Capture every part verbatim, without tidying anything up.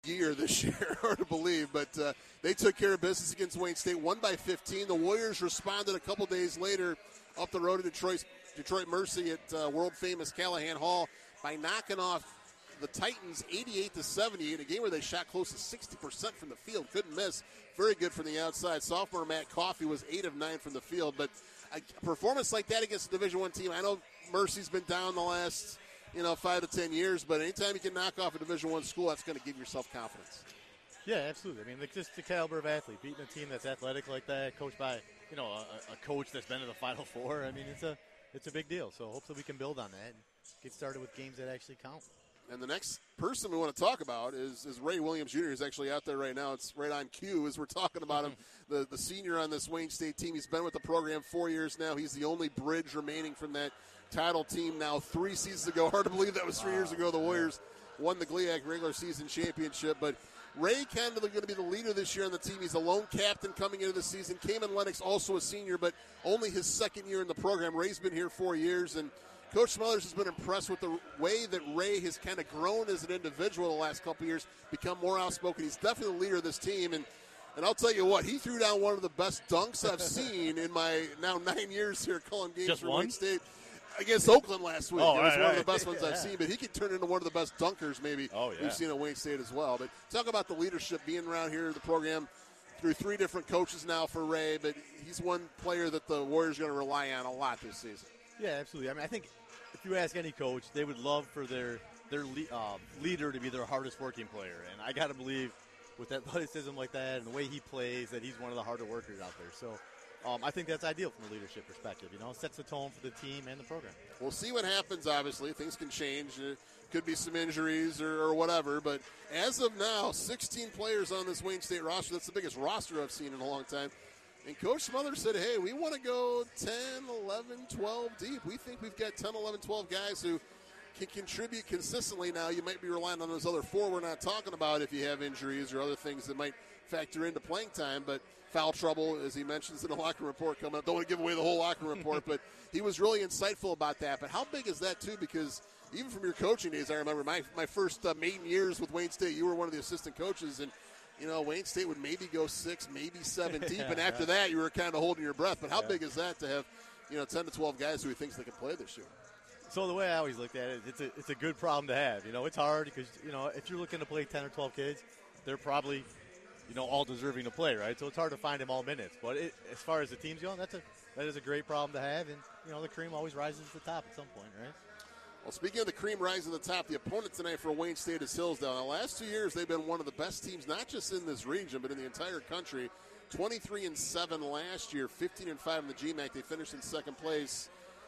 year this year, hard to believe, but uh, they took care of business against Wayne State, won by fifteen. The Warriors responded a couple days later up the road to Detroit, Detroit Mercy at uh, world-famous Callahan Hall by knocking off the Titans eighty-eight to seventy in a game where they shot close to sixty percent from the field. Couldn't miss. Very good from the outside. Sophomore Matt Coffey was eight of nine from the field, but a performance like that against a Division One team, I know Mercy's been down the last you know, five to ten years, but anytime you can knock off a Division One school, that's going to give yourself confidence. Yeah, absolutely. I mean, like, just the caliber of athlete, beating a team that's athletic like that, coached by, you know, a, a coach that's been to the Final Four. I mean, it's a it's a big deal. So hopefully we can build on that and get started with games that actually count. And the next person we want to talk about is, is Ray Williams Junior He's actually out there right now. It's right on cue as we're talking about him, the, the senior on this Wayne State team. He's been with the program four years now. He's the only bridge remaining from that title team now three seasons ago. Hard to believe that was three wow. years ago. The Warriors won the G L I A C regular season championship. But Ray kind of going to be the leader this year on the team. He's a lone captain coming into the season. Cayman Lennox also a senior, but only his second year in the program. Ray's been here four years, and Coach Smothers has been impressed with the way that Ray has kind of grown as an individual the last couple of years, become more outspoken. He's definitely the leader of this team, and and I'll tell you what, he threw down one of the best dunks I've seen in my now nine years here calling games Just for one? Wayne State. Against Oakland last week. Oh, it was right, one right. of the best ones yeah. I've seen, but he could turn into one of the best dunkers maybe oh, yeah. we've seen at Wayne State as well. But talk about the leadership being around here, the program, through three different coaches now for Ray, but he's one player that the Warriors are going to rely on a lot this season. Yeah, absolutely. I mean, I think if you ask any coach, they would love for their their le- uh, leader to be their hardest working player. And I got to believe with athleticism like that and the way he plays that he's one of the harder workers out there. So um, I think that's ideal from a leadership perspective. You know, it sets the tone for the team and the program. We'll see what happens, obviously. Things can change. There could be some injuries or, or whatever. But as of now, sixteen players on this Wayne State roster. That's the biggest roster I've seen in a long time. And Coach Smothers said, hey, we want to go ten, eleven, twelve deep. We think we've got ten, eleven, twelve guys who can contribute consistently. Now, you might be relying on those other four we're not talking about if you have injuries or other things that might factor into playing time. But foul trouble, as he mentions in the locker report coming up. Don't want to give away the whole locker report, but he was really insightful about that. But how big is that, too? Because even from your coaching days, I remember my, my first uh, maiden years with Wayne State, you were one of the assistant coaches, and you know, Wayne State would maybe go six, maybe seven deep, and after that, you were kind of holding your breath. But how yeah. big is that to have, you know, ten to twelve guys who he thinks they can play this year? So the way I always looked at it, it's a it's a good problem to have. You know, it's hard because, you know, if you're looking to play ten or twelve kids, they're probably, you know, all deserving to play, right? So it's hard to find them all minutes. But it, as far as the team's going, that's a that is a great problem to have, and you know, the cream always rises to the top at some point, right? Well, speaking of the cream rising to the top, the opponent tonight for Wayne State is Hillsdale. Now, the last two years, they've been one of the best teams, not just in this region, but in the entire country. twenty-three and seven last year, fifteen and five in the G MAC. They finished in second place.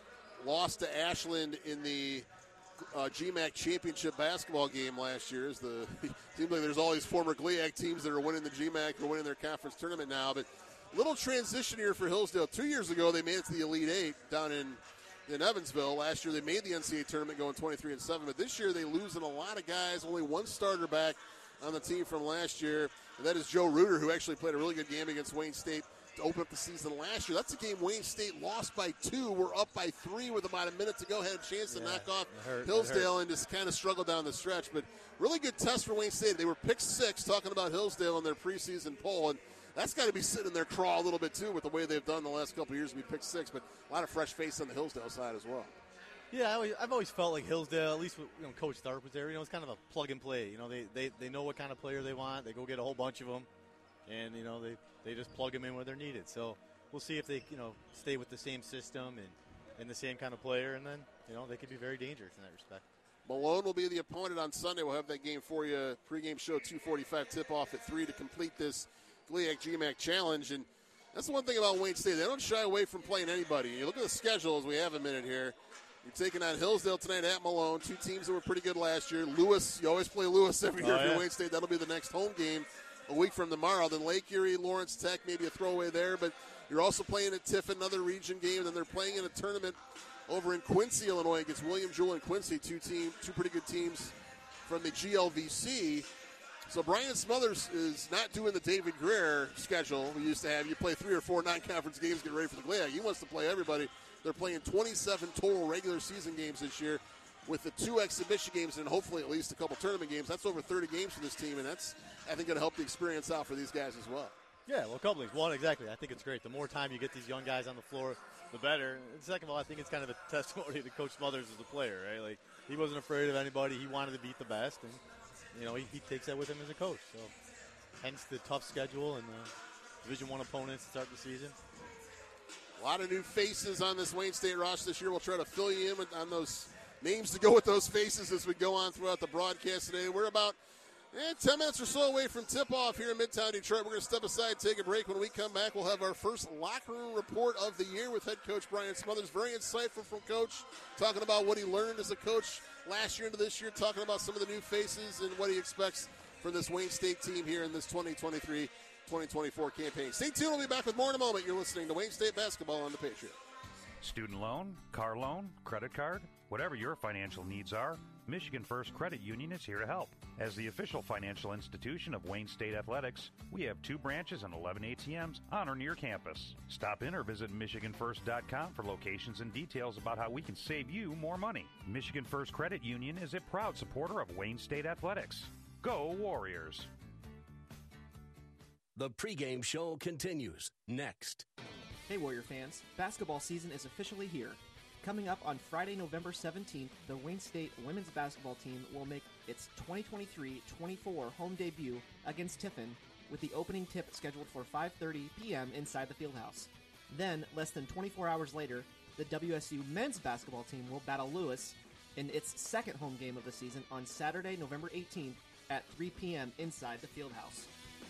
Lost to Ashland in the uh, G MAC championship basketball game last year. As the seems like there's all these former G L I A C teams that are winning the G MAC or winning their conference tournament now. But little transition here for Hillsdale. Two years ago, they made it to the Elite Eight down in in Evansville. Last year, they made the N C double A tournament going twenty-three and seven. But this year, they losing a lot of guys. Only one starter back on the team from last year, and that is Joe Reuter, who actually played a really good game against Wayne State to open up the season last year. That's a game Wayne State lost by two. We're up by three with about a minute to go. Had a chance to yeah, knock off hurt, Hillsdale and just kind of struggled down the stretch. But really good test for Wayne State. They were picked six, talking about Hillsdale in their preseason poll, and that's got to be sitting in their craw a little bit too with the way they've done the last couple of years to be picked six. But a lot of fresh face on the Hillsdale side as well. Yeah, I always, I've always felt like Hillsdale, at least when you know, Coach Tharp was there, you know, it's kind of a plug and play. You know, they, they, they know what kind of player they want. They go get a whole bunch of them, and, you know, they, they just plug them in where they're needed. So we'll see if they, you know, stay with the same system and, and the same kind of player, and then, you know, they could be very dangerous in that respect. Malone will be the opponent on Sunday. We'll have that game for you. Pre-game show, two forty-five tip-off at three to complete this G L I A C G MAC challenge. And that's the one thing about Wayne State. They don't shy away from playing anybody. You look at the schedule as we have a minute here. You're taking on Hillsdale tonight at Malone, two teams that were pretty good last year. Lewis, you always play Lewis every year oh, yeah. for Wayne State. That'll be the next home game a week from tomorrow. Then Lake Erie, Lawrence Tech, maybe a throwaway there. But you're also playing at Tiffin, another region game. And then they're playing in a tournament over in Quincy, Illinois against William Jewell and Quincy, two team, two pretty good teams from the G L V C. So Brian Smothers is not doing the David Greer schedule we used to have. You play three or four non-conference games, get ready for the G L I A C. He wants to play everybody. They're playing twenty-seven total regular season games this year. with the two exhibition games and hopefully at least a couple tournament games. That's over thirty games for this team, and that's, I think, going to help the experience out for these guys as well. Yeah, well, a couple things. One, exactly. I think it's great. The more time you get these young guys on the floor, the better. And second of all, I think it's kind of a testimony to Coach Smothers as a player, right? Like, he wasn't afraid of anybody. He wanted to beat the best, and, you know, he, he takes that with him as a coach. So, hence the tough schedule and the Division One opponents to start the season. A lot of new faces on this Wayne State roster this year. We'll try to fill you in on those names to go with those faces as we go on throughout the broadcast today. We're about eh, ten minutes or so away from tip-off here in Midtown Detroit. We're going to step aside, take a break. When we come back, we'll have our first locker room report of the year with head coach Brian Smothers. Very insightful from Coach, talking about what he learned as a coach last year into this year, talking about some of the new faces and what he expects from this Wayne State team here in this twenty twenty-three twenty twenty-four campaign. Stay tuned. We'll be back with more in a moment. You're listening to Wayne State Basketball on the Patriot. Student loan, car loan, credit card, whatever your financial needs are, Michigan First Credit Union is here to help. As the official financial institution of Wayne State Athletics, we have two branches and eleven A T Ms on or near campus. Stop in or visit Michigan First dot com for locations and details about how we can save you more money. Michigan First Credit Union is a proud supporter of Wayne State Athletics. Go Warriors! The pregame show continues next. Hey Warrior fans, basketball season is officially here. Coming up on Friday, November seventeenth, the Wayne State women's basketball team will make its twenty twenty-three twenty-four home debut against Tiffin, with the opening tip scheduled for five thirty p.m. inside the Fieldhouse. Then, less than twenty-four hours later, the W S U men's basketball team will battle Lewis in its second home game of the season on Saturday, November eighteenth at three p.m. inside the Fieldhouse.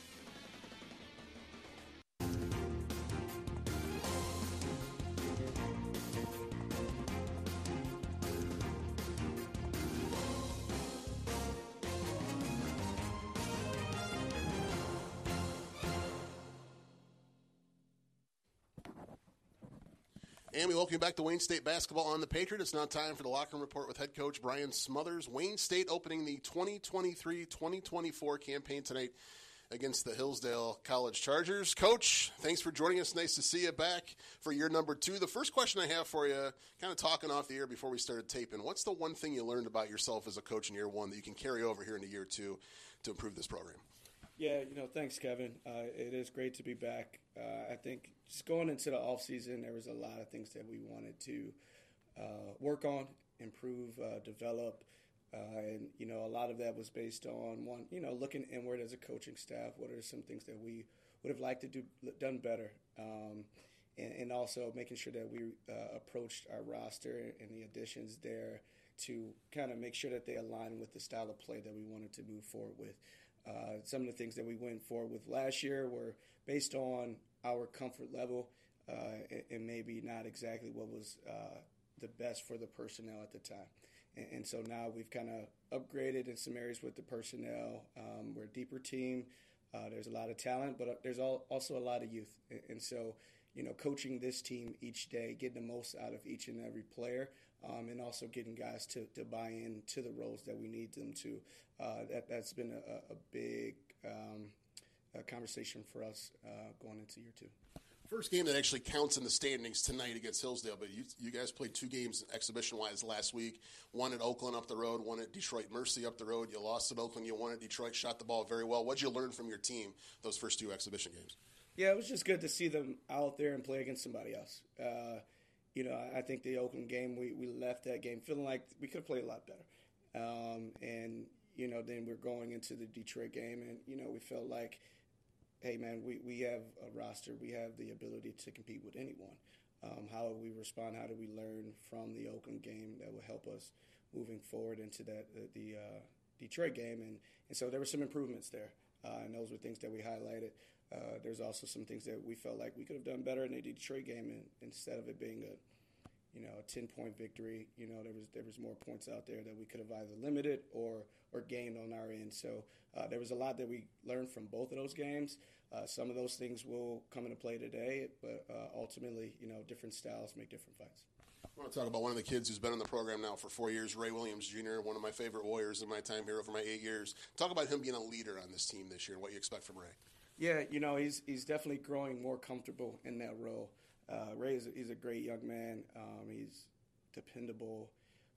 And we welcome you back to Wayne State Basketball on the Patriot. It's now time for the locker room report with head coach Brian Smothers. Wayne State opening the twenty twenty-three twenty twenty-four campaign tonight against the Hillsdale College Chargers. Coach, thanks for joining us. Nice to see you back for year number two. The first question I have for you, kind of talking off the air before we started taping, what's the one thing you learned about yourself as a coach in year one that you can carry over here into year two to improve this program? Yeah, you know, thanks, Kevin. Uh, it is great to be back. Uh, I think just going into the offseason, there was a lot of things that we wanted to uh, work on, improve, uh, develop. Uh, and, you know, a lot of that was based on, one, you know, looking inward as a coaching staff. What are some things that we would have liked to do done better? Um, and, and also making sure that we uh, approached our roster and the additions there to kind of make sure that they align with the style of play that we wanted to move forward with. Uh, some of the things that we went forward with last year were based on our comfort level uh, and, and maybe not exactly what was uh, the best for the personnel at the time. And, and so now we've kind of upgraded in some areas with the personnel. Um, we're a deeper team. Uh, there's a lot of talent, but there's all, also a lot of youth. And, and so, you know, coaching this team each day, getting the most out of each and every player, Um, and also getting guys to, to buy in to the roles that we need them to. Uh, that, that's been a, a big um, a conversation for us uh, going into year two. First game that actually counts in the standings tonight against Hillsdale, but you, you guys played two games exhibition-wise last week, one at Oakland up the road, one at Detroit Mercy up the road. You lost at Oakland, you won at Detroit, shot the ball very well. What did you learn from your team those first two exhibition games? Yeah, it was just good to see them out there and play against somebody else. Uh, You know, I think the Oakland game, we, we left that game feeling like we could have played a lot better. Um, and, you know, then we're going into the Detroit game, and, you know, we felt like, hey, man, we, we have a roster. We have the ability to compete with anyone. Um, how do we respond? How do we learn from the Oakland game that will help us moving forward into that uh, the uh, Detroit game? And, and so there were some improvements there, uh, and those were things that we highlighted. Uh, there's also some things that we felt like we could have done better in the Detroit game, and instead of it being a, you know, a ten-point victory, you know, there was there was more points out there that we could have either limited or or gained on our end. So uh, there was a lot that we learned from both of those games. Uh, some of those things will come into play today, but uh, ultimately, you know, different styles make different fights. I want to talk about one of the kids who's been in the program now for four years, Ray Williams Junior, one of my favorite Warriors in my time here over my eight years. Talk about him being a leader on this team this year and what you expect from Ray. Yeah, you know, he's he's definitely growing more comfortable in that role. Uh, Ray is he's a great young man. Um, he's dependable.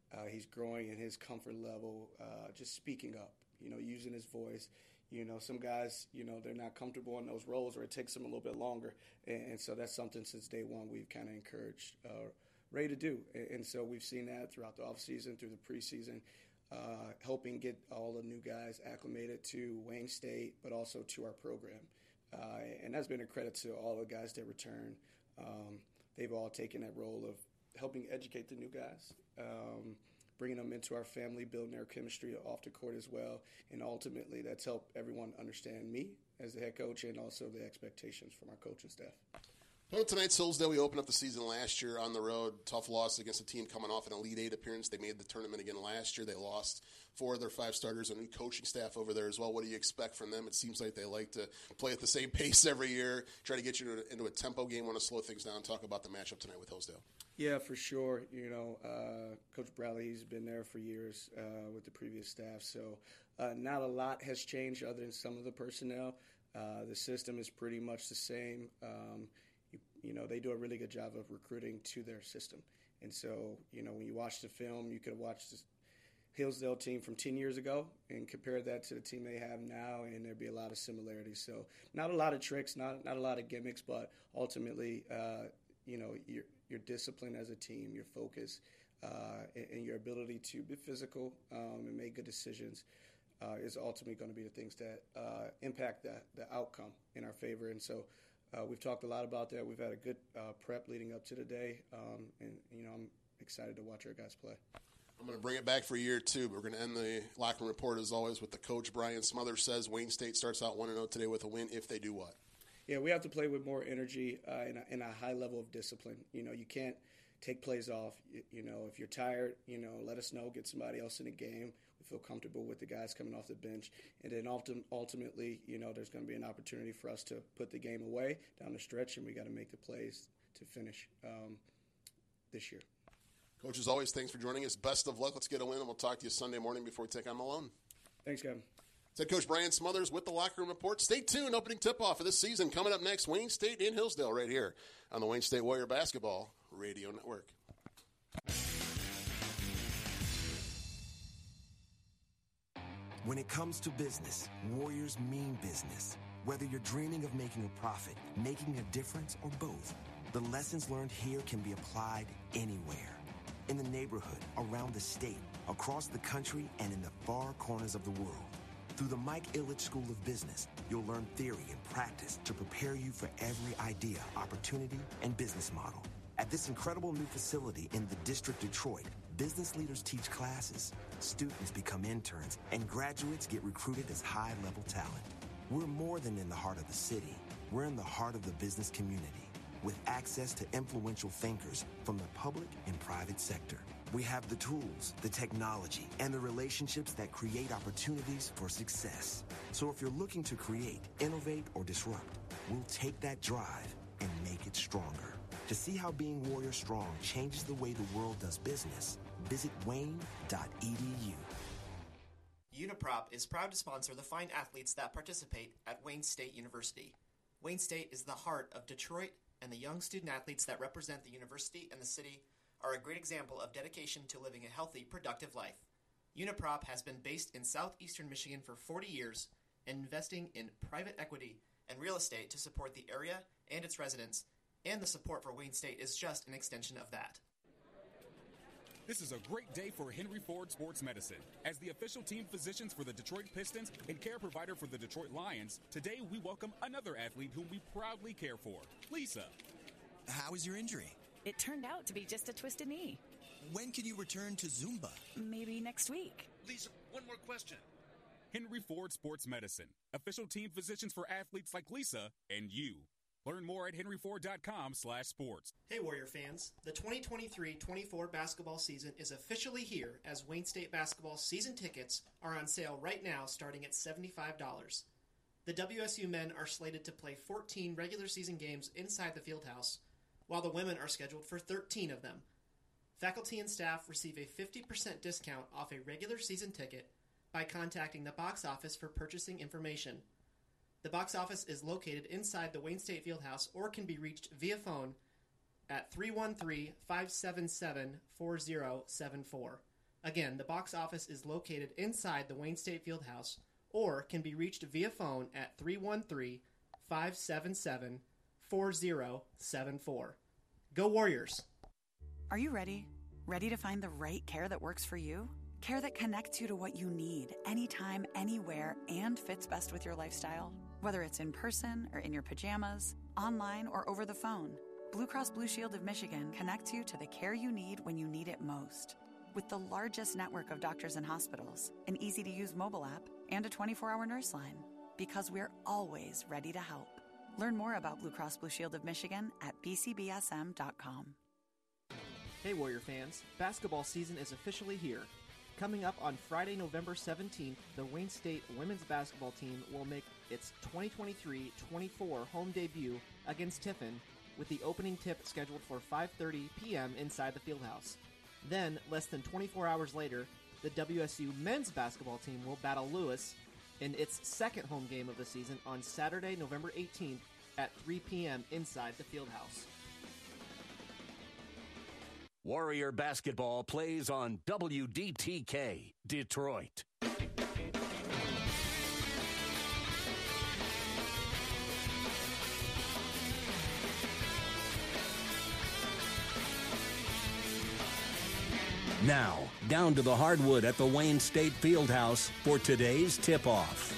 Uh, he's growing in his comfort level, uh, just speaking up, you know, using his voice. You know, some guys, you know, they're not comfortable in those roles, or it takes them a little bit longer. And, and so that's something since day one we've kind of encouraged uh, Ray to do. And, and so we've seen that throughout the offseason, through the preseason, uh, helping get all the new guys acclimated to Wayne State, but also to our program. Uh, and that's been a credit to all the guys that return. Um, they've all taken that role of helping educate the new guys, um, bringing them into our family, building their chemistry off the court as well. And ultimately, that's helped everyone understand me as the head coach and also the expectations from our coaching staff. Well, tonight's Hillsdale, we opened up the season last year on the road. Tough loss against a team coming off an Elite Eight appearance. They made the tournament again last year. They lost four of their five starters, a new coaching staff over there as well. What do you expect from them? It seems like they like to play at the same pace every year, try to get you into a tempo game, want to slow things down. Talk about the matchup tonight with Hillsdale. Yeah, for sure. You know, uh, Coach Bradley, he's been there for years uh, with the previous staff. So uh, not a lot has changed other than some of the personnel. Uh, the system is pretty much the same. Um, you, you know, they do a really good job of recruiting to their system. And so, you know, when you watch the film, you could have watched this Hillsdale team from ten years ago and compare that to the team they have now, and there'd be a lot of similarities. So not a lot of tricks, not not a lot of gimmicks, but ultimately, uh, you know, your your discipline as a team, your focus, uh, and, and your ability to be physical um, and make good decisions uh, is ultimately going to be the things that uh, impact that the outcome in our favor. And so uh, we've talked a lot about that. We've had a good uh, prep leading up to the day, um, and you know, I'm excited to watch our guys play. I'm going to bring it back for year two, but we're going to end the locker room report, as always, with the coach. Brian Smothers says Wayne State starts out one and oh today with a win if they do what? Yeah, we have to play with more energy uh, and, a, and a high level of discipline. You know, you can't take plays off. You, you know, if you're tired, you know, let us know, get somebody else in the game. We feel comfortable with the guys coming off the bench. And then ultim- ultimately, you know, there's going to be an opportunity for us to put the game away down the stretch, and we got to make the plays to finish um, this year. Coach, as always, thanks for joining us. Best of luck. Let's get a win, and we'll talk to you Sunday morning before we take on Malone. Thanks, Kevin. Head Coach Brian Smothers with the Locker Room Report. Stay tuned. Opening tip-off of this season coming up next. Wayne State in Hillsdale right here on the Wayne State Warrior Basketball Radio Network. When it comes to business, Warriors mean business. Whether you're dreaming of making a profit, making a difference, or both, the lessons learned here can be applied anywhere. In the neighborhood, around the state, across the country, and in the far corners of the world. Through the Mike Ilitch School of Business, you'll learn theory and practice to prepare you for every idea, opportunity, and business model. At this incredible new facility in the District Detroit, business leaders teach classes, students become interns, and graduates get recruited as high-level talent. We're more than in the heart of the city. We're in the heart of the business community, with access to influential thinkers from the public and private sector. We have the tools, the technology, and the relationships that create opportunities for success. So if you're looking to create, innovate, or disrupt, we'll take that drive and make it stronger. To see how being Warrior Strong changes the way the world does business, visit wayne dot e d u. Uniprop is proud to sponsor the fine athletes that participate at Wayne State University. Wayne State is the heart of Detroit, and the young student athletes that represent the university and the city are a great example of dedication to living a healthy, productive life. Uniprop has been based in southeastern Michigan for forty years and investing in private equity and real estate to support the area and its residents, and the support for Wayne State is just an extension of that. This is a great day for Henry Ford Sports Medicine. As the official team physicians for the Detroit Pistons and care provider for the Detroit Lions, today we welcome another athlete whom we proudly care for, Lisa. How was your injury? It turned out to be just a twisted knee. When can you return to Zumba? Maybe next week. Lisa, one more question. Henry Ford Sports Medicine, official team physicians for athletes like Lisa and you. Learn more at henry ford dot com slash sports. Hey Warrior fans, the twenty twenty-three twenty-four basketball season is officially here as Wayne State basketball season tickets are on sale right now starting at seventy-five dollars. The W S U men are slated to play fourteen regular season games inside the fieldhouse, while the women are scheduled for thirteen of them. Faculty and staff receive a fifty percent discount off a regular season ticket by contacting the box office for purchasing information. The box office is located inside the Wayne State Fieldhouse or can be reached via phone at three one three, five seven seven, four zero seven four. Again, the box office is located inside the Wayne State Fieldhouse or can be reached via phone at three one three, five seven seven, four zero seven four. Go Warriors! Are you ready? Ready to find the right care that works for you? Care that connects you to what you need, anytime, anywhere, and fits best with your lifestyle? Whether it's in person or in your pajamas, online or over the phone, Blue Cross Blue Shield of Michigan connects you to the care you need when you need it most. With the largest network of doctors and hospitals, an easy-to-use mobile app, and a twenty-four hour nurse line. Because we're always ready to help. Learn more about Blue Cross Blue Shield of Michigan at b c b s m dot com. Hey Warrior fans, basketball season is officially here. Coming up on Friday, November seventeenth, the Wayne State women's basketball team will make its twenty twenty-three twenty-four home debut against Tiffin, with the opening tip scheduled for five thirty p.m. inside the Fieldhouse. Then, less than twenty-four hours later, the W S U men's basketball team will battle Lewis in its second home game of the season on Saturday, November eighteenth at three p.m. inside the Fieldhouse. Warrior basketball plays on W D T K, Detroit. Now, down to the hardwood at the Wayne State Fieldhouse for today's tip-off.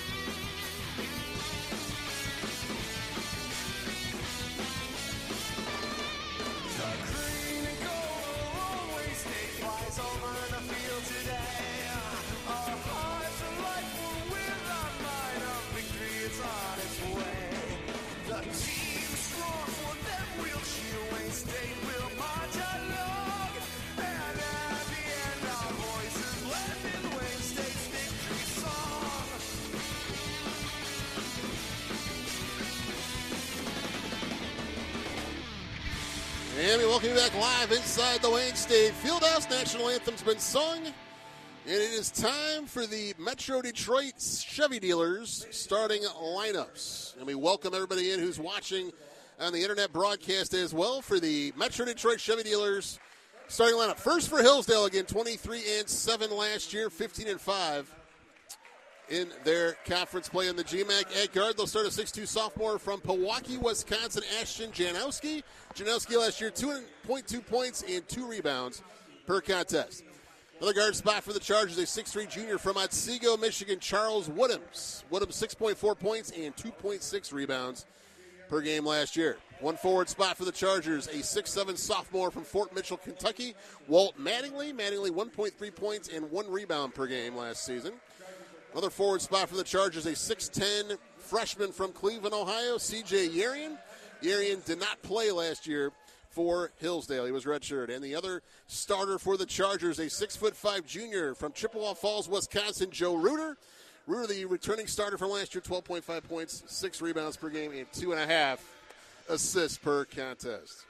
And we welcome you back live inside the Wayne State Fieldhouse. National Anthem's been sung. And it is time for the Metro Detroit Chevy Dealers starting lineups. And we welcome everybody in who's watching on the internet broadcast as well for the Metro Detroit Chevy Dealers starting lineup. First for Hillsdale again, twenty-three and seven last year, fifteen and five in their conference play in the G MAC. At guard, they'll start a six two sophomore from Pewaukee, Wisconsin, Ashton Janowski. Janowski last year, two point two points and two rebounds per contest. Another guard spot for the Chargers, a six three junior from Otsego, Michigan, Charles Woodhams. Woodhams, six point four points and two point six rebounds per game last year. One forward spot for the Chargers, a six seven sophomore from Fort Mitchell, Kentucky, Walt Mattingly. Mattingly, one point three points and one rebound per game last season. Another forward spot for the Chargers, a six ten freshman from Cleveland, Ohio, C J Yerian. Yerian did not play last year for Hillsdale. He was redshirted. And the other starter for the Chargers, a six foot five junior from Chippewa Falls, Wisconsin, Joe Reuter. Reuter, the returning starter from last year, twelve point five points, six rebounds per game, and two and a half assists per contest.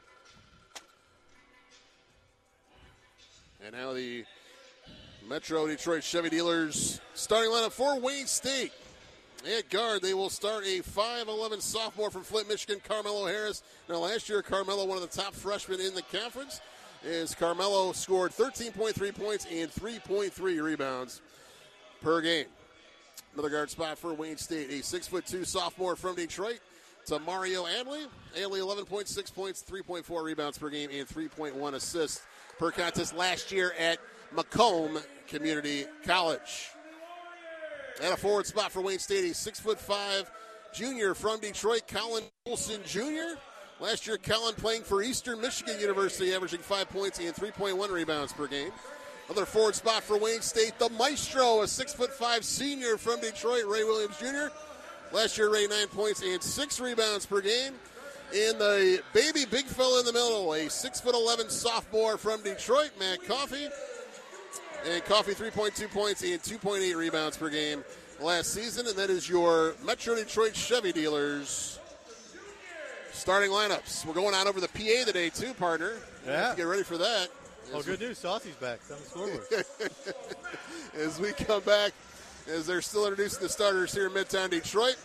And now the Metro Detroit Chevy Dealers starting lineup for Wayne State. At guard, they will start a five eleven sophomore from Flint, Michigan, Carmelo Harris. Now, last year, Carmelo, one of the top freshmen in the conference, is Carmelo scored thirteen point three points and three point three rebounds per game. Another guard spot for Wayne State, a six foot two sophomore from Detroit, to Mario Adley. Adley, eleven point six points, three point four rebounds per game, and three point one assists per contest last year at Macomb Community College. And a forward spot for Wayne State, a six foot five junior from Detroit, Colin Olson Junior Last year, Colin playing for Eastern Michigan University, averaging five points and three point one rebounds per game. Another forward spot for Wayne State, the Maestro, a six foot five senior from Detroit, Ray Williams Junior Last year, Ray nine points and six rebounds per game. And the baby big fella in the middle, a six foot eleven sophomore from Detroit, Matt Coffey. And Coffey, three point two points and two point eight rebounds per game last season. And that is your Metro Detroit Chevy Dealers starting lineups. We're going on over the P A today, too, partner. Yeah. Get ready for that. Oh, good news. Saucy's back. It's on the scoreboard. As we come back, as they're still introducing the starters here in Midtown Detroit.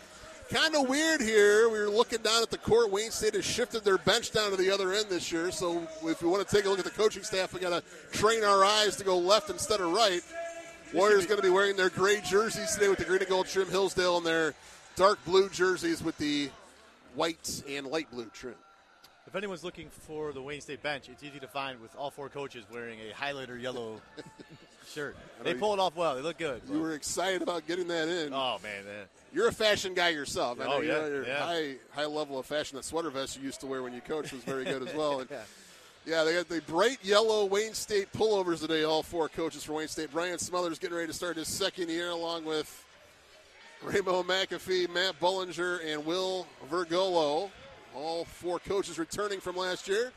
kind of weird here. We were looking down at the court. Wayne State has shifted their bench down to the other end this year. So if we want to take a look at the coaching staff, we got to train our eyes to go left instead of right. Warriors going to be wearing their gray jerseys today with the green and gold trim. Hillsdale in their dark blue jerseys with the white and light blue trim. If anyone's looking for the Wayne State bench, it's easy to find with all four coaches wearing a highlighter yellow shirt. They pull it off well. They look good. You were excited about getting that in. Oh, man. man. You're a fashion guy yourself. I know oh, you yeah, know your yeah. high high level of fashion. That sweater vest you used to wear when you coached was very good as well. And, yeah, they got the bright yellow Wayne State pullovers today, all four coaches for Wayne State. Brian Smothers getting ready to start his second year along with Raymond McAfee, Matt Bullinger, and Will Vergolo. All four coaches returning from last year.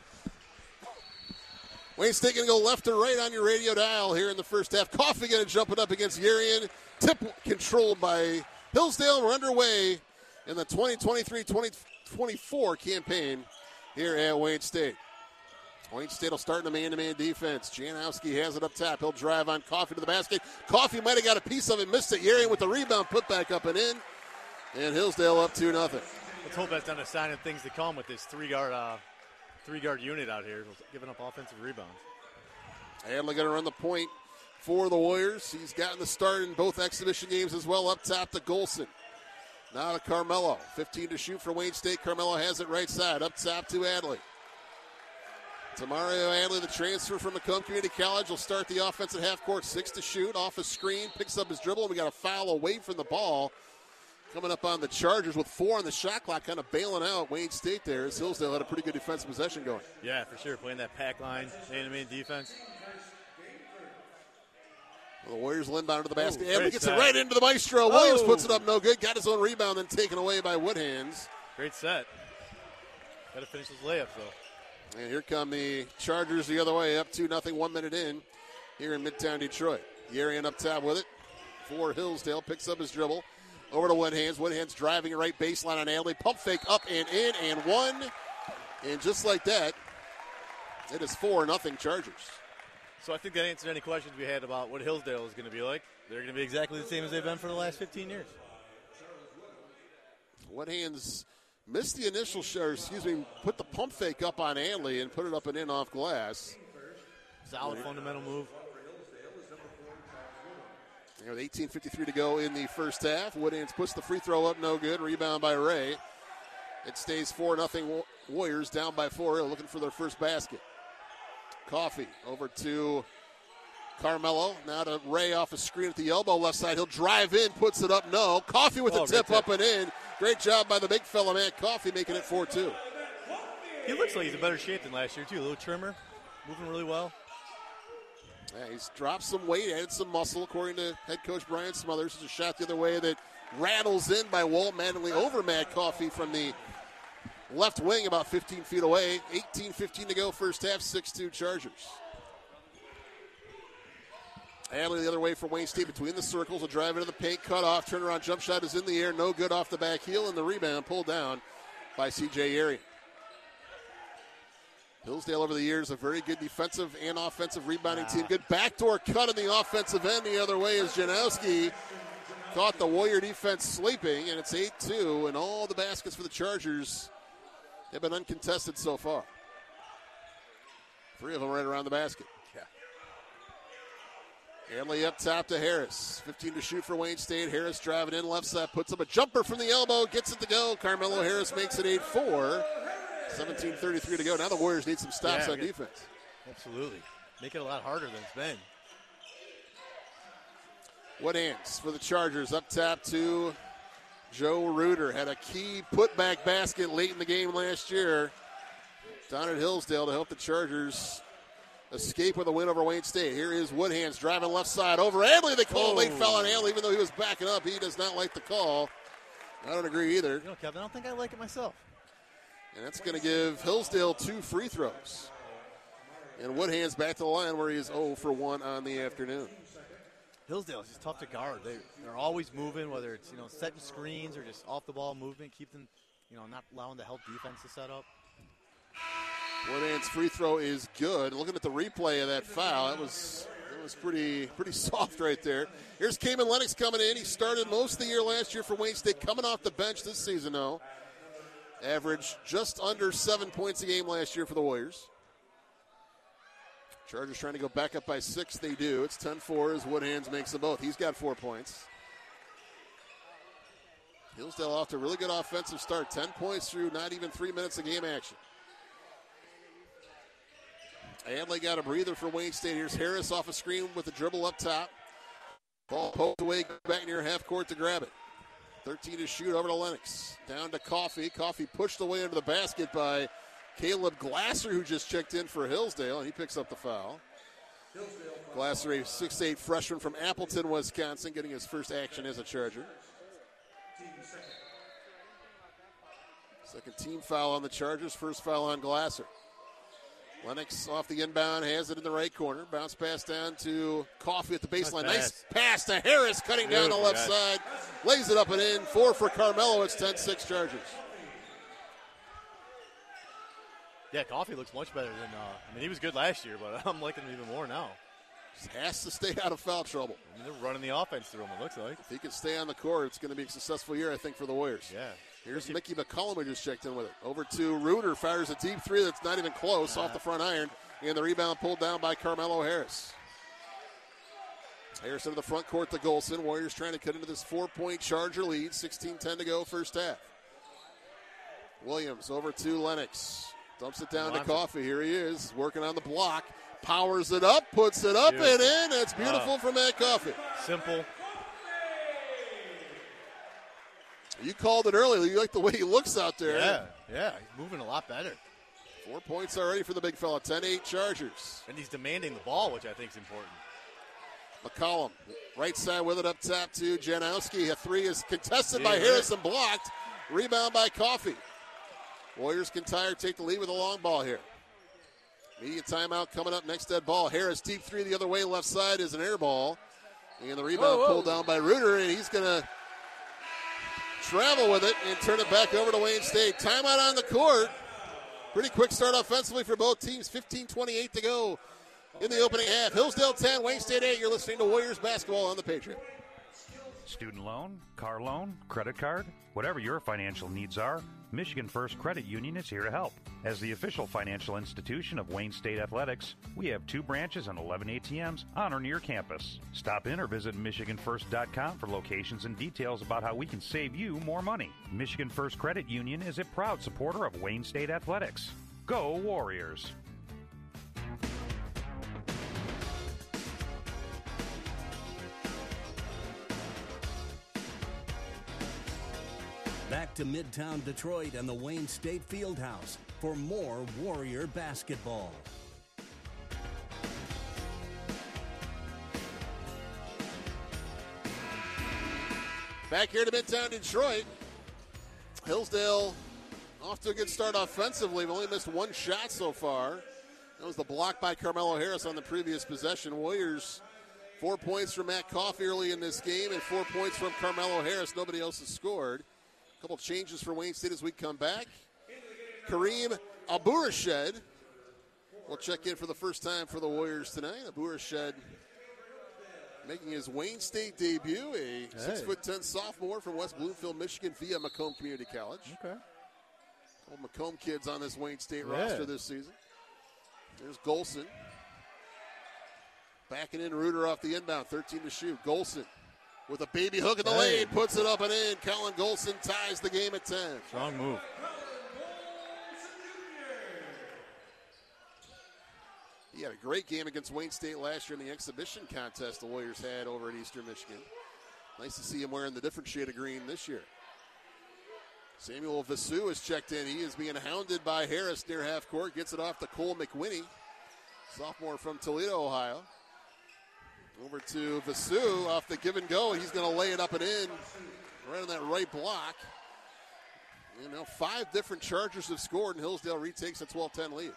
Wayne State going to go left to right on your radio dial here in the first half. Coffee going to jump it up against Urian. Tip controlled by Hillsdale. We're underway in the twenty twenty-three twenty twenty-four campaign here at Wayne State. Wayne State will start in the man-to-man defense. Janowski has it up top. He'll drive on Coffee to the basket. Coffee might have got a piece of it, missed it. Urian with the rebound, put back up and in. And Hillsdale up two nothing. Let's hope that's not a sign of things to come with this three-guard uh, three-guard unit out here, giving up offensive rebounds. Adley going to run the point for the Warriors. He's gotten the start in both exhibition games as well. Up top to Golson. Now to Carmelo. fifteen to shoot for Wayne State. Carmelo has it right side. Up top to Adley. To Mario Adley, the transfer from Macomb Community College, will start the offense at half court. Six to shoot. Off a screen. Picks up his dribble. And we got a foul away from the ball. Coming up on the Chargers with four on the shot clock, kind of bailing out Wayne State there as Hillsdale had a pretty good defensive possession going. Yeah, for sure. Playing that pack line, man-to-man defense. Well, the Warriors inbound to the basket. Oh, and gets set. it right into the Maestro. Williams Oh. puts it up no good. Got his own rebound and taken away by Woodhands. Great set. Got to finish those layups, though. And here come the Chargers the other way, up two nothing, one minute in here in Midtown Detroit. Yarian up top with it for Hillsdale. Picks up his dribble. Over to Woodhands. Woodhands driving right baseline on Adley. Pump fake up and in and one. And just like that, it is four nothing Chargers. So I think that answered any questions we had about what Hillsdale is going to be like. They're going to be exactly the same as they've been for the last fifteen years. Woodhands missed the initial shot, or excuse me, put the pump fake up on Adley and put it up and in off glass. Solid fundamental move. With eighteen fifty-three to go in the first half. Woodhands puts the free throw up, no good. Rebound by Ray. It stays four nothing Warriors, down by four, looking for their first basket. Coffee over to Carmelo. Now to Ray off a screen at the elbow left side. He'll drive in, puts it up, no. Coffee with oh, a tip, tip up and in. Great job by the big fella, Matt Coffee, making it four two. He looks like he's in better shape than last year, too. A little trimmer, moving really well. Yeah, he's dropped some weight, added some muscle, according to head coach Brian Smothers. It's a shot the other way that rattles in by Walt Mattingly over Matt Coffee from the left wing about fifteen feet away. eighteen fifteen to go, first half, six two Chargers. Adley the other way for Wayne State between the circles. A drive into the paint, cut off, turnaround jump shot is in the air, no good off the back heel, and the rebound pulled down by C J Arian. Hillsdale over the years, a very good defensive and offensive rebounding team. Good backdoor cut on the offensive end. The other way is Janowski. Caught the Warrior defense sleeping, and it's eight two, and all the baskets for the Chargers have been uncontested so far. Three of them right around the basket. Yeah. Adley up top to Harris. fifteen to shoot for Wayne State. Harris driving in left side, puts up a jumper from the elbow, gets it to go. Carmelo Harris makes it eight four. seventeen thirty-three to go. Now the Warriors need some stops yeah, on defense. Absolutely. Make it a lot harder than it's been. Woodhands for the Chargers. Up top to Joe Reuter. Had a key putback basket late in the game last year down at Hillsdale to help the Chargers escape with a win over Wayne State. Here is Woodhands driving left side over Adley. They call oh. a late foul on Adley, even though he was backing up. He does not like the call. I don't agree either. You know, Kevin, I don't think I like it myself. And that's going to give Hillsdale two free throws. And Woodhands back to the line where he is zero for one on the afternoon. Hillsdale is just tough to guard. They, they're always moving, whether it's, you know, setting screens or just off-the-ball movement, keep them, you know, not allowing the help defense to set up. Woodhands' free throw is good. Looking at the replay of that foul, that was That was pretty pretty soft right there. Here's Cayman Lennox coming in. He started most of the year last year for Wayne State, coming off the bench this season, though. Averaged just under seven points a game last year for the Warriors. Chargers trying to go back up by six. They do. It's ten four as Woodhands makes them both. He's got four points. Hillsdale off to a really good offensive start. ten points through not even three minutes of game action. Adley got a breather for Wayne State. Here's Harris off a screen with a dribble up top. Ball poked away, back near half court to grab it. thirteen to shoot over to Lennox. Down to Coffey. Coffey pushed away into the basket by Caleb Glasser, who just checked in for Hillsdale, and he picks up the foul. Glasser, a six eight freshman from Appleton, Wisconsin, getting his first action as a Charger. Second team foul on the Chargers, first foul on Glasser. Lennox off the inbound, has it in the right corner. Bounce pass down to Coffey at the baseline. Nice pass to Harris, cutting down the left side. Lays it up and in. Four for Carmelo. It's ten six Chargers. Yeah, Coffey looks much better than, uh, I mean, he was good last year, but I'm liking him even more now. Just has to stay out of foul trouble. I mean, they're running the offense through him, it looks like. If he can stay on the court, it's going to be a successful year, I think, for the Warriors. Yeah. Here's Mickey McCollum, who just checked in with it. Over to Reuter, fires a deep three that's not even close, uh-huh. off the front iron, and the rebound pulled down by Carmelo Harris. Harris into the front court to Golson. Warriors trying to cut into this four-point Charger lead. sixteen ten to go, first half. Williams over to Lennox. Dumps it down to Coffey. Here he is, working on the block. Powers it up, puts it up beautiful. and in. That's beautiful uh, from Matt Coffey. Simple. You called it earlier. You like the way he looks out there. Yeah, yeah. He's moving a lot better. Four points already for the big fella. ten eight Chargers. And he's demanding the ball, which I think is important. McCollum, right side with it up top to Janowski. A three is contested yeah, by right. Harris and blocked. Rebound by Coffey. Warriors can tie or take the lead with a long ball here. Media timeout coming up. Next dead ball. Harris deep three the other way. Left side is an air ball. And the rebound whoa, whoa. pulled down by Reuter, and he's going to travel with it and turn it back over to Wayne State. Timeout on the court. Pretty quick start offensively for both teams. fifteen twenty-eight to go in the opening half. Hillsdale ten, Wayne State eight. You're listening to Warriors basketball on the Patriot. Student loan, car loan, credit card, whatever your financial needs are, Michigan First Credit Union is here to help. As the official financial institution of Wayne State Athletics, we have two branches and eleven A T Ms on or near campus. Stop in or visit Michigan First dot com for locations and details about how we can save you more money. Michigan First Credit Union is a proud supporter of Wayne State Athletics. Go Warriors! Back to Midtown Detroit and the Wayne State Fieldhouse for more Warrior basketball. Back here to Midtown Detroit. Hillsdale off to a good start offensively. We've only missed one shot so far. That was the block by Carmelo Harris on the previous possession. Warriors, four points from Matt Coffey early in this game and four points from Carmelo Harris. Nobody else has scored. A couple changes for Wayne State as we come back. Kareem Aburashed will check in for the first time for the Warriors tonight. Aburashed making his Wayne State debut, a hey. six foot ten sophomore from West Bloomfield, Michigan via Macomb Community College. Okay. All Macomb kids on this Wayne State yeah. roster this season. There's Golson. Backing in Reuter off the inbound, thirteen to shoot. Golson with a baby hook in the hey. lane, puts it up and in. Colin Golson ties the game at ten. Strong move. He had a great game against Wayne State last year in the exhibition contest the Warriors had over at Eastern Michigan. Nice to see him wearing the different shade of green this year. Samuel Vasu is checked in. He is being hounded by Harris near half court. Gets it off to Cole McWinney, sophomore from Toledo, Ohio. Over to Vasu off the give and go. He's going to lay it up and in right on that right block. You know, five different Chargers have scored, and Hillsdale retakes a twelve ten lead.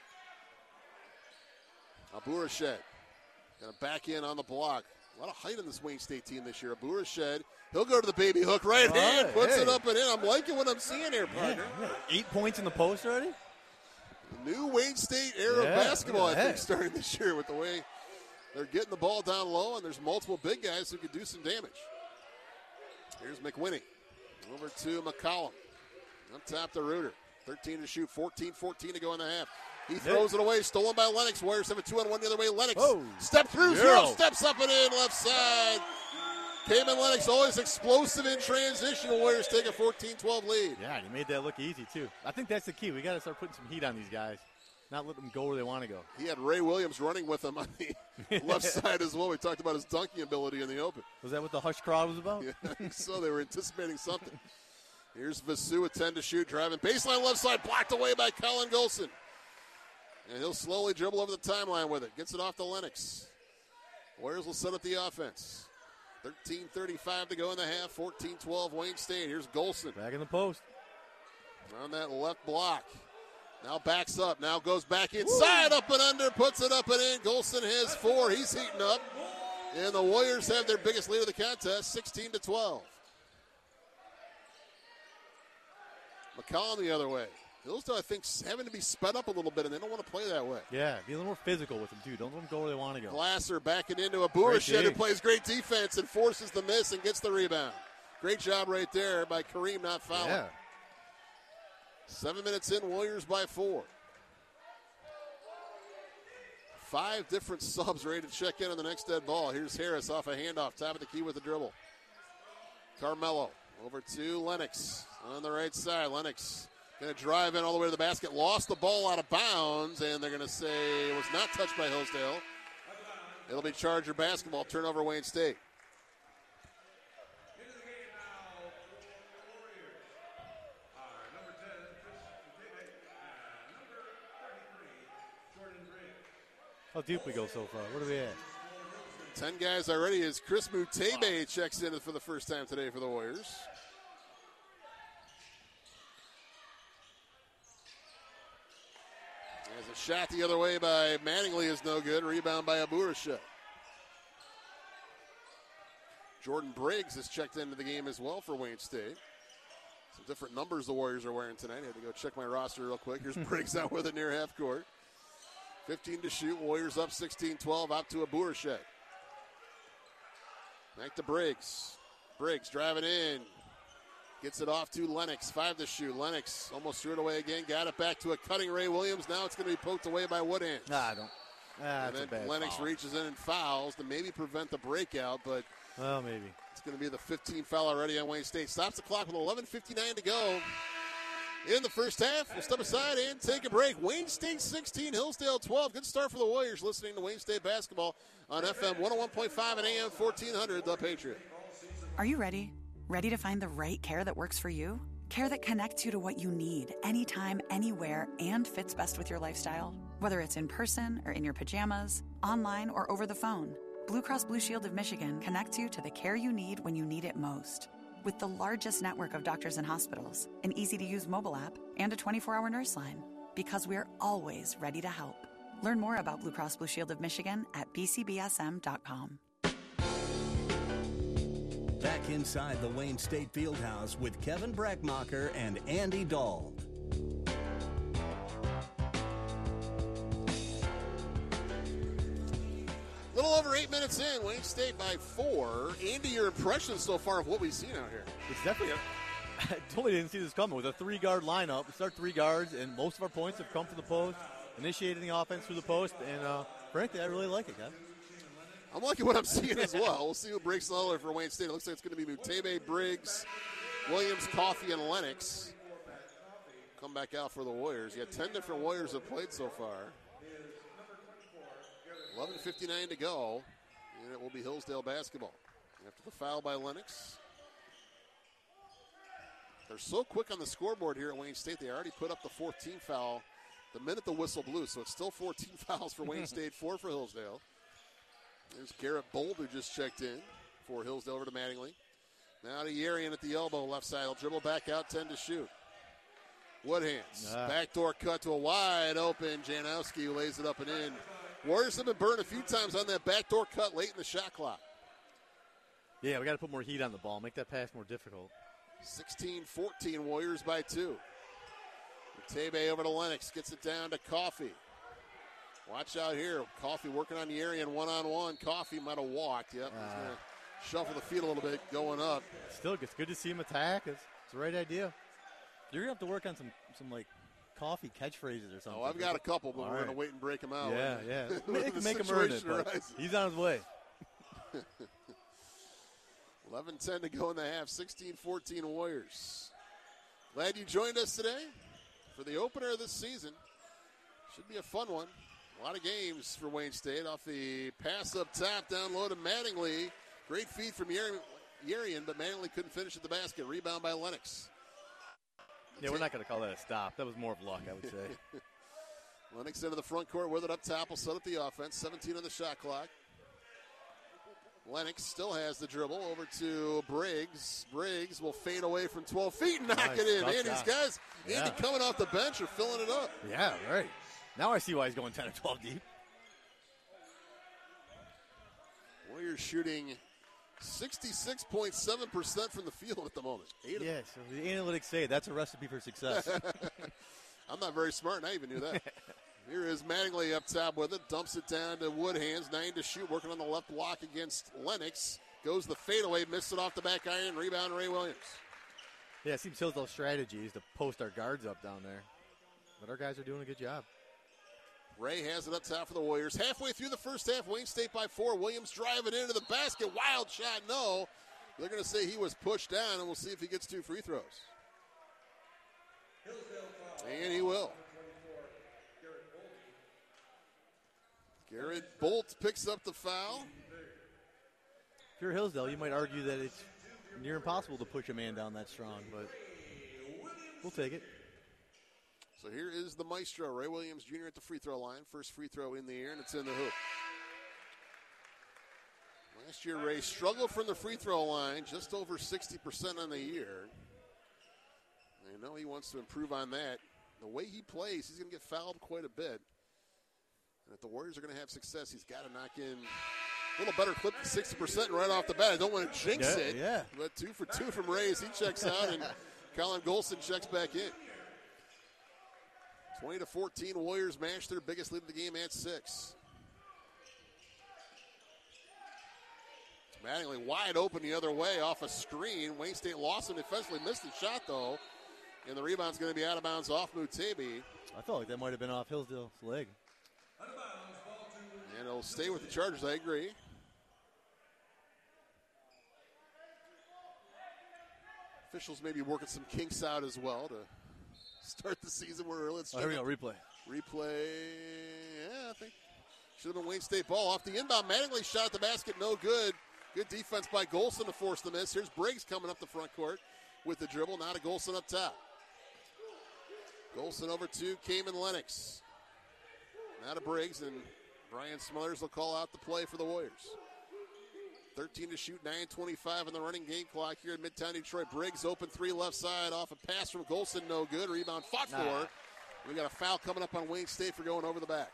Aburashed going to back in on the block. A lot of height in this Wayne State team this year. Aburashed, he'll go to the baby hook, right All hand, right, puts hey. it up and in. I'm liking what I'm seeing here, partner. Yeah, yeah. Eight points in the post already? New Wayne State era yeah, of basketball, I yeah, think, starting this year with the way They're getting the ball down low, and there's multiple big guys who could do some damage. Here's McWinney. Over to McCollum. Up top to Reuter. thirteen to shoot, fourteen fourteen to go in the half. He throws it away, stolen by Lennox. Warriors have a two on one the other way. Lennox Whoa. step through, Zero. zero steps up and in, left side. Cayman Lennox always explosive in transition. Warriors take a fourteen twelve lead. Yeah, you made that look easy, too. I think that's the key. We got to start putting some heat on these guys, not let them go where they want to go. He had Ray Williams running with him on the left side as well. We talked about his dunking ability in the open. Was that what the hush crowd was about? Yeah, I think so. They were anticipating something. Here's Vasu with ten to shoot, driving baseline left side, blocked away by Colin Golson. And he'll slowly dribble over the timeline with it. Gets it off to Lennox. Warriors will set up the offense. thirteen thirty-five to go in the half, fourteen twelve Wayne State. Here's Golson. Back in the post. On that left block. Now backs up. Now goes back inside, Woo. Up and under, puts it up and in. Golson has four. He's heating up. And the Warriors have their biggest lead of the contest, sixteen to twelve. McCollum the other way. Hillsdale, I think, having to be sped up a little bit, and they don't want to play that way. Yeah, be a little more physical with them, too. Don't let them go where they want to go. Glasser backing into a Burashed, who plays great defense and forces the miss and gets the rebound. Great job right there by Kareem not fouling. Yeah. Seven minutes in, Warriors by four. Five different subs ready to check in on the next dead ball. Here's Harris off a handoff, top of the key with the dribble. Carmelo over to Lennox on the right side. Lennox going to drive in all the way to the basket. Lost the ball out of bounds, and they're going to say it was not touched by Hillsdale. It'll be Charger basketball. Turnover, Wayne State. How deep we go so far? What are we at? Ten guys already as Chris Mutebe wow. checks in for the first time today for the Warriors. As a shot the other way by Mattingly is no good. Rebound by Aburashet. Jordan Briggs has checked into the game as well for Wayne State. Some different numbers the Warriors are wearing tonight. I had to go check my roster real quick. Here's Briggs out with it near half court. fifteen to shoot. Warriors up sixteen twelve. Out to Aburashet. Back to Briggs. Briggs driving in. Gets it off to Lennox. Five to shoot. Lennox almost threw it away again. Got it back to a cutting Ray Williams. Now it's going to be poked away by Woodhand. Nah, I don't. Ah, and that's then a bad Lennox foul. reaches in and fouls to maybe prevent the breakout, but well, maybe. It's going to be the fifteenth foul already on Wayne State. Stops the clock with eleven fifty-nine to go in the first half. We'll step aside and take a break. Wayne State sixteen, Hillsdale twelve. Good start for the Warriors. Listening to Wayne State basketball on F M one oh one point five and A M fourteen hundred, The Patriot. Are you ready? Ready to find the right care that works for you? Care that connects you to what you need, anytime, anywhere, and fits best with your lifestyle? Whether it's in person or in your pajamas, online or over the phone, Blue Cross Blue Shield of Michigan connects you to the care you need when you need it most. With the largest network of doctors and hospitals, an easy-to-use mobile app, and a twenty-four hour nurse line. Because we're always ready to help. Learn more about Blue Cross Blue Shield of Michigan at b c b s m dot com. Back inside the Wayne State Fieldhouse with Kevin Brackmacher and Andy Dahl. A little over eight minutes in, Wayne State by four. Andy, your impressions so far of what we've seen out here? It's definitely a, I totally didn't see this coming. With a three-guard lineup, we start three guards, and most of our points have come from the post, initiating the offense through the post, and uh, frankly, I really like it, guys. I'm liking what I'm seeing as well. We'll see who breaks the color for Wayne State. It looks like it's going to be Mutebe, Briggs, Williams, Coffey, and Lennox. Come back out for the Warriors. You got ten different Warriors have played so far. eleven fifty-nine to go, and it will be Hillsdale basketball. After the foul by Lennox. They're so quick on the scoreboard here at Wayne State, they already put up the fourteenth foul the minute the whistle blew. So it's still fourteen fouls for Wayne State, four for Hillsdale. There's Garrett Bold, who just checked in for Hillsdale over to Mattingly. Now to Yarian at the elbow, left side. He'll dribble back out, ten to shoot. Woodhands, ah. backdoor cut to a wide open Janowski, who lays it up and in. Warriors have been burned a few times on that backdoor cut late in the shot clock. Yeah, we got to put more heat on the ball, make that pass more difficult. sixteen fourteen, Warriors by two. Tebe over to Lennox, gets it down to Coffey. Watch out here. Coffee working on the area and one-on-one. Coffee might have walked. Yep. He's Uh, going to shuffle the field a little bit going up. Still, it's good to see him attack. It's, it's the right idea. You're going to have to work on some, some like, coffee catchphrases or something. Oh, I've got a couple, but All we're right. going to wait and break them out. Yeah, yeah. Make, The make him earn it, situation but arises. he's on his way. eleven ten to go in the half. sixteen fourteen Warriors. Glad you joined us today for the opener of this season. Should be a fun one. A lot of games for Wayne State. Off the pass up top, down low to Mattingly. Great feed from Yerian, but Mattingly couldn't finish at the basket. Rebound by Lennox. Yeah, we're not going to call that a stop. That was more of luck, I would say. Lennox into the front court with it up top. Will set up the offense. seventeen on the shot clock. Lennox still has the dribble over to Briggs. Briggs will fade away from twelve feet and knock Nice. it in. Tough Andy's shot. guys, Yeah. Andy coming off the bench are filling it up. Yeah, right. Now I see why he's going ten or twelve deep. Warriors shooting sixty-six point seven percent from the field at the moment. Eight of Yeah, so the analytics say that's a recipe for success. I'm not very smart, and I even knew that. Here is Mattingly up top with it. Dumps it down to Woodhands. Nine to shoot. Working on the left block against Lennox. Goes the fadeaway. Missed it off the back iron. Rebound, Ray Williams. Yeah, it seems Hillsdale's strategy is to post our guards up down there. But our guys are doing a good job. Ray has it up top for the Warriors. Halfway through the first half, Wayne State by four. Williams driving into the basket. Wild shot, no. They're going to say he was pushed down, and we'll see if he gets two free throws. And he will. Garrett Bolt picks up the foul. If you're Hillsdale, you might argue that it's near impossible to push a man down that strong, but we'll take it. So here is the maestro, Ray Williams Junior at the free throw line. First free throw in the air, and it's in the hoop. Last year, Ray struggled from the free throw line, just over sixty percent on the year. I know he wants to improve on that. The way he plays, he's going to get fouled quite a bit. And if the Warriors are going to have success, he's got to knock in a little better clip than sixty percent right off the bat. I don't want to jinx Yeah, it. yeah. But two for two from Ray as he checks out, and Colin Golson checks back in. twenty to fourteen, Warriors match their biggest lead of the game at six. Mattingly wide open the other way off a screen. Wayne State lost him defensively, missed the shot though. And the rebound's going to be out of bounds off Mutebi. I felt like that might have been off Hillsdale's leg. And it'll stay with the Chargers, I agree. Officials may be working some kinks out as well to start the season where let's Oh, here we go, replay. Replay, yeah, I think should have been Wayne State ball. Off the inbound, Mattingly shot at the basket, no good. Good defense by Golson to force the miss. Here's Briggs coming up the front court with the dribble. Now to Golson up top. Golson over to Cayman Lennox. Now to Briggs, and Brian Smothers will call out the play for the Warriors. thirteen to shoot, nine twenty-five on the running game clock here in Midtown Detroit. Briggs open three left side off a pass from Golson, no good. Rebound fought Nah. for. We got a foul coming up on Wayne State for going over the back.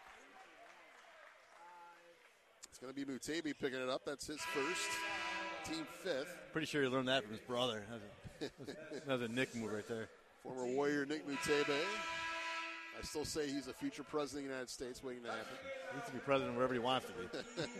It's going to be Mutebi picking it up. That's his first, team fifth. Pretty sure he learned that from his brother. That was a, that was a Nick move right there. Former Warrior Nick Mutebi. I still say he's a future president of the United States waiting to happen. He needs to be president wherever he wants to be.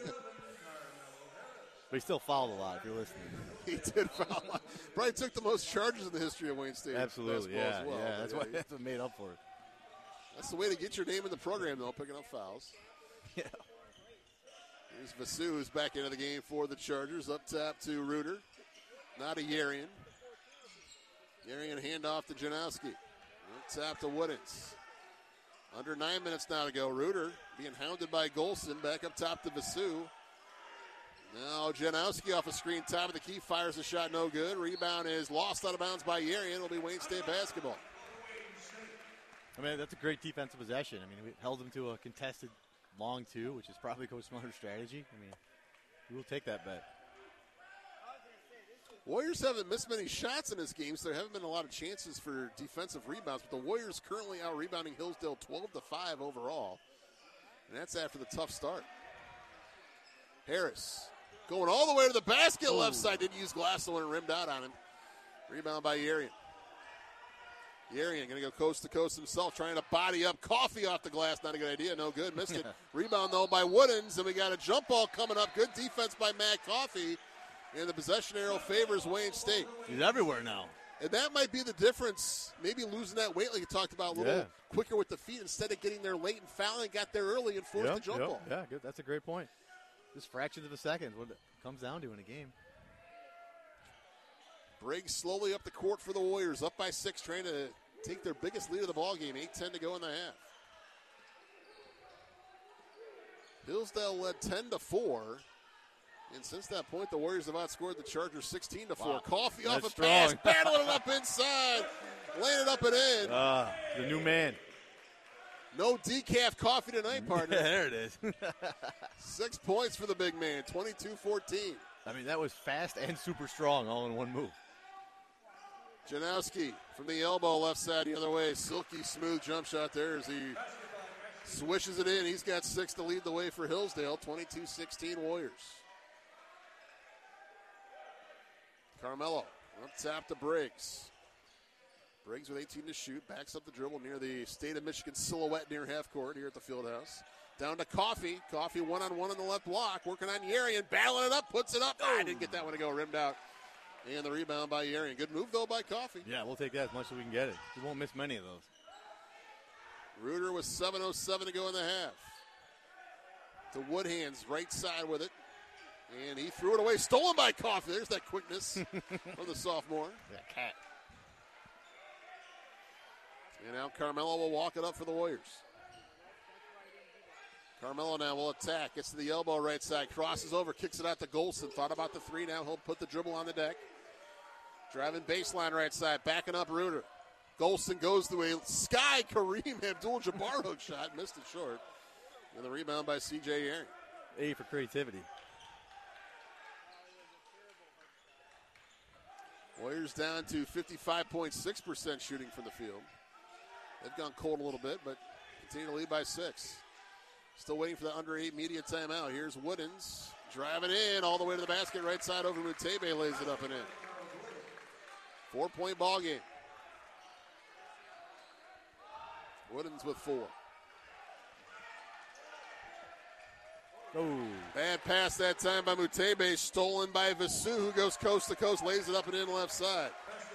But he still fouled a lot, if you're listening. He did foul. Probably took the most charges in the history of Wayne State. Absolutely, basketball yeah. as well. yeah But that's, yeah, why, he- that's what made up for it. That's the way to get your name in the program, though, picking up fouls. Yeah. Here's Vasu, who's back into the game for the Chargers. Up top to Reuter. Now to Yerian. Yerian handoff to Janowski. Up top to Woodens. Under nine minutes now to go. Reuter being hounded by Golson. Back up top to Vasu. Now Janowski off a screen, top of the key, fires a shot, no good. Rebound is lost out of bounds by Yerian. It'll be Wayne State basketball. I mean, that's a great defensive possession. I mean, we held him to a contested long two, which is probably Coach Smothers' strategy. I mean, we will take that bet. Warriors haven't missed many shots in this game, so there haven't been a lot of chances for defensive rebounds. But the Warriors currently out rebounding Hillsdale twelve to five overall. And that's after the tough start. Harris going all the way to the basket, left side. Didn't use glass, so when it rimmed out on him. Rebound by Yerian. Yarian going to go coast to coast himself, trying to body up Coffee off the glass. Not a good idea. No good. Missed it. Rebound, though, by Woodens. And we got a jump ball coming up. Good defense by Matt Coffee. And the possession arrow favors Wayne State. He's everywhere now. And that might be the difference. Maybe losing that weight, like you talked about, a little yeah. quicker with the feet instead of getting there late and fouling. Got there early and forced yep, the jump yep. ball. Yeah, good. That's a great point. Just fractions of a second, what it comes down to in a game. Briggs slowly up the court for the Warriors, up by six, trying to take their biggest lead of the ball game. eight ten to go in the half. Hillsdale led ten to four. And since that point, the Warriors have outscored the Chargers sixteen to four. Wow. Coffee That's off a strong. pass, battling it up inside, laying it up and in. Ah, the new man. No decaf Coffee tonight, partner. Yeah, there it is. Six points for the big man, twenty-two fourteen. I mean, that was fast and super strong all in one move. Janowski from the elbow, left side the other way. Silky smooth jump shot there as he swishes it in. He's got six to lead the way for Hillsdale, twenty-two sixteen Warriors. Carmelo up top to Briggs. Briggs with eighteen to shoot, backs up the dribble near the State of Michigan silhouette near half court here at the Fieldhouse. Down to Coffee. Coffee one-on-one on the left block, working on Yarian, battling it up, puts it up. Oh, I didn't get that one to go, rimmed out. And the rebound by Yarian. Good move, though, by Coffee. Yeah, we'll take that as much as we can get it. We won't miss many of those. Reuter with seven oh seven to go in the half. To Woodhands, right side with it. And he threw it away, stolen by Coffee. There's that quickness from the sophomore. Yeah, cat. And now Carmelo will walk it up for the Warriors. Carmelo now will attack. Gets to the elbow right side. Crosses over. Kicks it out to Golson. Thought about the three. Now he'll put the dribble on the deck. Driving baseline right side. Backing up Reuter. Golson goes through a Sky Kareem Abdul-Jabbar hook shot. Missed it short. And the rebound by C J Yarian. A for creativity. Warriors down to fifty-five point six percent shooting from the field. They've gone cold a little bit, but continue to lead by six. Still waiting for the under eight media timeout. Here's Woodens driving in all the way to the basket. Right side over Mutebe, lays it up and in. Four-point ball game. Woodens with four. Oh. Bad pass that time by Mutebe, stolen by Vasu, who goes coast to coast, lays it up and in left side.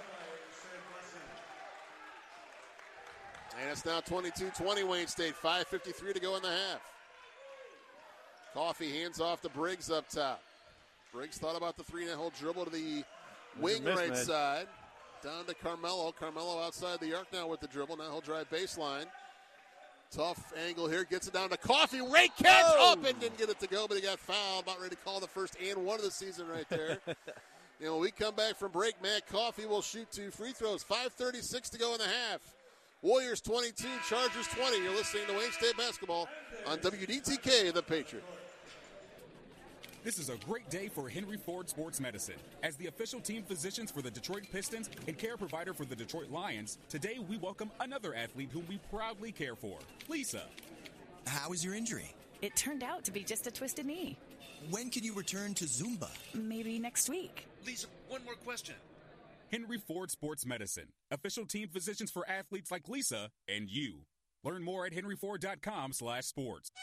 And it's now twenty-two twenty Wayne State, five fifty-three to go in the half. Coffee hands off to Briggs up top. Briggs thought about the three, and he'll dribble to the wing miss, right man. side. Down to Carmelo. Carmelo outside the arc now with the dribble. Now he'll drive baseline. Tough angle here. Gets it down to Coffee. Rake catch Oh. up and didn't get it to go, but he got fouled. About ready to call the first and one of the season right there. And when we come back from break, Matt Coffee will shoot two free throws. five thirty-six to go in the half. Warriors twenty-two, Chargers twenty. You're listening to Wayne State Basketball on W D T K, The Patriot. This is a great day for Henry Ford Sports Medicine. As the official team physicians for the Detroit Pistons and care provider for the Detroit Lions, today we welcome another athlete whom we proudly care for, Lisa. How is your injury? It turned out to be just a twisted knee. When can you return to Zumba? Maybe next week. Lisa, one more question. Henry Ford Sports Medicine, official team physicians for athletes like Lisa and you. Learn more at henry ford dot com slash sports.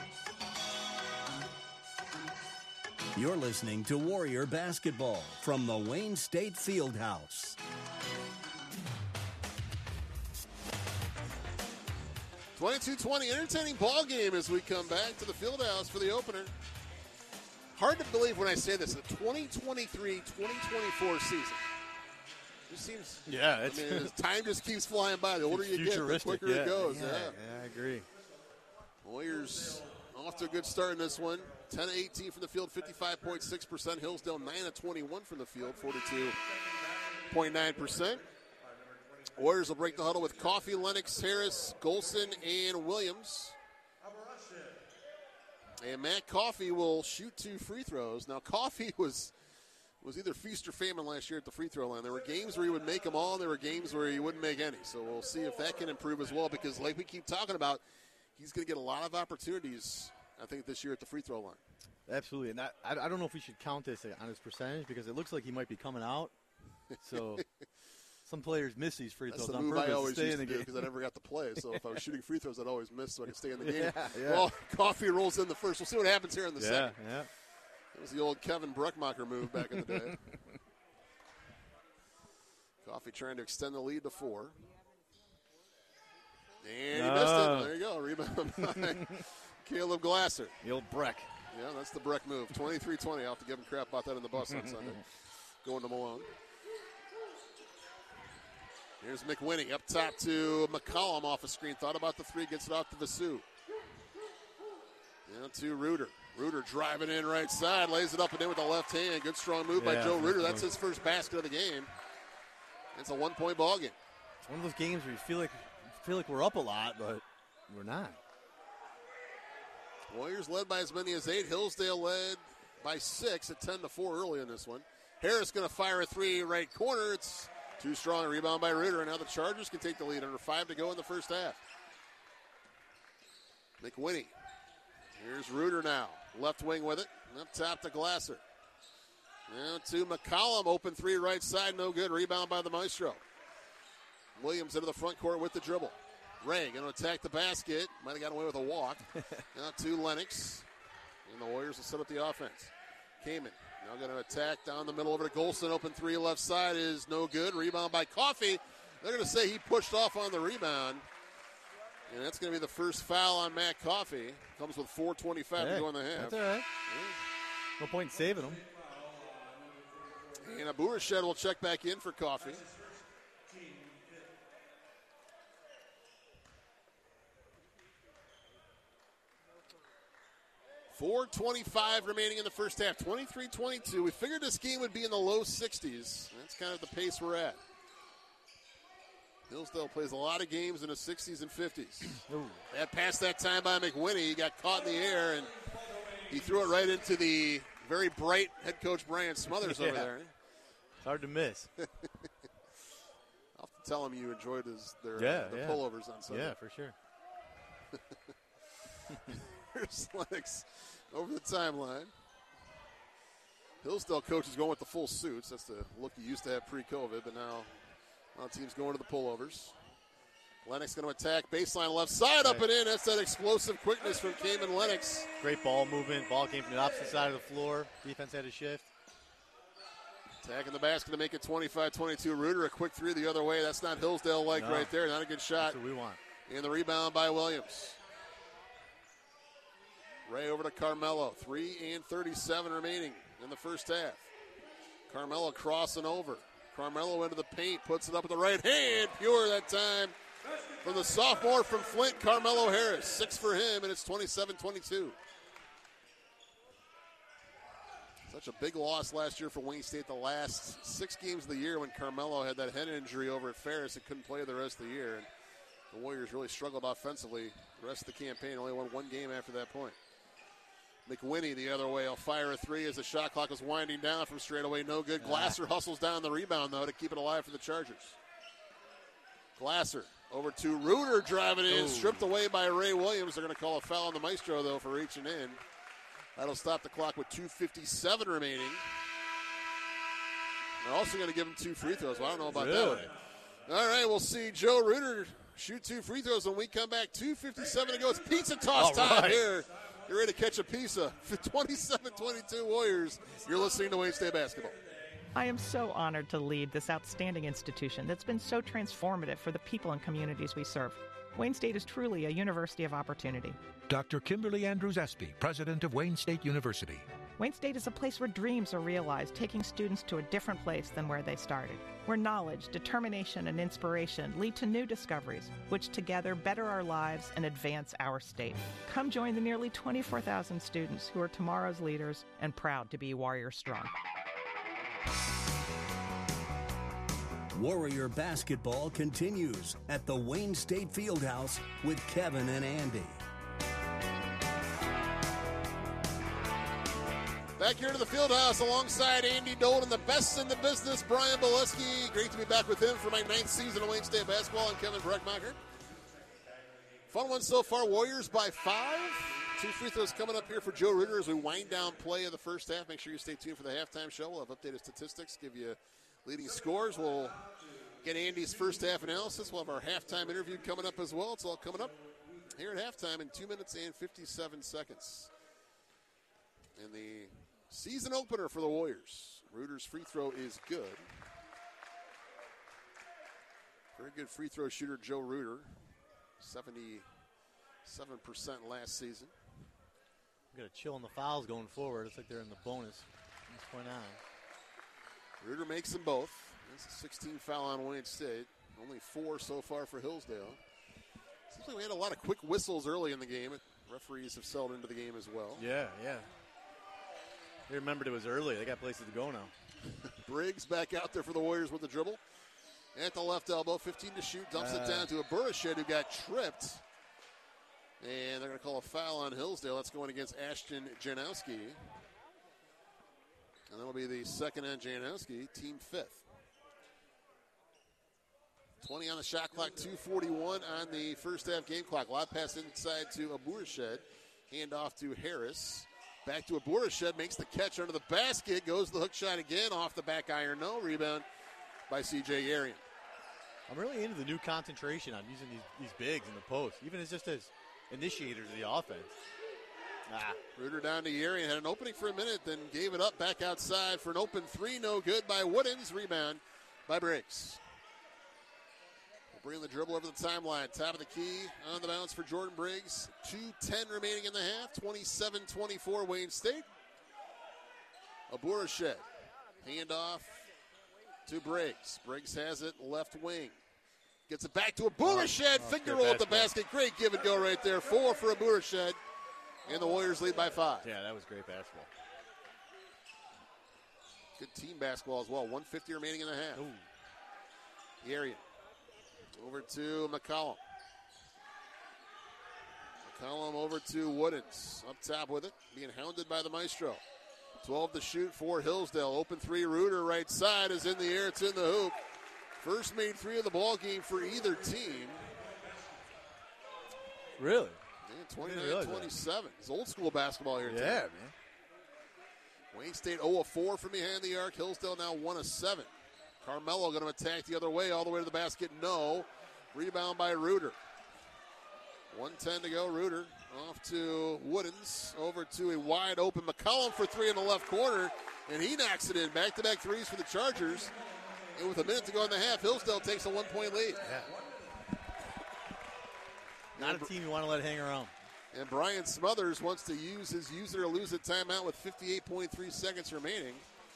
You're listening to Warrior Basketball from the Wayne State Fieldhouse. twenty-two twenty, entertaining ball game as we come back to the Fieldhouse for the opener. Hard to believe when I say this, the twenty twenty-three twenty twenty-four season. It seems, Yeah, I it's mean, time just keeps flying by. The older you get, the futuristic, quicker yeah. it goes. Yeah, Yeah. yeah, I agree. Warriors off to a good start in this one. ten of eighteen from the field, fifty-five point six percent. Hillsdale nine of twenty-one from the field, forty-two point nine percent. Warriors will break the huddle with Coffee, Lennox, Harris, Golson, and Williams. And Matt Coffee will shoot two free throws. Now, Coffee was was either feast or famine last year at the free throw line. There were games where he would make them all, and there were games where he wouldn't make any. So we'll see if that can improve as well, because like we keep talking about, he's going to get a lot of opportunities, I think, this year at the free throw line. Absolutely. And I, I don't know if we should count this on his percentage, because it looks like he might be coming out. So some players miss these free That's throws the on move purpose I always to stay used in to the do game. because I never got to play. So if I was shooting free throws, I'd always miss so I could stay in the game. Yeah, yeah. Well, Coffee rolls in the first. We'll see what happens here in the Yeah, second. yeah. It was the old Kevin Bruckmacher move back in the day. Coffee trying to extend the lead to four. And he missed No. it. There you go. Rebound by Caleb Glasser. The old Breck. Yeah, that's the Breck move. twenty-three twenty. I'll have to give him crap about that in the bus on Sunday. Going to Malone. Here's McWinney up top to McCollum off a screen. Thought about the three. Gets it off to Vasu. Down to Reuter. Reuter driving in right side. Lays it up and in with the left hand. Good strong move by Yeah, Joe Reuter. that's That's his first basket of the game. It's a one-point ball game. It's one of those games where you feel like feel like we're up a lot, but we're not. Warriors led by as many as eight. Hillsdale led by six at ten to four early in this one. Harris going to fire a three right corner. It's too strong. A rebound by Reuter. And now the Chargers can take the lead under five to go in the first half. McWinney. Here's Reuter now. Left wing with it. Up top to Glasser. Now to McCollum. Open three right side. No good. Rebound by the Maestro. Williams into the front court with the dribble. Ray going to attack the basket. Might have gotten away with a walk. Now to Lennox. And the Warriors will set up the offense. Kamen now going to attack down the middle over to Golston. Open three left side is no good. Rebound by Coffey. They're going to say he pushed off on the rebound. And that's going to be the first foul on Matt Coffey. Comes with four twenty-five Hey, to go in the half. that's all right. No point in saving him. And Aburashed will check back in for Coffey. four twenty-five remaining in the first half. twenty-three twenty-two. We figured this game would be in the low sixties. That's kind of the pace we're at. Hillsdale plays a lot of games in the sixties and fifties. That pass that time by McWinney. He got caught in the air, and he threw it right into the very bright head coach Brian Smothers Yeah. over there. It's hard to miss. I'll have to tell him you enjoyed his their, Yeah, uh, their yeah. pullovers on Sunday. Yeah, for sure. Here's Lennox over the timeline. Hillsdale coach is going with the full suits. That's the look he used to have pre-COVID, but now a lot of teams going to the pullovers. Lennox going to attack baseline left side, up and in. That's that explosive quickness from Kamen Lennox. Great ball movement. Ball came from the opposite side of the floor. Defense had to shift. Attacking the basket to make it twenty-five twenty-two. Reuter, a quick three the other way. That's not Hillsdale-like No. right there. Not a good shot. That's what we want. And the rebound by Williams. Ray over to Carmelo. three and thirty-seven remaining in the first half. Carmelo crossing over. Carmelo into the paint, puts it up with the right hand. Pure that time from the sophomore from Flint, Carmelo Harris. Six for him, and it's twenty-seven twenty-two. Such a big loss last year for Wayne State. The last six games of the year when Carmelo had that head injury over at Ferris and couldn't play the rest of the year. And the Warriors really struggled offensively the rest of the campaign. Only won one game after that point. McWinney the other way. He'll fire a three as the shot clock is winding down from straight away. No good. Glasser hustles down the rebound, though, to keep it alive for the Chargers. Glasser over to Reuter driving in. Ooh. Stripped away by Ray Williams. They're going to call a foul on the Maestro, though, for reaching in. That'll stop the clock with two fifty-seven remaining. They're also going to give him two free throws. Well, I don't know about Really? that one. All right, we'll see Joe Reuter shoot two free throws when we come back. two fifty-seven to go. It's pizza toss All time right. here. You're ready to catch a pizza. twenty-seven twenty-two Warriors. You're listening to Wayne State Basketball. I am so honored to lead this outstanding institution that's been so transformative for the people and communities we serve. Wayne State is truly a university of opportunity. Doctor Kimberly Andrews Espy, president of Wayne State University. Wayne State is a place where dreams are realized, taking students to a different place than where they started. Where knowledge, determination, and inspiration lead to new discoveries, which together better our lives and advance our state. Come join the nearly twenty-four thousand students who are tomorrow's leaders and proud to be Warrior Strong. Warrior basketball continues at the Wayne State Fieldhouse with Kevin and Andy. Back here to the Fieldhouse alongside Andy Dolan, the best in the business, Brian Bileski. Great to be back with him for my ninth season of Wayne State basketball. And Kevin Breckmacher. Fun one so far. Warriors by five. Two free throws coming up here for Joe Reuter as we wind down play of the first half. Make sure you stay tuned for the halftime show. We'll have updated statistics, give you leading scores. We'll Get Andy's first half analysis. We'll have our halftime interview coming up as well. It's all coming up here at halftime in two minutes and fifty-seven seconds. And the season opener for the Warriors. Reuter's free throw is good. Very good free throw shooter, Joe Reuter. seventy-seven percent last season. Got a chill on the fouls going forward. Looks like they're in the bonus from this point on. Reuter makes them both. That's a sixteen foul on Wayne State. Only four so far for Hillsdale. Seems like we had a lot of quick whistles early in the game. Referees have settled into the game as well. Yeah, yeah. They remembered it was early. They got places to go now. Briggs back out there for the Warriors with the dribble. At the left elbow, fifteen to shoot. Dumps uh, it down to a Burashed who got tripped. And they're going to call a foul on Hillsdale. That's going against Ashton Janowski. And that'll be the second on Janowski, team fifth. twenty on the shot clock, two forty-one on the first half game clock. Lob pass inside to Aburashed. Hand off to Harris. Back to Aburashed, makes the catch under the basket. Goes the hook shot again, off the back iron. No rebound by C J Arian. I'm really into the new concentration on using these, these bigs in the post, even as just as initiators of the offense. Ah. Reuter down to Arian. Had an opening for a minute, then gave it up back outside for an open three. No good by Woodens. Rebound by Briggs. We'll bring the dribble over the timeline. Top of the key on the bounce for Jordan Briggs. two ten remaining in the half. twenty-seven twenty-four Wayne State. Aburashed. Hand off to Briggs. Briggs has it left wing. Gets it back to Aburashed. Oh, oh, finger roll at the basket. Great give and go right there. Four for Aburashed. And the Warriors lead by five. Yeah, that was great basketball. Good team basketball as well. one fifty remaining in the half. Ooh. Arian. Over to McCollum. McCollum over to Woodens. Up top with it. Being hounded by the Maestro. twelve to shoot for Hillsdale. Open three. Reuter right side is in the air. It's in the hoop. First made three of the ball game for either team. Really? Yeah, twenty-nine twenty-seven. It's old school basketball here, yeah, too. man. Wayne State oh of four from behind the arc. Hillsdale now one of seven. Carmelo going to attack the other way, all the way to the basket. No. Rebound by Reuter. one ten to go. Reuter off to Woodens. Over to a wide open McCollum for three in the left corner. And he knocks it in. Back-to-back threes for the Chargers. And with a minute to go in the half, Hillsdale takes a one-point lead. Yeah. Not a team you want to let hang around. And Brian Smothers wants to use his use it or lose it timeout with fifty-eight point three seconds remaining.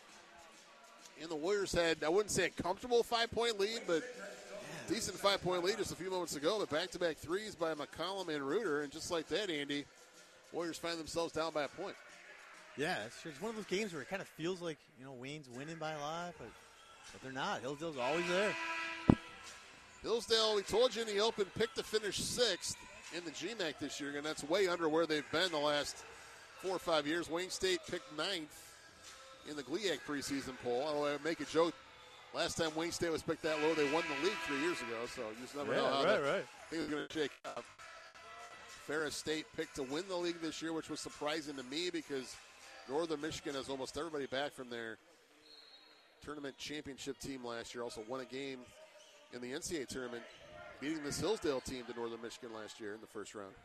And the Warriors had, I wouldn't say a comfortable five-point lead, but yeah. decent five-point lead just a few moments ago. But back-to-back threes by McCollum and Reuter. And just like that, Andy, Warriors find themselves down by a point. Yeah, it's, it's one of those games where it kind of feels like, you know, Wayne's winning by a lot, but, but they're not. Hillsdale's always there. Hillsdale, we told you in the open, picked to finish sixth in the G M A C this year, and that's way under where they've been the last four or five years. Wayne State picked ninth in the G L I A C preseason poll. Although I make a joke, last time Wayne State was picked that low, they won the league three years ago, so you just never yeah, know how right, that right. thing is going to shake up. Ferris State picked to win the league this year, which was surprising to me because Northern Michigan has almost everybody back from their tournament championship team last year. Also won a game in the N C double A tournament, beating this Hillsdale team to Northern Michigan last year in the first round.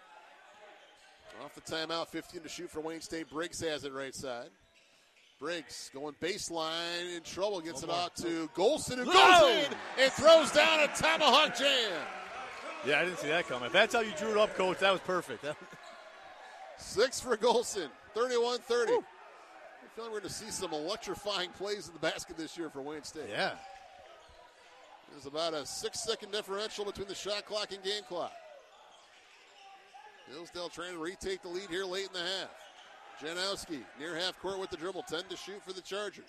Off the timeout, fifteen to shoot for Wayne State. Briggs has it right side. Briggs going baseline, in trouble, gets oh, it out to Golson, who Whoa! goes in and throws down a tomahawk jam. Yeah, I didn't see that coming. If that's how you drew it up, Coach, that was perfect. Six for Golson, thirty-one thirty. I feel like we're going to see some electrifying plays in the basket this year for Wayne State. Yeah. There's about a six-second differential between the shot clock and game clock. Hillsdale trying to retake the lead here late in the half. Janowski near half court with the dribble. ten to shoot for the Chargers.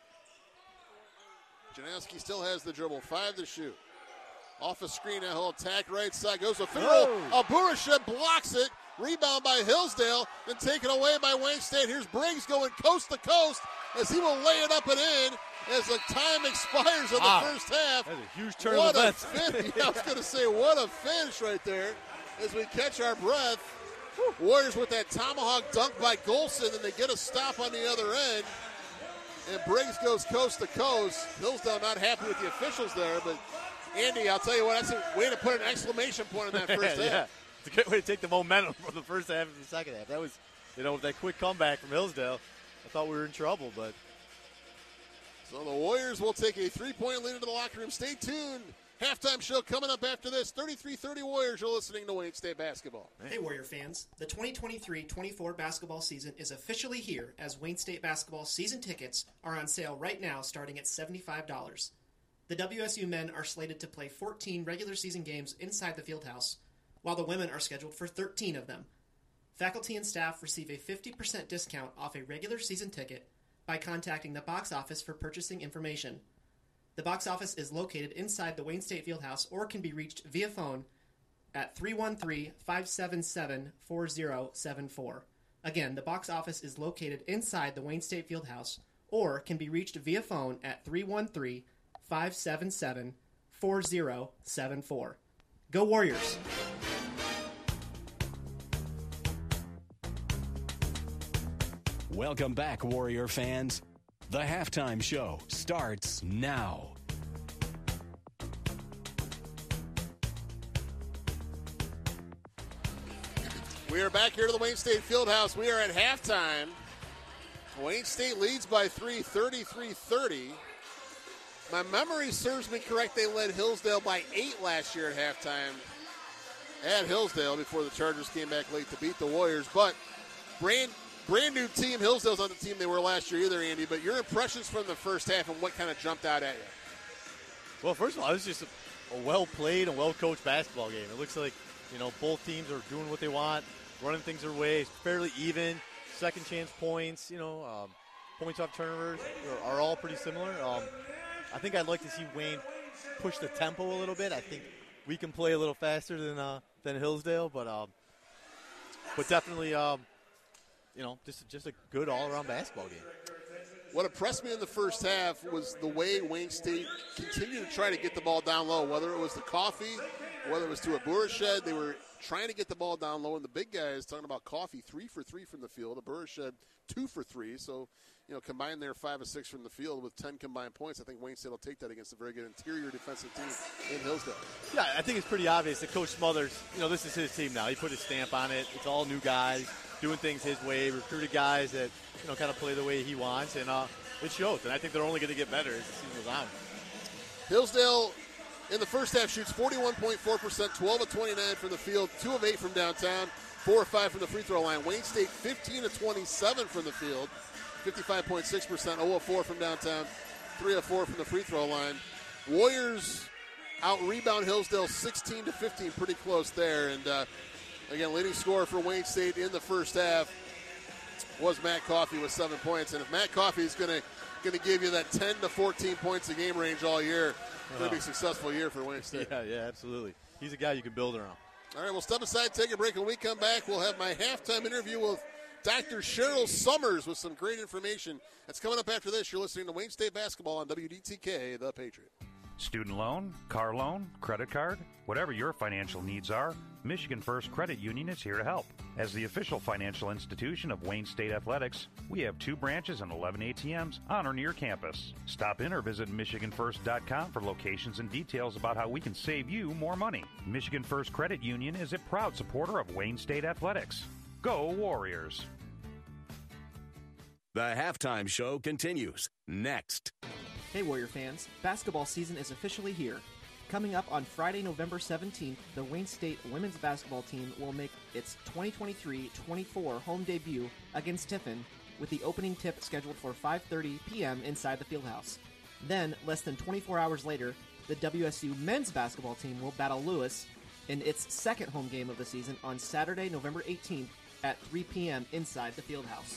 Janowski still has the dribble. five to shoot. Off a screen, now he'll attack right side. Goes to Farrell. Aburashed blocks it. Rebound by Hillsdale. Then taken away by Wayne State. Here's Briggs going coast to coast as he will lay it up and in as the time expires in wow. the first half. That's a huge turn what of a events. finish. I was going to say, what a finish right there as we catch our breath. Whew. Warriors with that tomahawk dunk by Golson, and they get a stop on the other end. and Briggs goes coast to coast. Hillsdale not happy with the officials there, but Andy, I'll tell you what, that's a way to put an exclamation point on that first yeah, half. It's a good way to take the momentum from the first half to the second half. That was, you know, with that quick comeback from Hillsdale, I thought we were in trouble, but. So the Warriors will take a three-point lead into the locker room. Stay tuned. Halftime show coming up after this. thirty-three thirty Warriors. You're listening to Wayne State Basketball. Hey, Warrior fans. The twenty twenty-three twenty-four basketball season is officially here, as Wayne State basketball season tickets are on sale right now starting at seventy-five dollars. The W S U men are slated to play fourteen regular season games inside the Fieldhouse, while the women are scheduled for thirteen of them. Faculty and staff receive a fifty percent discount off a regular season ticket by contacting the box office for purchasing information. The box office is located inside the Wayne State Fieldhouse or can be reached via phone at three one three, five seven seven, four zero seven four. Again, the box office is located inside the Wayne State Fieldhouse or can be reached via phone at three one three, five seven seven, four zero seven four. Go Warriors! Welcome back, Warrior fans. The halftime show starts now. We are back here to the Wayne State Fieldhouse. We are at halftime. Wayne State leads by three, thirty-three thirty. My memory serves me correct, they led Hillsdale by eight last year at halftime at Hillsdale before the Chargers came back late to beat the Warriors. But brand brand new team. Hillsdale's not the team they were last year either, Andy. But your impressions from the first half and what kind of jumped out at you? Well, first of all, it was just a, a well-played and well-coached basketball game. It looks like, you know, both teams are doing what they want, running things their way. It's fairly even. Second chance points, you know, um, points off turnovers are, are all pretty similar. Um, I think I'd like to see Wayne push the tempo a little bit. I think we can play a little faster than uh, than Hillsdale, but um, but definitely, um, you know, just just a good all-around basketball game. What impressed me in the first half was the way Wayne State continued to try to get the ball down low, whether it was to Coffee, whether it was to a Burashed. They were trying to get the ball down low, and the big guys, talking about Coffee, three for three from the field, a Burashed, two for three. So, you know, combined there, five or six from the field with ten combined points. I think Wayne State will take that against a very good interior defensive team in Hillsdale. Yeah, I think it's pretty obvious that Coach Smothers, you know, this is his team now. He put his stamp on it. It's all new guys doing things his way, recruited guys that, you know, kind of play the way he wants, and uh, it shows. And I think they're only going to get better as the season goes on. Hillsdale in the first half shoots forty-one point four percent, twelve of twenty-nine from the field, two of eight from downtown, four of five from the free throw line. Wayne State fifteen of twenty-seven from the field, fifty-five point six percent, zero of four from downtown, three of four from the free throw line. Warriors out-rebound Hillsdale sixteen to fifteen, pretty close there. And, uh, again, leading scorer for Wayne State in the first half was Matt Coffey with seven points. And if Matt Coffey is going to going to give you that ten to fourteen points a game range all year, it's going to be a successful year for Wayne State. Yeah, yeah, absolutely. He's a guy you can build around. All right, we'll step aside, take a break. When we come back, we'll have my halftime interview with Doctor Cheryl Summers with some great information. That's coming up after this. You're listening to Wayne State Basketball on W D T K, The Patriot. Student loan, car loan, credit card, whatever your financial needs are, Michigan First Credit Union is here to help. As the official financial institution of Wayne State Athletics, we have two branches and eleven A T Ms on or near campus. Stop in or visit Michigan First dot com for locations and details about how we can save you more money. Michigan First Credit Union is a proud supporter of Wayne State Athletics. Go Warriors! The halftime show continues next. Hey Warrior fans, basketball season is officially here. Coming up on Friday, November seventeenth, the Wayne State women's basketball team will make its twenty twenty-three twenty-four home debut against Tiffin, with the opening tip scheduled for five thirty p.m. inside the Fieldhouse. Then, less than twenty-four hours later, the W S U men's basketball team will battle Lewis in its second home game of the season on Saturday, November eighteenth at three p.m. inside the Fieldhouse.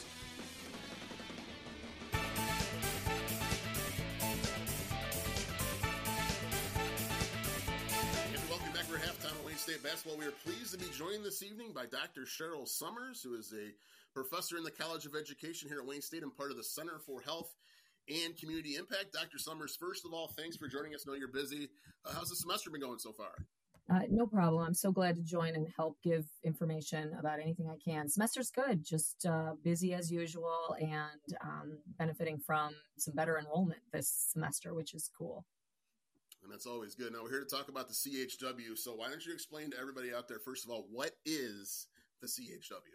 State Basketball. We are pleased to be joined this evening by Doctor Cheryl Summers, who is a professor in the College of Education here at Wayne State and part of the Center for Health and Community Impact. Doctor Summers, first of all, thanks for joining us. I know you're busy. Uh, how's the semester been going so far? Uh, no problem. I'm so glad to join and help give information about anything I can. Semester's good, just uh, busy as usual, and um, benefiting from some better enrollment this semester, which is cool. And that's always good. Now we're here to talk about the C H W. So why don't you explain to everybody out there, first of all, what is the C H W?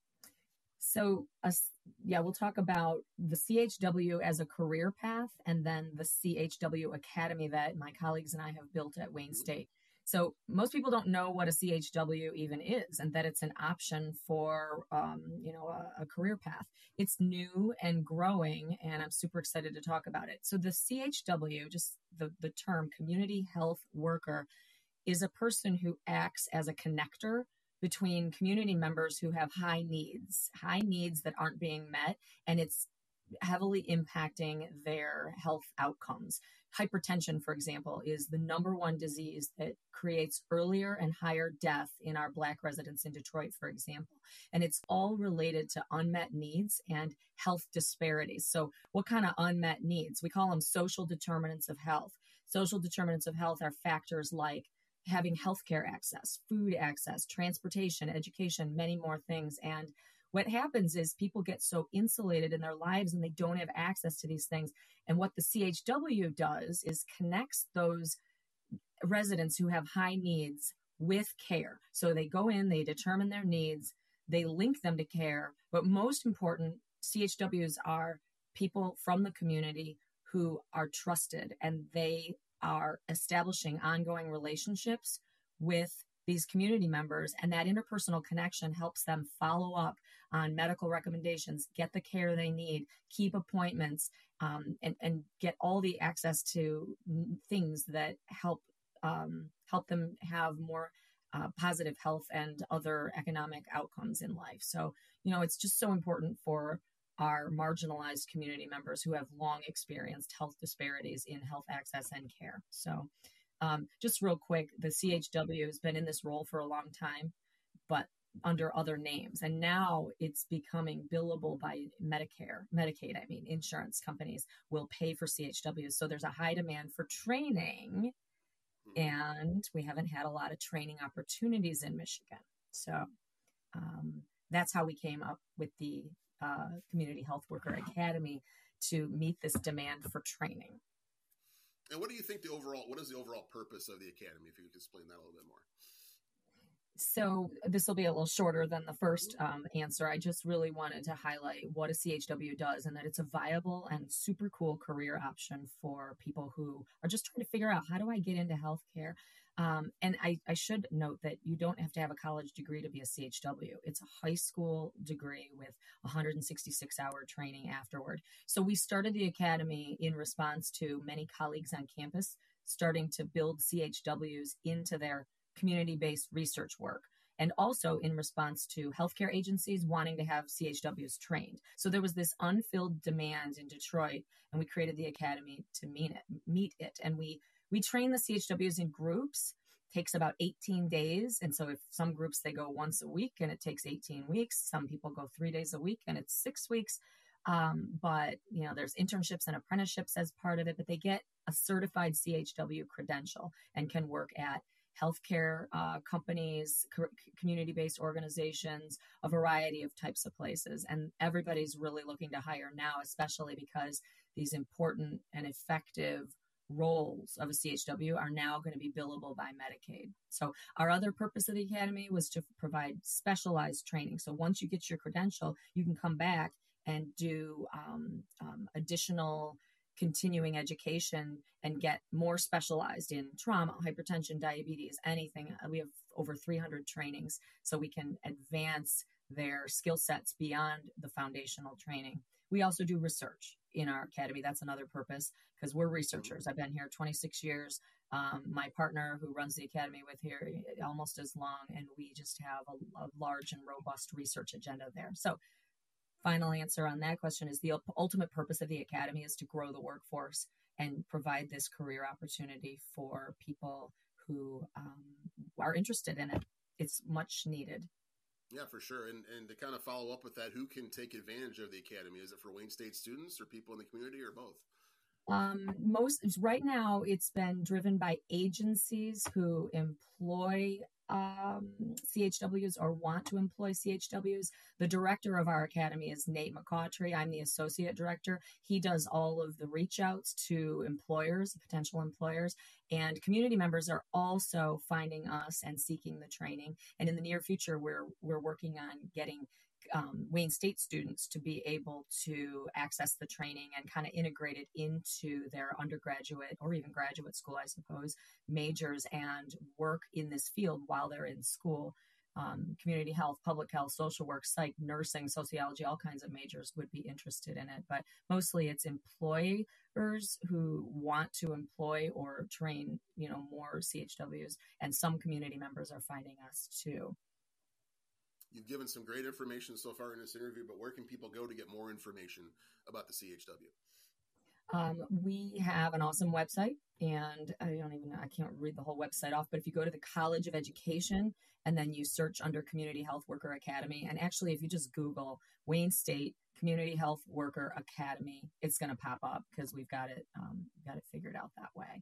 So, uh, yeah, we'll talk about the C H W as a career path, and then the C H W Academy that my colleagues and I have built at Wayne State. So most people don't know what a C H W even is, and that it's an option for, um, you know, a, a career path. It's new and growing, and I'm super excited to talk about it. So the C H W, just the, the term community health worker, is a person who acts as a connector between community members who have high needs, high needs that aren't being met, and it's heavily impacting their health outcomes. Hypertension, for example, is the number one disease that creates earlier and higher death in our Black residents in Detroit, for example. And it's all related to unmet needs and health disparities. So what kind of unmet needs? We call them social determinants of health. Social determinants of health are factors like having healthcare access, food access, transportation, education, many more things. And what happens is people get so insulated in their lives and they don't have access to these things. And what the C H W does is connects those residents who have high needs with care. So they go in, they determine their needs, they link them to care. But most important, C H Ws are people from the community who are trusted, and they are establishing ongoing relationships with these community members, and that interpersonal connection helps them follow up on medical recommendations, get the care they need, keep appointments, um, and, and get all the access to things that help um, help them have more uh, positive health and other economic outcomes in life. So, you know, it's just so important for our marginalized community members who have long experienced health disparities in health access and care. So um, just real quick, the C H W has been in this role for a long time, but under other names. And now it's becoming billable by Medicare, Medicaid, I mean, insurance companies will pay for C H Ws. So there's a high demand for training, and we haven't had a lot of training opportunities in Michigan. So um, that's how we came up with the Uh, Community Health Worker Academy to meet this demand for training. And what do you think the overall, what is the overall purpose of the Academy, if you could explain that a little bit more? So this will be a little shorter than the first um, answer. I just really wanted to highlight what a C H W does and that it's a viable and super cool career option for people who are just trying to figure out, how do I get into healthcare? Um, and I, I should note that you don't have to have a college degree to be a C H W. It's a high school degree with one hundred sixty-six hour training afterward. So we started the Academy in response to many colleagues on campus starting to build C H Ws into their community-based research work, and also in response to healthcare agencies wanting to have C H Ws trained. So there was this unfilled demand in Detroit, and we created the Academy to meet it. Meet it. And we we train the C H Ws in groups. It takes about eighteen days. And so if some groups, they go once a week and it takes eighteen weeks. Some people go three days a week and it's six weeks. Um, but, you know, there's internships and apprenticeships as part of it, but they get a certified C H W credential and can work at healthcare uh, companies, co- community-based organizations, a variety of types of places. And everybody's really looking to hire now, especially because these important and effective roles of a C H W are now going to be billable by Medicaid. So our other purpose of the Academy was to provide specialized training. So once you get your credential, you can come back and do um, um, additional continuing education and get more specialized in trauma, hypertension, diabetes, anything. We have over three hundred trainings, so we can advance their skill sets beyond the foundational training. We also do research in our academy. That's another purpose, because we're researchers. I've been here twenty-six years. Um, my partner who runs the academy with here almost as long, and we just have a, a large and robust research agenda there. So final answer on that question is the ultimate purpose of the academy is to grow the workforce and provide this career opportunity for people who um, are interested in it. It's much needed. Yeah, for sure. And and to kind of follow up with that, who can take advantage of the academy? Is it for Wayne State students or people in the community, or both? Um, most right now, it's been driven by agencies who employ um, C H Ws or want to employ C H Ws. The director of our academy is Nate McCautry. I'm the associate director. He does all of the reach outs to employers, potential employers, and community members are also finding us and seeking the training. And in the near future, we're we're working on getting Um, Wayne State students to be able to access the training and kind of integrate it into their undergraduate or even graduate school, I suppose, majors and work in this field while they're in school. Um, community health, public health, social work, psych, nursing, sociology, all kinds of majors would be interested in it. But mostly it's employers who want to employ or train, you know, more C H Ws, and some community members are finding us too. You've given some great information so far in this interview, but where can people go to get more information about the C H W? Um, we have an awesome website, and I don't even know, I can't read the whole website off, but if you go to the College of Education and then you search under Community Health Worker Academy, and actually if you just Google Wayne State Community Health Worker Academy, it's going to pop up because we've got it, um, got it figured out that way.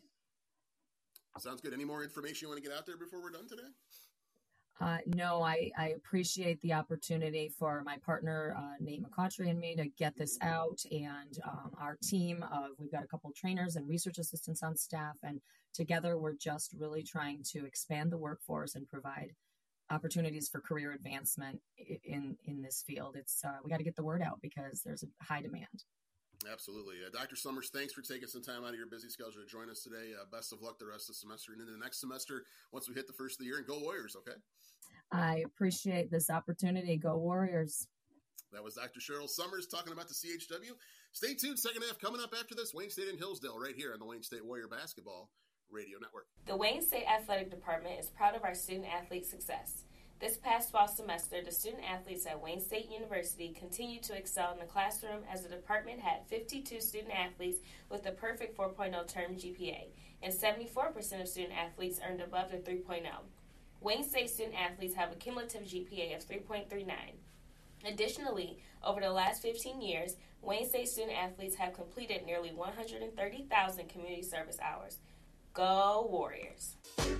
Sounds good. Any more information you want to get out there before we're done today? Uh, no, I, I appreciate the opportunity for my partner, uh, Nate McCautry, and me to get this out, and um, our team of, we've got a couple trainers and research assistants on staff, and together we're just really trying to expand the workforce and provide opportunities for career advancement in, in this field. It's, uh, we got to get the word out because there's a high demand. Absolutely. Uh, Doctor Summers, thanks for taking some time out of your busy schedule to join us today. Uh, best of luck the rest of the semester and into the next semester once we hit the first of the year, and go Warriors, okay? I appreciate this opportunity. Go Warriors. That was Doctor Cheryl Summers talking about the C H W. Stay tuned. Second half coming up after this. Wayne State and Hillsdale right here on the Wayne State Warrior Basketball Radio Network. The Wayne State Athletic Department is proud of our student-athlete success. This past fall semester, the student-athletes at Wayne State University continued to excel in the classroom as the department had fifty-two student-athletes with a perfect four point oh term G P A, and seventy-four percent of student-athletes earned above the three point oh. Wayne State student-athletes have a cumulative G P A of three point three nine. Additionally, over the last fifteen years, Wayne State student-athletes have completed nearly one hundred thirty thousand community service hours. Go Warriors!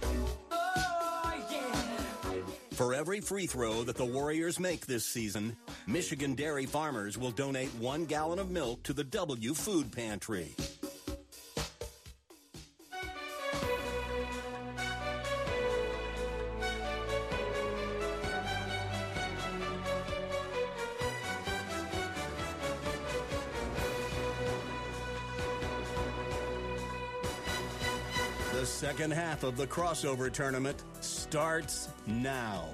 Oh, yeah. For every free throw that the Warriors make this season, Michigan dairy farmers will donate one gallon of milk to the W Food Pantry. The second half of the crossover tournament starts now.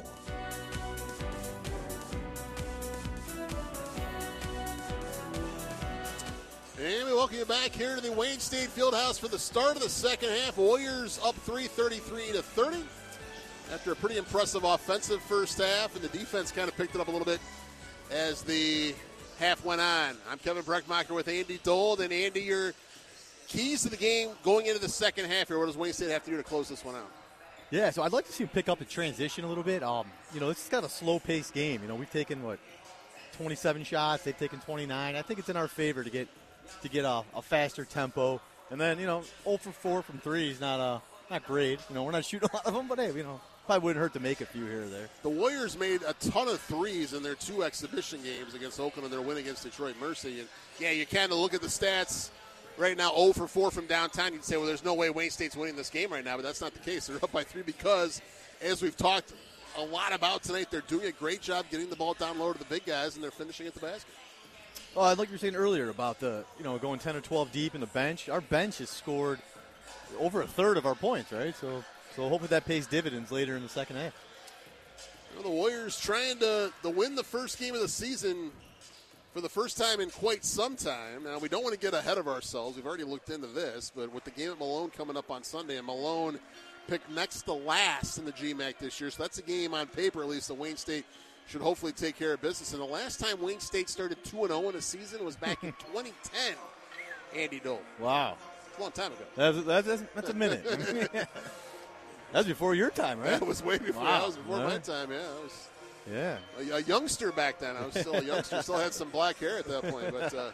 And we welcome you back here to the Wayne State Fieldhouse for the start of the second half. Warriors up three thirty-three to thirty after a pretty impressive offensive first half, and the defense kind of picked it up a little bit as the half went on. I'm Kevin Breckmacher with Andy Dold, and Andy, your keys to the game going into the second half here. What does Wayne State have to do to close this one out? Yeah, so I'd like to see him pick up a transition a little bit. Um, you know, this is kind of a slow-paced game. You know, we've taken, what, twenty-seven shots. They've taken twenty-nine. I think it's in our favor to get to get a, a faster tempo. And then, you know, zero for four from three is not, uh, not great. You know, we're not shooting a lot of them, but, hey, you know, probably wouldn't hurt to make a few here or there. The Warriors made a ton of threes in their two exhibition games against Oakland and their win against Detroit Mercy. And, yeah, you kind of look at the stats. Right now, zero for four from downtown. You'd say, well, there's no way Wayne State's winning this game right now, but that's not the case. They're up by three because, as we've talked a lot about tonight, they're doing a great job getting the ball down low to the big guys, and they're finishing at the basket. Well, like you were saying earlier about the, you know, going ten or twelve deep in the bench. Our bench has scored over a third of our points, right? So, so hopefully that pays dividends later in the second half. You know, the Warriors trying to, to win the first game of the season for the first time in quite some time. Now, we don't want to get ahead of ourselves. We've already looked into this, but with the game at Malone coming up on Sunday, and Malone picked next to last in the G M A C this year, so that's a game on paper, at least, that Wayne State should hopefully take care of business. And the last time Wayne State started two and oh in a season was back in twenty ten, Andy Dole. Wow. A long time ago. That's, that's, that's a minute. That was before your time, right? That was way before. Wow. That was before yeah. my time, yeah. I was yeah. A, a youngster back then. I was still a youngster. Still had some black hair at that point. But uh,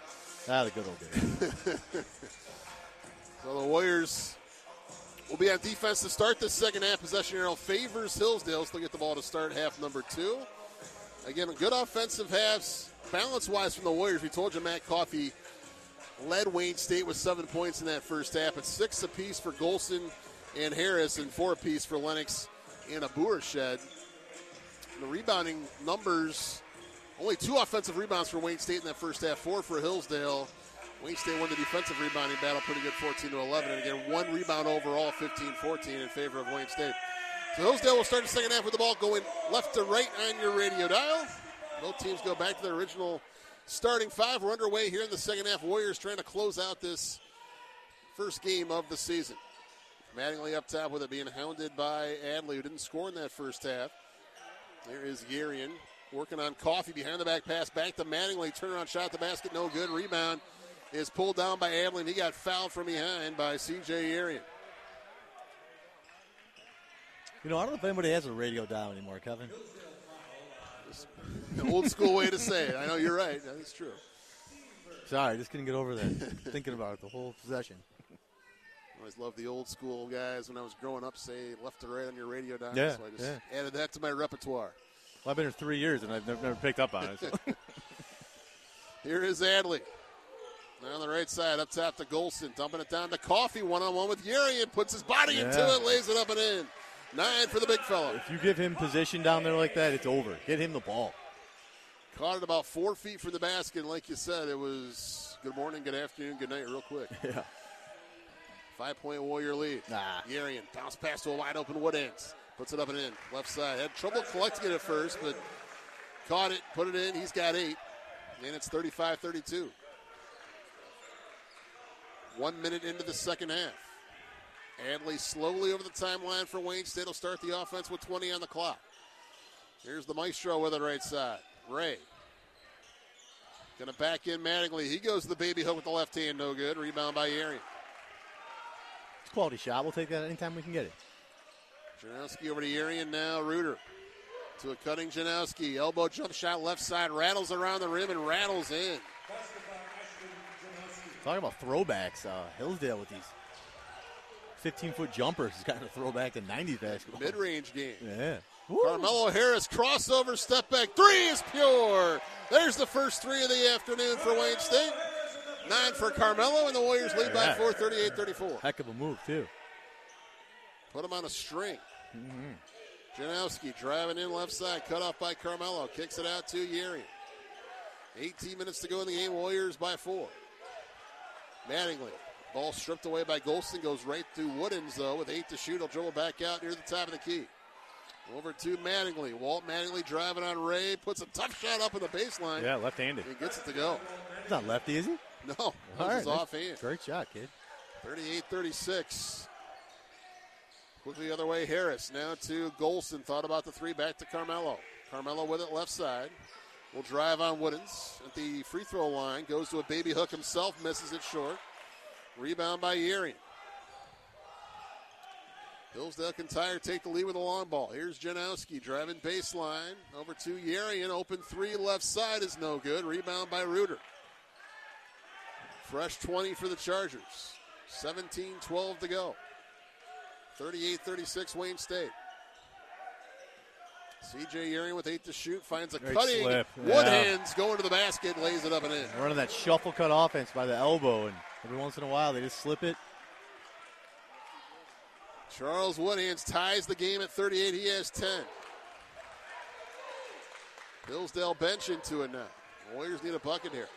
Ah, the good old days. So the Warriors will be on defense to start the second half. Possession arrow favors Hillsdale. Still get the ball to start half number two. Again, good offensive halves. Balance-wise from the Warriors, we told you Matt Coffey led Wayne State with seven points in that first half. It's six apiece for Golson and Harris and four apiece for Lennox and Aburashed. The rebounding numbers, only two offensive rebounds for Wayne State in that first half, four for Hillsdale. Wayne State won the defensive rebounding battle pretty good, fourteen to eleven. And again, one rebound overall, fifteen fourteen in favor of Wayne State. So Hillsdale will start the second half with the ball going left to right on your radio dial. Both teams go back to their original starting five. We're underway here in the second half. Warriors trying to close out this first game of the season. Mattingly up top with it, being hounded by Adley, who didn't score in that first half. There is Yarian working on Coffey, behind the back pass, back to Mattingly. Turnaround shot at the basket, no good. Rebound is pulled down by Adley, and he got fouled from behind by C J Yarian. You know, I don't know if anybody has a radio dial anymore, Kevin. The old school way to say it. I know you're right. That is true. Sorry, just couldn't get over that. Thinking about it the whole possession. I always loved the old school guys when I was growing up say left to right on your radio dial. Yeah, so I just yeah. added that to my repertoire. Well, I've been here three years, and I've never, never picked up on it. So. Here is Adley. Now on the right side, up top to Golson. Dumping it down to Coffey. One-on-one with Yarian. Puts his body Yeah. into it, lays it up and in. Nine for the big fella. If you give him position down there like that, it's over. Get him the ball. Caught it about four feet from the basket. And like you said, it was good morning, good afternoon, good night real quick. Yeah. Five-point Warrior lead. Nah. Yarian bounce pass to a wide-open Woodends. Puts it up and in. Left side. Had trouble collecting it at first, but caught it, put it in. He's got eight. And it's thirty-five thirty-two. One minute into the second half. Adley slowly over the timeline for Wayne State. Will start the offense with twenty on the clock. Here's the Maestro with it right side. Ray. Going to back in Mattingly. He goes to the baby hook with the left hand. No good. Rebound by Yarian. Quality shot. We'll take that anytime we can get it. Janowski over to Yarian now. Reuter to a cutting Janowski. Elbow jump shot left side. Rattles around the rim and rattles in. Talking about throwbacks. Uh, Hillsdale with these fifteen-foot jumpers is kind of a throwback to nineties basketball. Mid-range game. Yeah. Carmelo Harris, crossover, step back. Three is pure. There's the first three of the afternoon for Wayne State. Nine for Carmelo, and the Warriors lead by four, thirty-eight thirty-four. Heck of a move, too. Put him on a string. Mm-hmm. Janowski driving in left side, cut off by Carmelo. Kicks it out to Yarian. eighteen minutes to go in the game. Warriors by four. Mattingly. Ball stripped away by Golston. Goes right through Woodens, though, with eight to shoot. He'll dribble back out near the top of the key. Over to Mattingly. Walt Mattingly driving on Ray. Puts a tough shot up in the baseline. Yeah, left-handed. He gets it to go. He's not lefty, is he? No. All This right, is offhand. Great shot, kid. thirty-eight thirty-six. Quickly the other way, Harris. Now to Golson. Thought about the three. Back to Carmelo. Carmelo with it left side. Will drive on Woodens at the free throw line. Goes to a baby hook himself. Misses it short. Rebound by Yarian. Hillsdale can tire, take the lead with a long ball. Here's Janowski driving baseline. Over to Yarian. Open three left side is no good. Rebound by Reuter. Fresh twenty for the Chargers. seventeen twelve to go. thirty-eight thirty-six Wayne State. C J Yarian with eight to shoot. Finds a Great cutting. slip. Woodhands yeah. going to the basket. Lays it up and in. Running that shuffle cut offense by the elbow, and every once in a while they just slip it. Charles Woodhands ties the game at thirty-eight. He has ten. Hillsdale bench into it now. Warriors need a bucket here.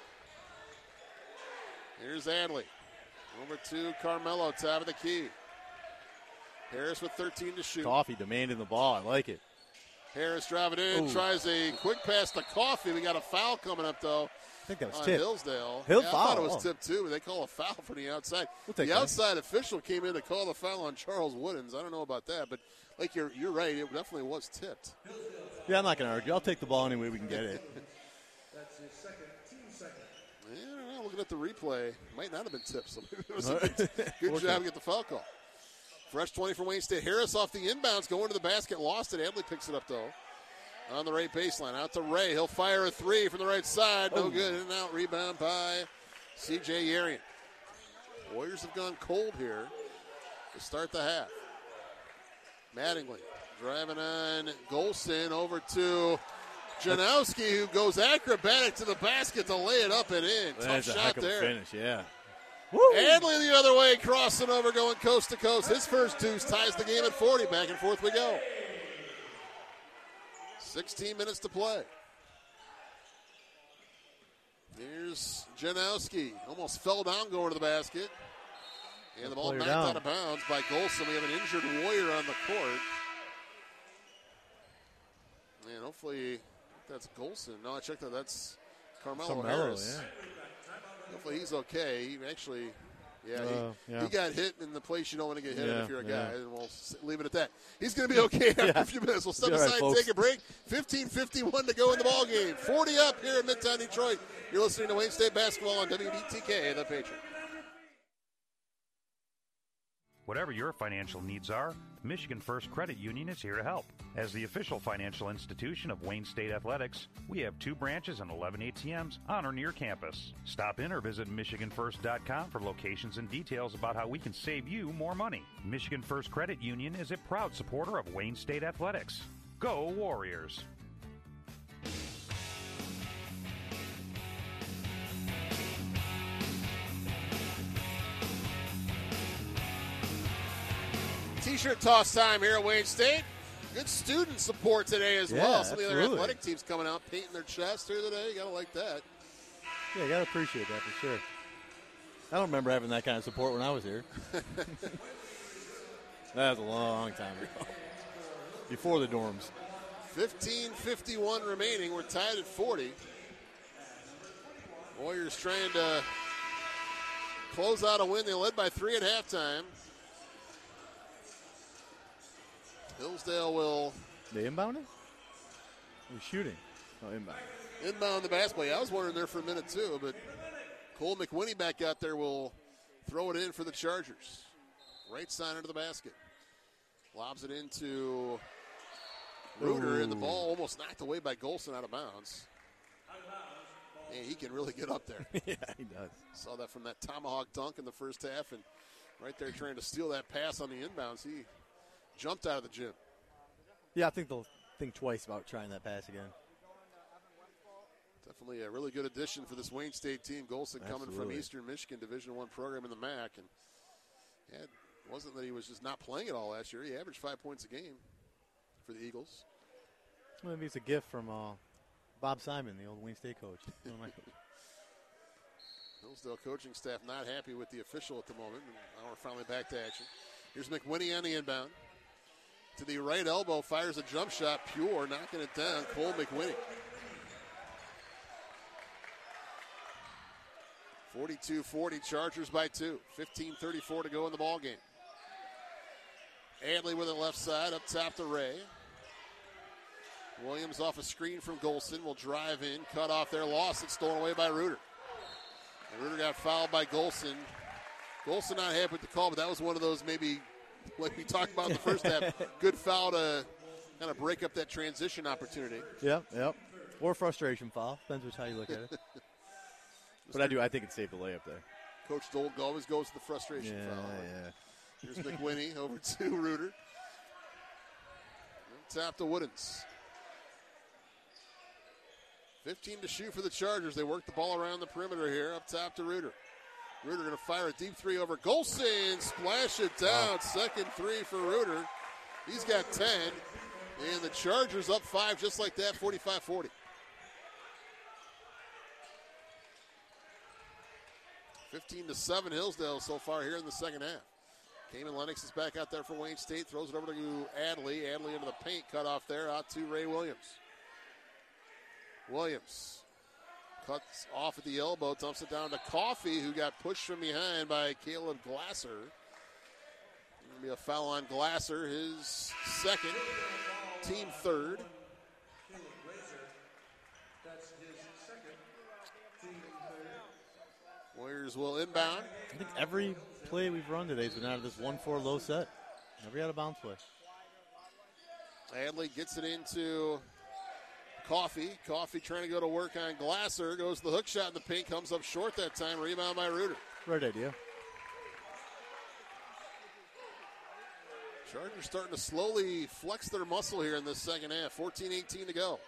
Here's Adley. Over to Carmelo, top of the key. Harris with thirteen to shoot. Coffey demanding the ball. I like it. Harris driving in. Ooh. Tries a quick pass to Coffey. We got a foul coming up, though. I think that was on tipped. Hillsdale. Hill yeah, foul. I thought it was oh. tipped, too, but they call a foul from the outside. We'll the that. outside official came in to call the foul on Charles Woodens. I don't know about that, but like you're you're right. It definitely was tipped. Yeah, I'm not going to argue. I'll take the ball any way we can get it. That's his second, team second. Yeah, I don't know. Looking at the replay, might not have been tipped. So maybe it was a good, good job to get the foul call. Fresh twenty from Wayne State. Harris off the inbounds, going to the basket, lost it. Adley picks it up, though. On the right baseline, out to Ray. He'll fire a three from the right side. No oh. good. In and out. Rebound by C J Yarian. Warriors have gone cold here to start the half. Mattingly driving on Golson over to Janowski, who goes acrobatic to the basket to lay it up and in. That's Tough a shot heck of there. a finish, yeah. Adley the other way, crossing over, going coast to coast. His first deuce ties the game at forty. Back and forth we go. sixteen minutes to play. Here's Janowski. Almost fell down going to the basket. And the ball knocked down. out of bounds by Golson. We have an injured Warrior on the court. And hopefully that's Golson. No, I checked that. That's Carmelo, Carmelo, Harris. yeah. Hopefully he's okay. He actually, yeah, Uh, he, yeah. he got hit in the place you don't want to get hit in Yeah, if you're a yeah. guy. And we'll s- leave it at that. He's going to be okay after Yeah. a few minutes. We'll step Be all right, aside, folks. take a break. fifteen fifty-one to go in the ball game. forty up here in Midtown Detroit. You're listening to Wayne State Basketball on W D T K, The Patriot. Whatever your financial needs are, Michigan First Credit Union is here to help. As the official financial institution of Wayne State Athletics, we have two branches and eleven A T Ms on or near campus. Stop in or visit Michigan First dot com for locations and details about how we can save you more money. Michigan First Credit Union is a proud supporter of Wayne State Athletics. Go Warriors! T-shirt toss time here at Wayne State. Good student support today as Yeah, well. Some of the other absolutely. athletic teams coming out, painting their chest here today. You got to like that. Yeah, you got to appreciate that for sure. I don't remember having that kind of support when I was here. That was a long time ago. Before the dorms. fifteen fifty-one remaining. We're tied at forty. Warriors trying to close out a win. They led by three at halftime. Hillsdale will They inbounded? We're shooting. Oh, inbound. inbound the basketball. Yeah, I was wondering there for a minute too, but Cole McWhinney back out there will throw it in for the Chargers. Right side into the basket. Lobs it into Reuter, and the Ooh. ball almost knocked away by Golson out of bounds. Man, he can really get up there. Yeah, he does. Saw that from that tomahawk dunk in the first half, and right there trying to steal that pass on the inbounds. He jumped out of the gym. Yeah, I think they'll think twice about trying that pass again. Definitely a really good addition for this Wayne State team. Golson coming from Absolutely. Eastern Michigan Division One program in the M A C, and yeah, it wasn't that he was just not playing it all last year. He averaged five points a game for the Eagles. Maybe it's a gift from uh, Bob Simon, the old Wayne State coach. One of my coaches. Hillsdale coaching staff not happy with the official at the moment. And now we're finally back to action. Here's McWhinney on the inbound. To the right elbow, fires a jump shot, pure, knocking it down. Cole McWhinney. forty-two forty, Chargers by two. fifteen thirty-four to go in the ball game. Adley with it left side, up top to Ray. Williams off a screen from Golson will drive in, cut off there, lost it, stolen away by Reuter. And Reuter got fouled by Golson. Golson not happy with the call, but that was one of those maybe, like we talked about in the first half, good foul to kind of break up that transition opportunity. Yep, yep. Or frustration foul. Depends which how you look at it. But I do. I think it's safe to lay up there. Coach Dole always goes to the frustration Yeah, foul. yeah. Here's McWhinney over to Reuter. Up top to Woodens. fifteen to shoot for the Chargers. They work the ball around the perimeter here. Up top to Reuter. Reuter going to fire a deep three over Golson. Splash it down. Wow. Second three for Reuter. He's got ten. And the Chargers up five just like that, forty-five forty. fifteen to seven Hillsdale so far here in the second half. Cayman Lennox is back out there for Wayne State. Throws it over to Adley. Adley into the paint. Cut off there. Out to Ray Williams. Williams cuts off at the elbow. Dumps it down to Coffey, who got pushed from behind by Caleb Glasser. Going to be a foul on Glasser. His second. Team third. Warriors will inbound. I think every play we've run today has been out of this one four low set. Every out of bounds play. Adley gets it into Coffee. Coffee trying to go to work on Glasser. Goes to the hook shot in the paint. Comes up short that time. Rebound by Reuter. Right idea. Chargers starting to slowly flex their muscle here in this second half. fourteen eighteen to go.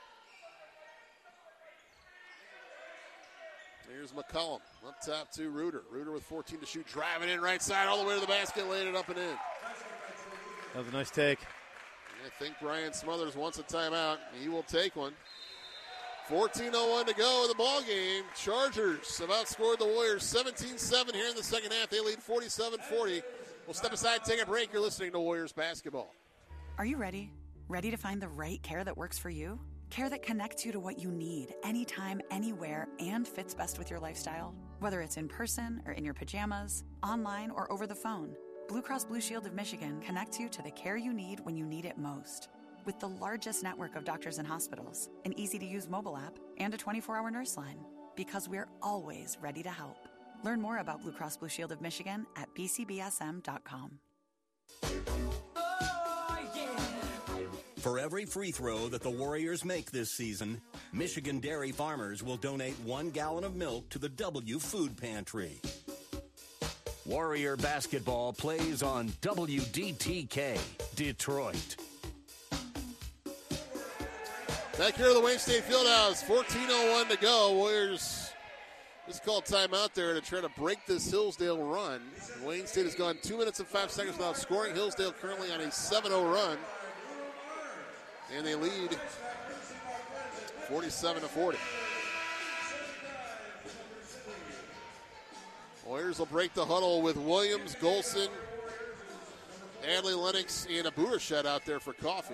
Here's McCollum. Up top to Reuter. Reuter with fourteen to shoot. Driving in right side all the way to the basket. Laying it up and in. That was a nice take. I think Brian Smothers wants a timeout. He will take one. fourteen oh one to go in the ball game. Chargers have outscored the Warriors seventeen seven here in the second half. They lead forty-seven forty. We'll step aside, take a break. You're listening to Warriors basketball. Are you ready? Ready to find the right care that works for you? Care that connects you to what you need anytime, anywhere, and fits best with your lifestyle? Whether it's in person or in your pajamas, online or over the phone, Blue Cross Blue Shield of Michigan connects you to the care you need when you need it most. With the largest network of doctors and hospitals, an easy-to-use mobile app, and a twenty-four hour nurse line. Because we're always ready to help. Learn more about Blue Cross Blue Shield of Michigan at b c b s m dot com. For every free throw that the Warriors make this season, Michigan dairy farmers will donate one gallon of milk to the W Food Pantry. Warrior basketball plays on W D T K, Detroit. Back here at the Wayne State Fieldhouse, fourteen oh one to go. Warriors just called timeout there to try to break this Hillsdale run. Wayne State has gone two minutes and five seconds without scoring. Hillsdale currently on a seven oh run. And they lead forty-seven to forty. Warriors will break the huddle with Williams, Golson, Adley Lennox, and Abuashed out there for coffee.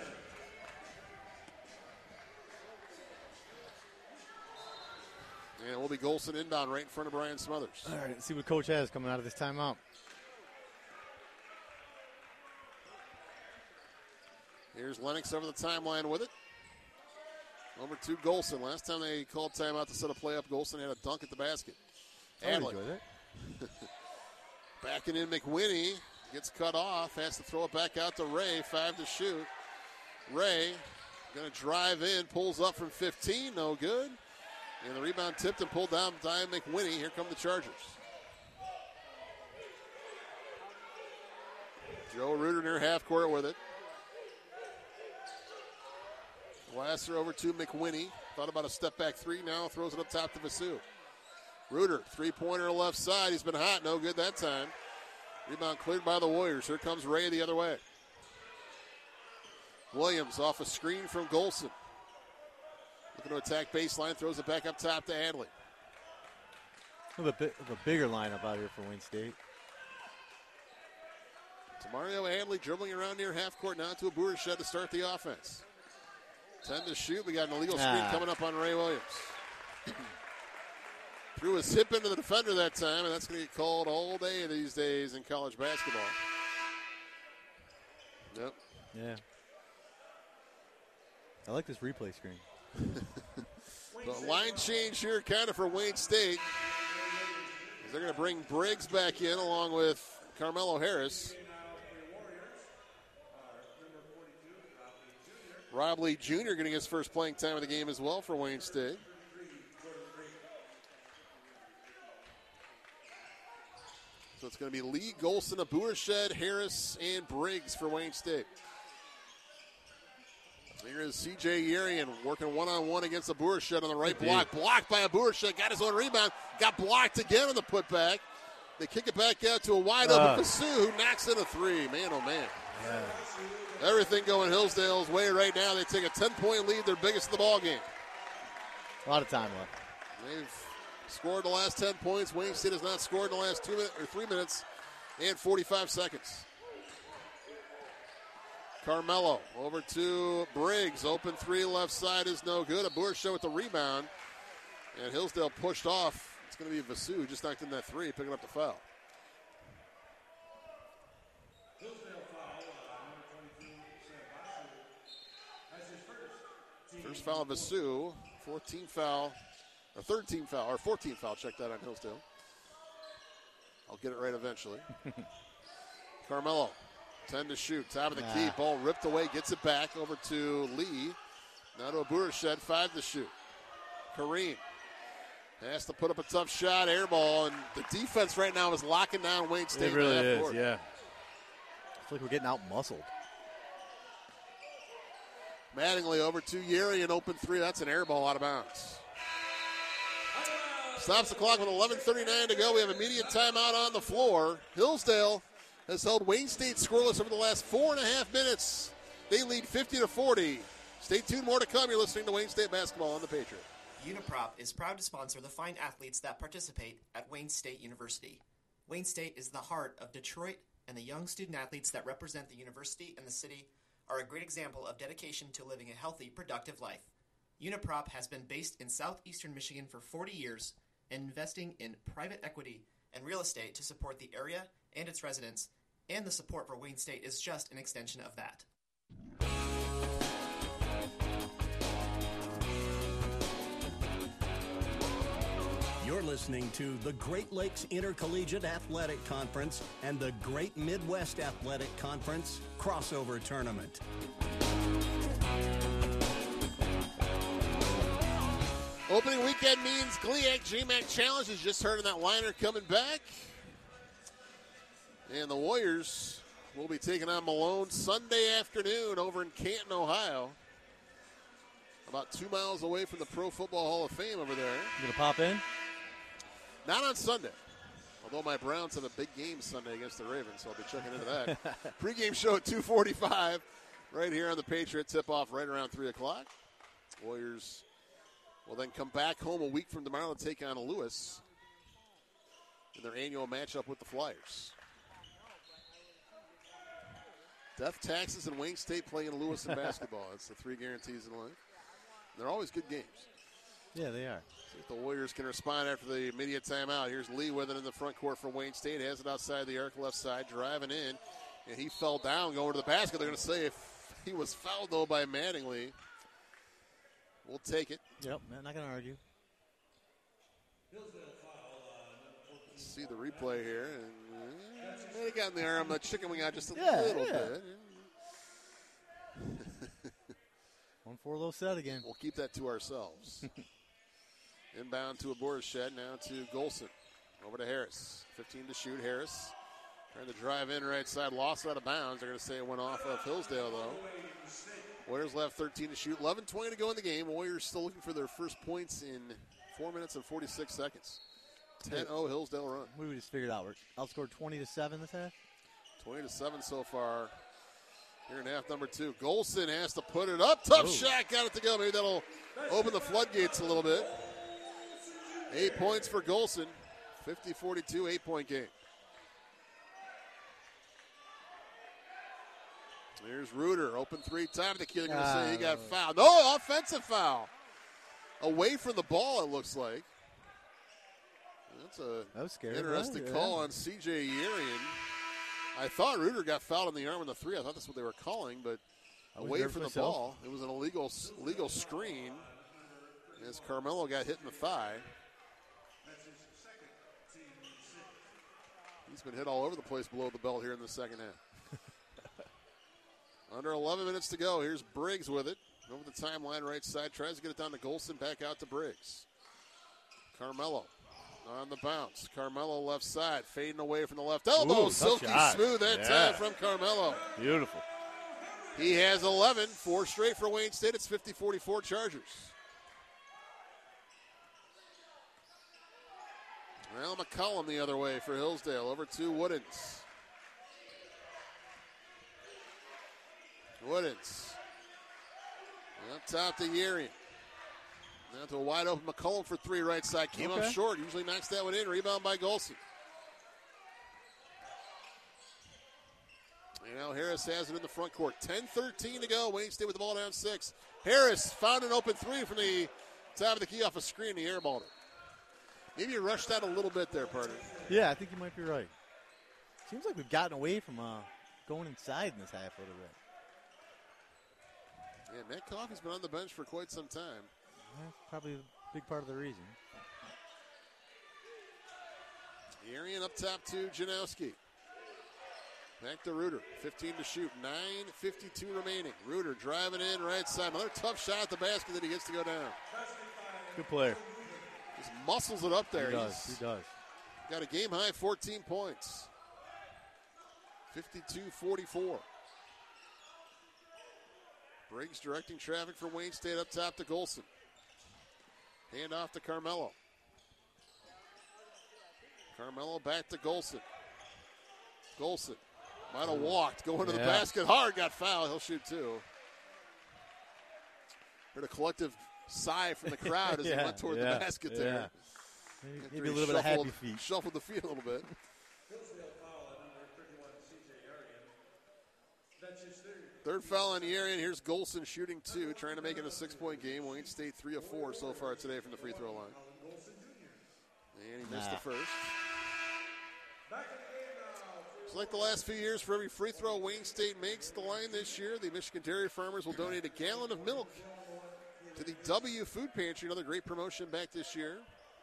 And it will be Golson inbound right in front of Brian Smothers. All right, let's see what Coach has coming out of this timeout. Here's Lennox over the timeline with it. Number two, Golson. Last time they called timeout to set a play up, Golson had a dunk at the basket. Adley. Backing in McWinney. Gets cut off. Has to throw it back out to Ray. Five to shoot. Ray going to drive in. Pulls up from fifteen. No good. And the rebound tipped and pulled down by McWinney. Here come the Chargers. Joe Reuter near half court with it. Glasser over to McWinney. Thought about a step back three. Now throws it up top to Vasu. Reuter, three-pointer left side. He's been hot. No good that time. Rebound cleared by the Warriors. Here comes Ray the other way. Williams off a screen from Golson. Looking to attack baseline. Throws it back up top to Adley. A little bit of a bigger lineup out here for Wayne State. To Mario Adley dribbling around near half court. Now to Abuashed to start the offense. ten to shoot. We got an illegal screen ah. coming up on Ray Williams. Threw his hip into the defender that time, and that's going to get called all day these days in college basketball. Yep. Yeah. I like this replay screen. The line change here kind of for Wayne State. They're going to bring Briggs back in along with Carmelo Harris. Rob Lee Junior getting his first playing time of the game as well for Wayne State. So it's going to be Lee, Golson, Abuashed, Harris, and Briggs for Wayne State. Here is C J Yerian working one-on-one against Abuashed on the right block. Blocked by Abuashed. Got his own rebound. Got blocked again on the putback. They kick it back out to a wide-open Uh. Vasu, who knocks in a three. Man, oh, man. Yeah. Everything going Hillsdale's way right now. They take a ten-point lead, their biggest of the ball game. A lot of time left. They've scored the last ten points. Wayne State has not scored in the last two minutes or three minutes and forty-five seconds. Carmelo over to Briggs. Open three left side is no good. Abuashed with the rebound. And Hillsdale pushed off. It's going to be Vasu who just knocked in that three, picking up the foul. First foul of Vasu. fourteen foul. Or thirteen foul. Or fourteen foul. Check that on Hillsdale. I'll get it right eventually. Carmelo. ten to shoot. Top of the key. Ah. Ball ripped away. Gets it back over to Lee. Now to Aburashed, five to shoot. Kareem has to put up a tough shot, air ball, and the defense right now is locking down Wayne State. It really is, court. yeah. It's like we're getting out-muscled. Mattingly over to Yeri, an open three. That's an air ball out of bounds. Stops the clock with eleven thirty-nine to go. We have immediate timeout on the floor. Hillsdale has held Wayne State scoreless over the last four and a half minutes. They lead fifty to forty. Stay tuned, more to come. You're listening to Wayne State basketball on the Patriot. Uniprop is proud to sponsor the fine athletes that participate at Wayne State University. Wayne State is the heart of Detroit, and the young student athletes that represent the university and the city are a great example of dedication to living a healthy, productive life. Uniprop has been based in southeastern Michigan for forty years and investing in private equity and real estate to support the area and its residents, and the support for Wayne State is just an extension of that. You're listening to the Great Lakes Intercollegiate Athletic Conference and the Great Midwest Athletic Conference Crossover Tournament. Opening weekend means G L I A C G M A C Challenge is just heard in that liner coming back. And the Warriors will be taking on Malone Sunday afternoon over in Canton, Ohio. About two miles away from the Pro Football Hall of Fame over there. You going to pop in? Not on Sunday. Although my Browns have a big game Sunday against the Ravens, so I'll be checking into that. Pre-game show at two forty-five right here on the Patriot. Tip-off right around three o'clock. Warriors will then come back home a week from tomorrow to take on Lewis in their annual matchup with the Flyers. Death, Taxes, and Wayne State playing Lewis in basketball. That's the three guarantees in life. They're always good games. Yeah, they are. See if the Warriors can respond after the immediate timeout. Here's Lee with it in the front court for Wayne State. Has it outside the arc, left side, driving in. And he fell down going to the basket. They're going to say if he was fouled, though, by Mattingly. We'll take it. Yep, man, not going to argue. See the replay here. And uh, they got in the arm. The chicken wing out just a yeah, little yeah. bit. One four low set again. We'll keep that to ourselves. Inbound to Aburashed, now to Golson. Over to Harris. fifteen to shoot. Harris trying to drive in right side. Lost out of bounds. They're going to say it went off of Hillsdale, though. Warriors left thirteen to shoot. eleven twenty to go in the game. Warriors still looking for their first points in four minutes and forty-six seconds. ten oh Hillsdale run. We just figured out. We're outscored twenty to seven this half. twenty to seven so far. Here in half number two. Golson has to put it up. Tough Ooh. shot. Got it to go. Maybe that'll open the floodgates a little bit. Eight points for Golson. fifty forty-two, eight-point game. There's Reuter. Open three. Time to kill. They're going to say he got fouled. No, offensive foul. Away from the ball, it looks like. That's a that was scary, interesting right? call Yeah. on C J Yerian. I thought Reuter got fouled in the arm in the three. I thought that's what they were calling, but away from the myself. ball, it was an illegal legal screen as Carmelo got hit in the thigh. He's been hit all over the place below the belt here in the second half. Under eleven minutes to go. Here's Briggs with it. Over the timeline right side. Tries to get it down to Golson. Back out to Briggs. Carmelo on the bounce. Carmelo left side. Fading away from the left elbow. Ooh, Silky shot. smooth that Yeah. time from Carmelo. Beautiful. He has eleven. Four straight for Wayne State. It's fifty forty-four Chargers. Well, McCollum the other way for Hillsdale. Over to Woodens. Woodens. Up top to Yerian. Now to a wide open McCollum for three right side. Came Okay. up short. Usually knocks that one in. Rebound by Golson. And now Harris has it in the front court. ten thirteen to go. Wayne State with the ball down six. Harris found an open three from the top of the key off a screen. He airballed it. Maybe you rushed that a little bit there, partner. Yeah, I think you might be right. Seems like we've gotten away from uh, going inside in this half a little bit. Yeah, Matt Coffey's been on the bench for quite some time. That's probably a big part of the reason. Arian up top to Janowski. Back to Reuter. fifteen to shoot. nine fifty-two remaining. Reuter driving in right side. Another tough shot at the basket that he gets to go down. Good player. Just muscles it up there. He does. He's he does. Got a game high fourteen points. fifty-two forty-four. Briggs directing traffic for Wayne State up top to Golson. Hand off to Carmelo. Carmelo back to Golson. Golson might have walked, going to yeah. the basket hard, got fouled. He'll shoot two. Heard a collective sigh from the crowd as yeah, he went toward yeah, the basket yeah. there. Maybe, After maybe a he little bit of happy shuffled- feet. Shuffled the feet a little bit. Third foul on Yarian. Here's Golson shooting two, trying to make it a six-point game. Wayne State three of four so far today from the free throw line. And he missed Nah. the first. Just like the last few years, for every free throw Wayne State makes the line this year, the Michigan Dairy Farmers will donate a gallon of milk to the W Food Pantry. Another great promotion back this year.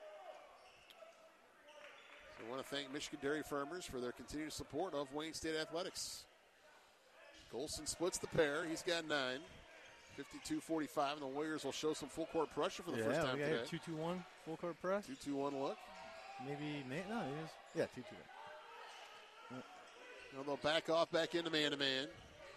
So I want to thank Michigan Dairy Farmers for their continued support of Wayne State athletics. Golson splits the pair. He's got nine. fifty-two forty-five, and the Warriors will show some full court pressure for the yeah, first time we got today. two two one full court press. two two one look. Maybe, may, no, it is. Yeah, two two one. Now they'll back off back into man-to-man.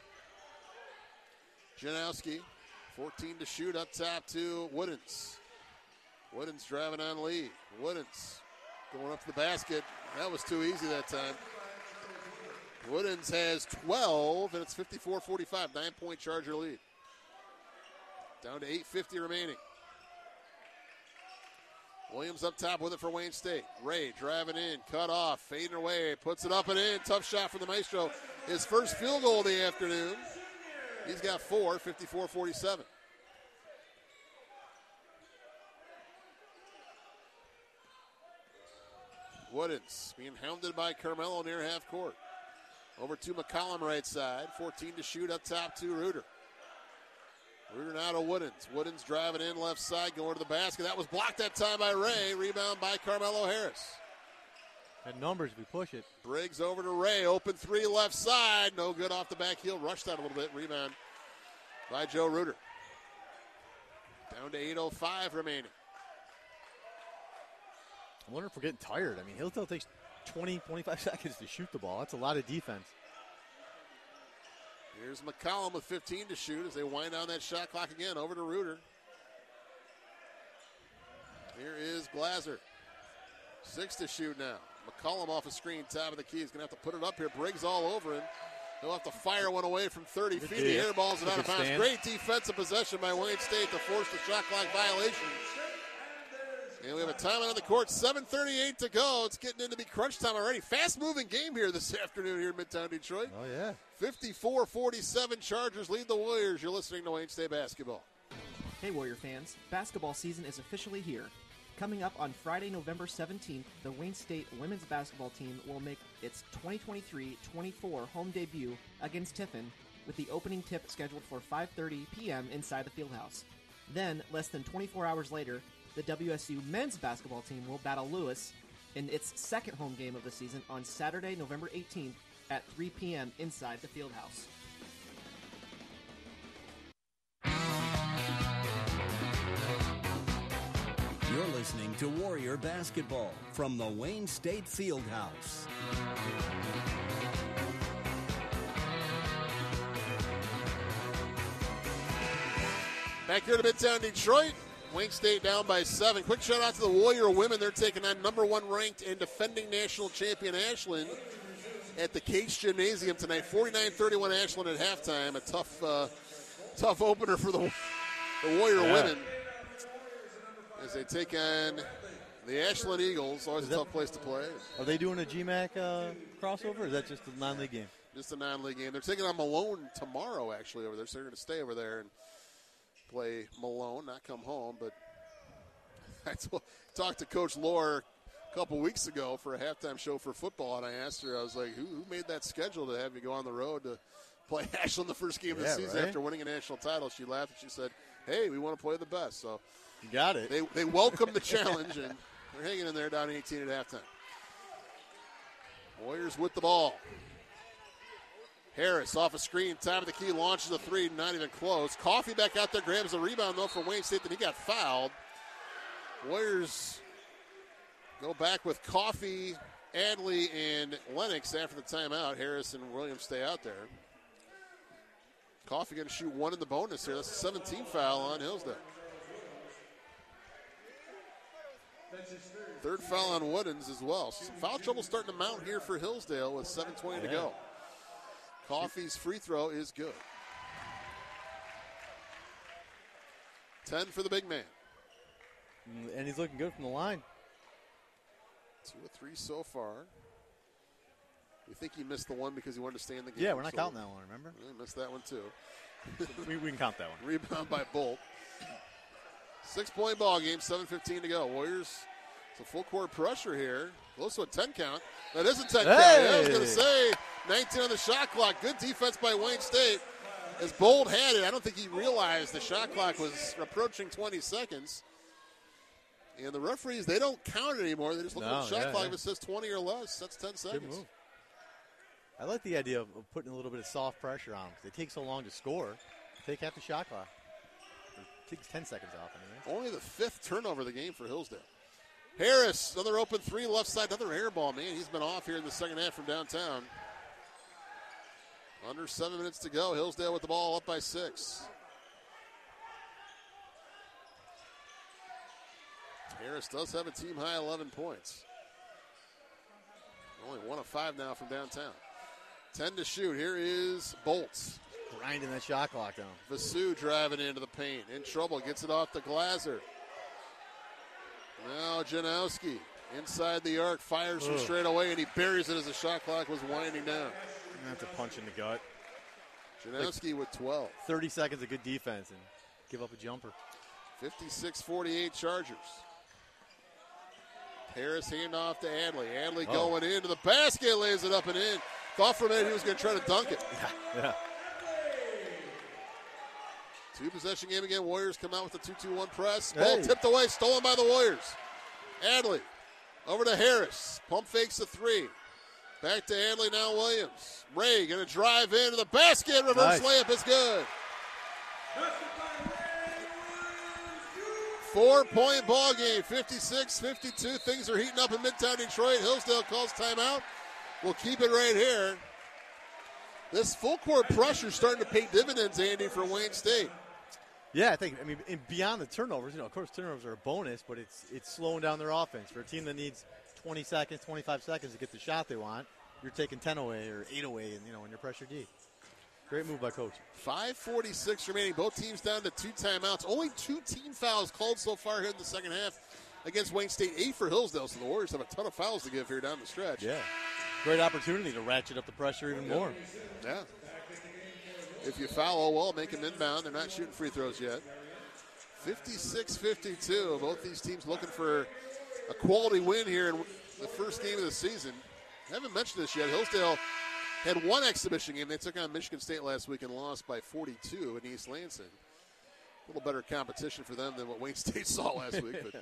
Janowski, fourteen to shoot up top to Woodens. Woodens driving on Lee. Woodens going up to the basket. That was too easy that time. Woodens has twelve, and it's fifty-four forty-five. Nine-point Charger lead. Down to eight fifty remaining. Williams up top with it for Wayne State. Ray driving in, cut off, fading away, puts it up and in. Tough shot from the Maestro. His first field goal of the afternoon. He's got four, fifty-four forty-seven. Woodens being hounded by Carmelo near half court. Over to McCollum right side. fourteen to shoot up top to Reuter. Reuter now to Woodens. Woodens driving in left side, going to the basket. That was blocked that time by Ray. Rebound by Carmelo Harris. And numbers, we push it. Briggs over to Ray. Open three left side. No good off the back heel. Rushed out a little bit. Rebound by Joe Reuter. Down to eight oh five remaining. I wonder if we're getting tired. I mean, Hillsdale takes twenty, twenty-five seconds to shoot the ball. That's a lot of defense. Here's McCollum with fifteen to shoot as they wind down that shot clock again. Over to Reuter. Here is Glazer. Six to shoot now. McCollum off a screen, top of the key. He's going to have to put it up here. Briggs all over him. He'll have to fire one away from thirty feet. The air ball's it out of bounds. Great defensive possession by Wayne State to force the shot clock violation. And we have a timeout on the court. seven thirty-eight to go. It's getting into be crunch time already. Fast-moving game here this afternoon here in Midtown Detroit. Oh, yeah. fifty-four forty-seven Chargers lead the Warriors. You're listening to Wayne State basketball. Hey, Warrior fans. Basketball season is officially here. Coming up on Friday, November seventeenth, the Wayne State women's basketball team will make its twenty twenty-three twenty-four home debut against Tiffin, with the opening tip scheduled for five thirty p.m. inside the Fieldhouse. Then, less than twenty-four hours later, the W S U men's basketball team will battle Lewis in its second home game of the season on Saturday, November eighteenth at three p.m. inside the Fieldhouse. You're listening to Warrior Basketball from the Wayne State Fieldhouse. Back here to Midtown Detroit. Wayne State down by seven. Quick shout out to the Warrior women. They're taking on number one ranked and defending national champion Ashland at the Case Gymnasium tonight. forty-nine thirty-one Ashland at halftime. A tough, uh, tough opener for the, the Warrior yeah. women as they take on the Ashland Eagles. Always is a that, tough place to play. Are they doing a G MAC uh, crossover, or is that just a non-league game? Just a non-league game. They're taking on Malone tomorrow, actually, over there. So they're going to stay over there and play Malone, not come home. But I t- talked to Coach Lohr a couple weeks ago for a halftime show for football, and I asked her, I was like, who, who made that schedule to have you go on the road to play Ashland the first game of the yeah, season right? after winning a national title? She laughed and she said, hey, we want to play the best. So you got it. They, they welcome the challenge, and they're hanging in there down eighteen at halftime. Warriors with the ball. Harris off a screen, top of the key, launches a three, not even close. Coffee back out there, grabs the rebound, though, for Wayne State, then he got fouled. Warriors go back with Coffee, Adley, and Lennox after the timeout. Harris and Williams stay out there. Coffee going to shoot one in the bonus here. That's a seventeen foul on Hillsdale. Third foul on Woodens as well. So some foul trouble starting to mount here for Hillsdale with seven twenty yeah. to go. Coffey's free throw is good. ten for the big man. And he's looking good from the line. Two or three so far. We think he missed the one because he wanted to stay in the game. Yeah, we're not so counting that one, remember? He missed that one too. we, we can count that one. Rebound by Bolt. Six-point ball game, seven fifteen to go. Warriors, it's a full court pressure here. Close to a ten count. That is a ten hey. count. I was going to say nineteen on the shot clock. Good defense by Wayne State. As Bolt had it, I don't think he realized the shot clock was approaching twenty seconds. And the referees, they don't count it anymore. They just look no, at the shot yeah, clock. yeah. If it says twenty or less, that's ten seconds. Good move. I like the idea of, of putting a little bit of soft pressure on them because they take so long to score. Take half the shot clock. It takes ten seconds off anyway. Only the fifth turnover of the game for Hillsdale. Harris, another open three, left side, another air ball. Man, he's been off here in the second half from downtown. Under seven minutes to go. Hillsdale with the ball up by six. Harris does have a team-high eleven points. Only one of five now from downtown. ten to shoot. Here is Bolts. Grinding that shot clock down. Vasu driving into the paint. In trouble. Gets it off to Glazer. Now Janowski inside the arc. Fires from straight away, and he buries it as the shot clock was winding down. I'm going to have to punch in the gut. Janowski like with twelve. thirty seconds of good defense and give up a jumper. fifty-six forty-eight Chargers. Harris handoff to Adley. Adley oh. going into the basket, lays it up and in. Thought for a minute he was going to try to dunk it. Yeah. yeah. Two possession game again. Warriors come out with a two two one press. Hey. Ball tipped away, stolen by the Warriors. Adley over to Harris. Pump fakes a three. Back to Adley, now Williams. Ray going to drive into the basket. Reverse nice. layup is good. Four-point ball game, fifty-six fifty-two. Things are heating up in Midtown Detroit. Hillsdale calls timeout. We'll keep it right here. This full-court pressure starting to pay dividends, Andy, for Wayne State. Yeah, I think, I mean, beyond the turnovers, you know, of course, turnovers are a bonus, but it's it's slowing down their offense. For a team that needs twenty seconds, twenty-five seconds to get the shot they want, you're taking ten away or eight away, and you know, when you're pressure D. Great move by Coach. five forty-six remaining. Both teams down to two timeouts. Only two team fouls called so far here in the second half against Wayne State. Eight for Hillsdale, so the Warriors have a ton of fouls to give here down the stretch. Yeah. Great opportunity to ratchet up the pressure even yeah. more. Yeah. If you foul, oh well, make them inbound. They're not shooting free throws yet. fifty-six fifty-two. Both these teams looking for a quality win here in the first game of the season. I haven't mentioned this yet. Hillsdale had one exhibition game. They took on Michigan State last week and lost by forty-two in East Lansing. A little better competition for them than what Wayne State saw last week. But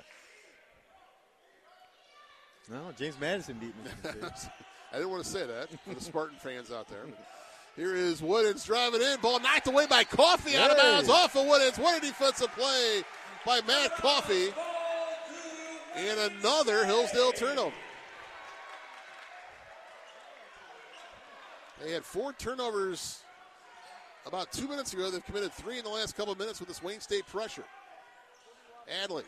no, James Madison beat Michigan State. I didn't want to say that for the Spartan fans out there. Here is Woodens driving in. Ball knocked away by Coffey hey. out of bounds off of Woodens. What a defensive play by Matt Coffey. And another Hillsdale turnover. They had four turnovers about two minutes ago. They've committed three in the last couple of minutes with this Wayne State pressure. Adley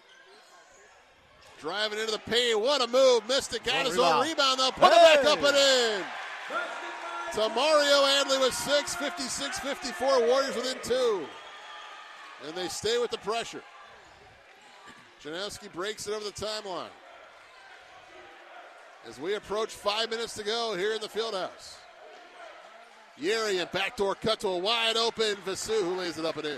driving into the paint. What a move. Missed it. Got his own rebound, though. Put hey. it back up and in. To Mario Adley with six. fifty-six fifty-four. Warriors within two. And they stay with the pressure. Janowski breaks it over the timeline. As we approach five minutes to go here in the Fieldhouse. Yerian backdoor cut to a wide open Vasu, who lays it up and in.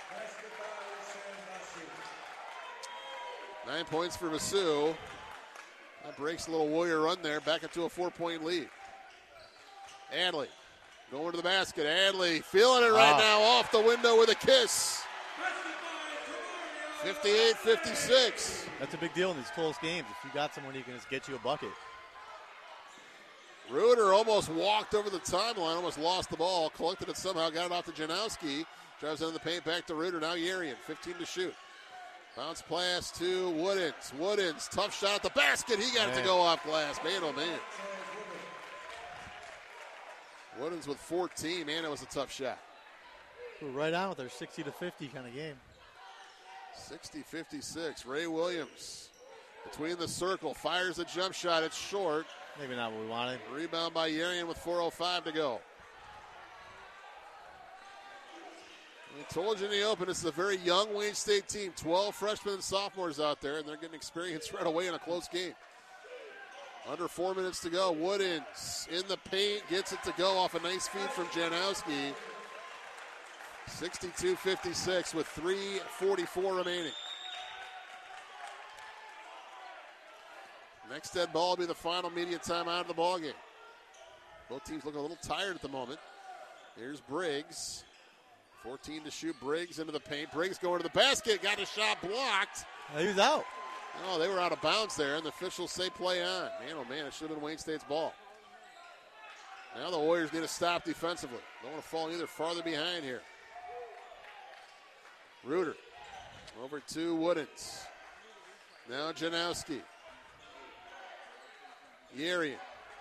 Nine points for Vasu. That breaks a little Warrior run there, back up to a four-point lead. Adley going to the basket. Adley feeling it right oh. now off the window with a kiss. fifty-eight fifty-six. That's a big deal in these close games. If you got someone who can just get you a bucket. Reuter almost walked over the timeline, almost lost the ball, collected it somehow, got it off to Janowski. Drives into the paint, back to Reuter. Now Yarian, fifteen to shoot. Bounce pass to Woodens. Woodens, tough shot at the basket. He got man. it to go off glass. Man, oh, man. Woodens with fourteen. Man, it was a tough shot. We're right on with their sixty to fifty kind of game. sixty fifty-six. Ray Williams between the circle. Fires a jump shot. It's short. Maybe not what we wanted. Rebound by Yarian with four oh five to go. I told you in the open, this is a very young Wayne State team. twelve freshmen and sophomores out there, and they're getting experience right away in a close game. Under four minutes to go. Woodens in the paint, gets it to go off a nice feed from Janowski. sixty-two fifty-six with three forty-four remaining. Next dead ball will be the final media timeout of the ballgame. Both teams look a little tired at the moment. Here's Briggs. fourteen to shoot. Briggs into the paint. Briggs going to the basket. Got a shot blocked. He was out. Oh, they were out of bounds there, and the officials say play on. Man, oh, man, it should have been Wayne State's ball. Now the Warriors need to stop defensively. Don't want to fall either farther behind here. Reuter over to Woodens. Now Janowski. Yarian.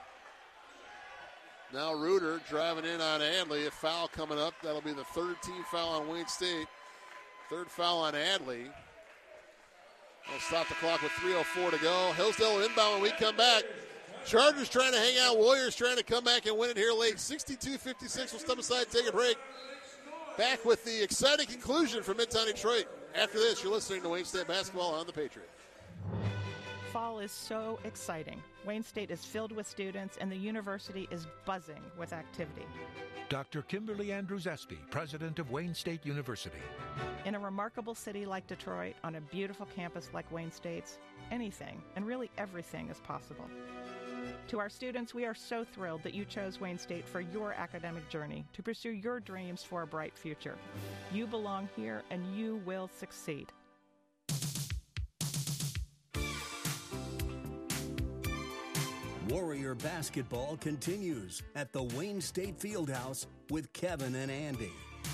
Now Reuter driving in on Adley. A foul coming up. That'll be the third team foul on Wayne State. Third foul on Adley. We'll stop the clock with three oh four to go. Hillsdale inbound when we come back. Chargers trying to hang out. Warriors trying to come back and win it here late. sixty-two fifty-six. We'll step aside, take a break. Back with the exciting conclusion from Midtown Detroit. After this, you're listening to Wayne State Basketball on the Patriot. Fall is so exciting. Wayne State is filled with students, and the university is buzzing with activity. Doctor Kimberly Andrews Espy, president of Wayne State University. In a remarkable city like Detroit, on a beautiful campus like Wayne State's, anything, and really everything is possible. To our students, we are so thrilled that you chose Wayne State for your academic journey to pursue your dreams for a bright future. You belong here, and you will succeed. Warrior basketball continues at the Wayne State Fieldhouse with Kevin and Andy.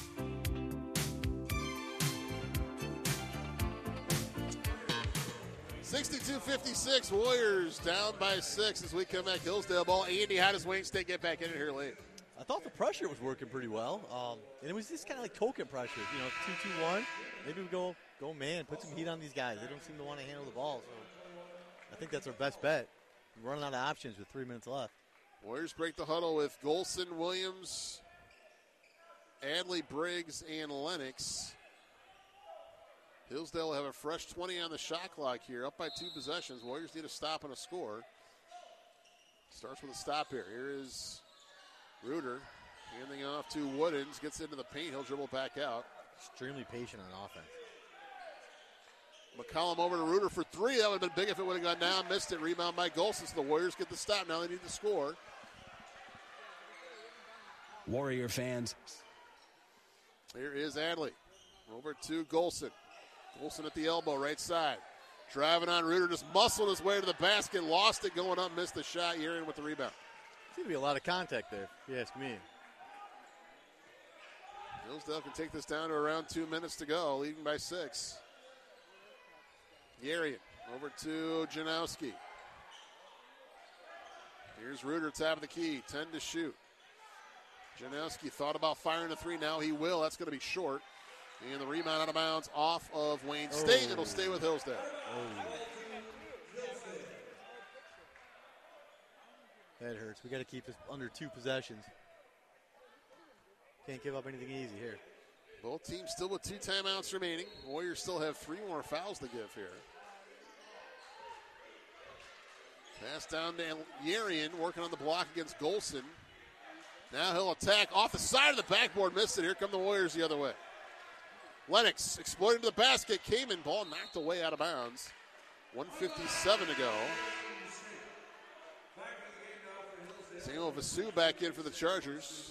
sixty-two fifty-six, Warriors down by six as we come back. Hillsdale ball. Andy, how does Wayne State get back in here late? I thought the pressure was working pretty well. Um, and it was just kind of like token pressure. You know, two two one. Maybe we go, go man, put some heat on these guys. They don't seem to want to handle the ball. So I think that's our best bet. We're running out of options with three minutes left. Warriors break the huddle with Golson, Williams, Adley, Briggs, and Lennox. Hillsdale will have a fresh twenty on the shot clock here, up by two possessions. Warriors need a stop and a score. Starts with a stop here. Here is Reuter handing off to Woodens. Gets into the paint. He'll dribble back out. Extremely patient on offense. McCollum over to Reuter for three. That would have been big if it would have gone down. Missed it. Rebound by Golson. So the Warriors get the stop. Now they need to score. Warrior fans. Here is Adley. Over to Golson. Golson at the elbow, right side. Driving on Reuter. Just muscled his way to the basket. Lost it going up. Missed the shot. You're in with the rebound. Seems to be a lot of contact there, if you ask me. Hillsdale can take this down to around two minutes to go. Leading by six. Yarian over to Janowski. Here's Reuter, top of the key, ten to shoot. Janowski thought about firing a three, now he will. That's going to be short. And the rebound out of bounds off of Wayne State. Oh. It'll stay with Hillsdale. Oh. That hurts. We got to keep this under two possessions. Can't give up anything easy here. Both teams still with two timeouts remaining. Warriors still have three more fouls to give here. Pass down to Yarian, working on the block against Golson. Now he'll attack off the side of the backboard, missed it. Here come the Warriors the other way. Lennox exploiting to the basket. Kamen, ball knocked away out of bounds. one fifty-seven to go. Samuel Vasu back in for the Chargers.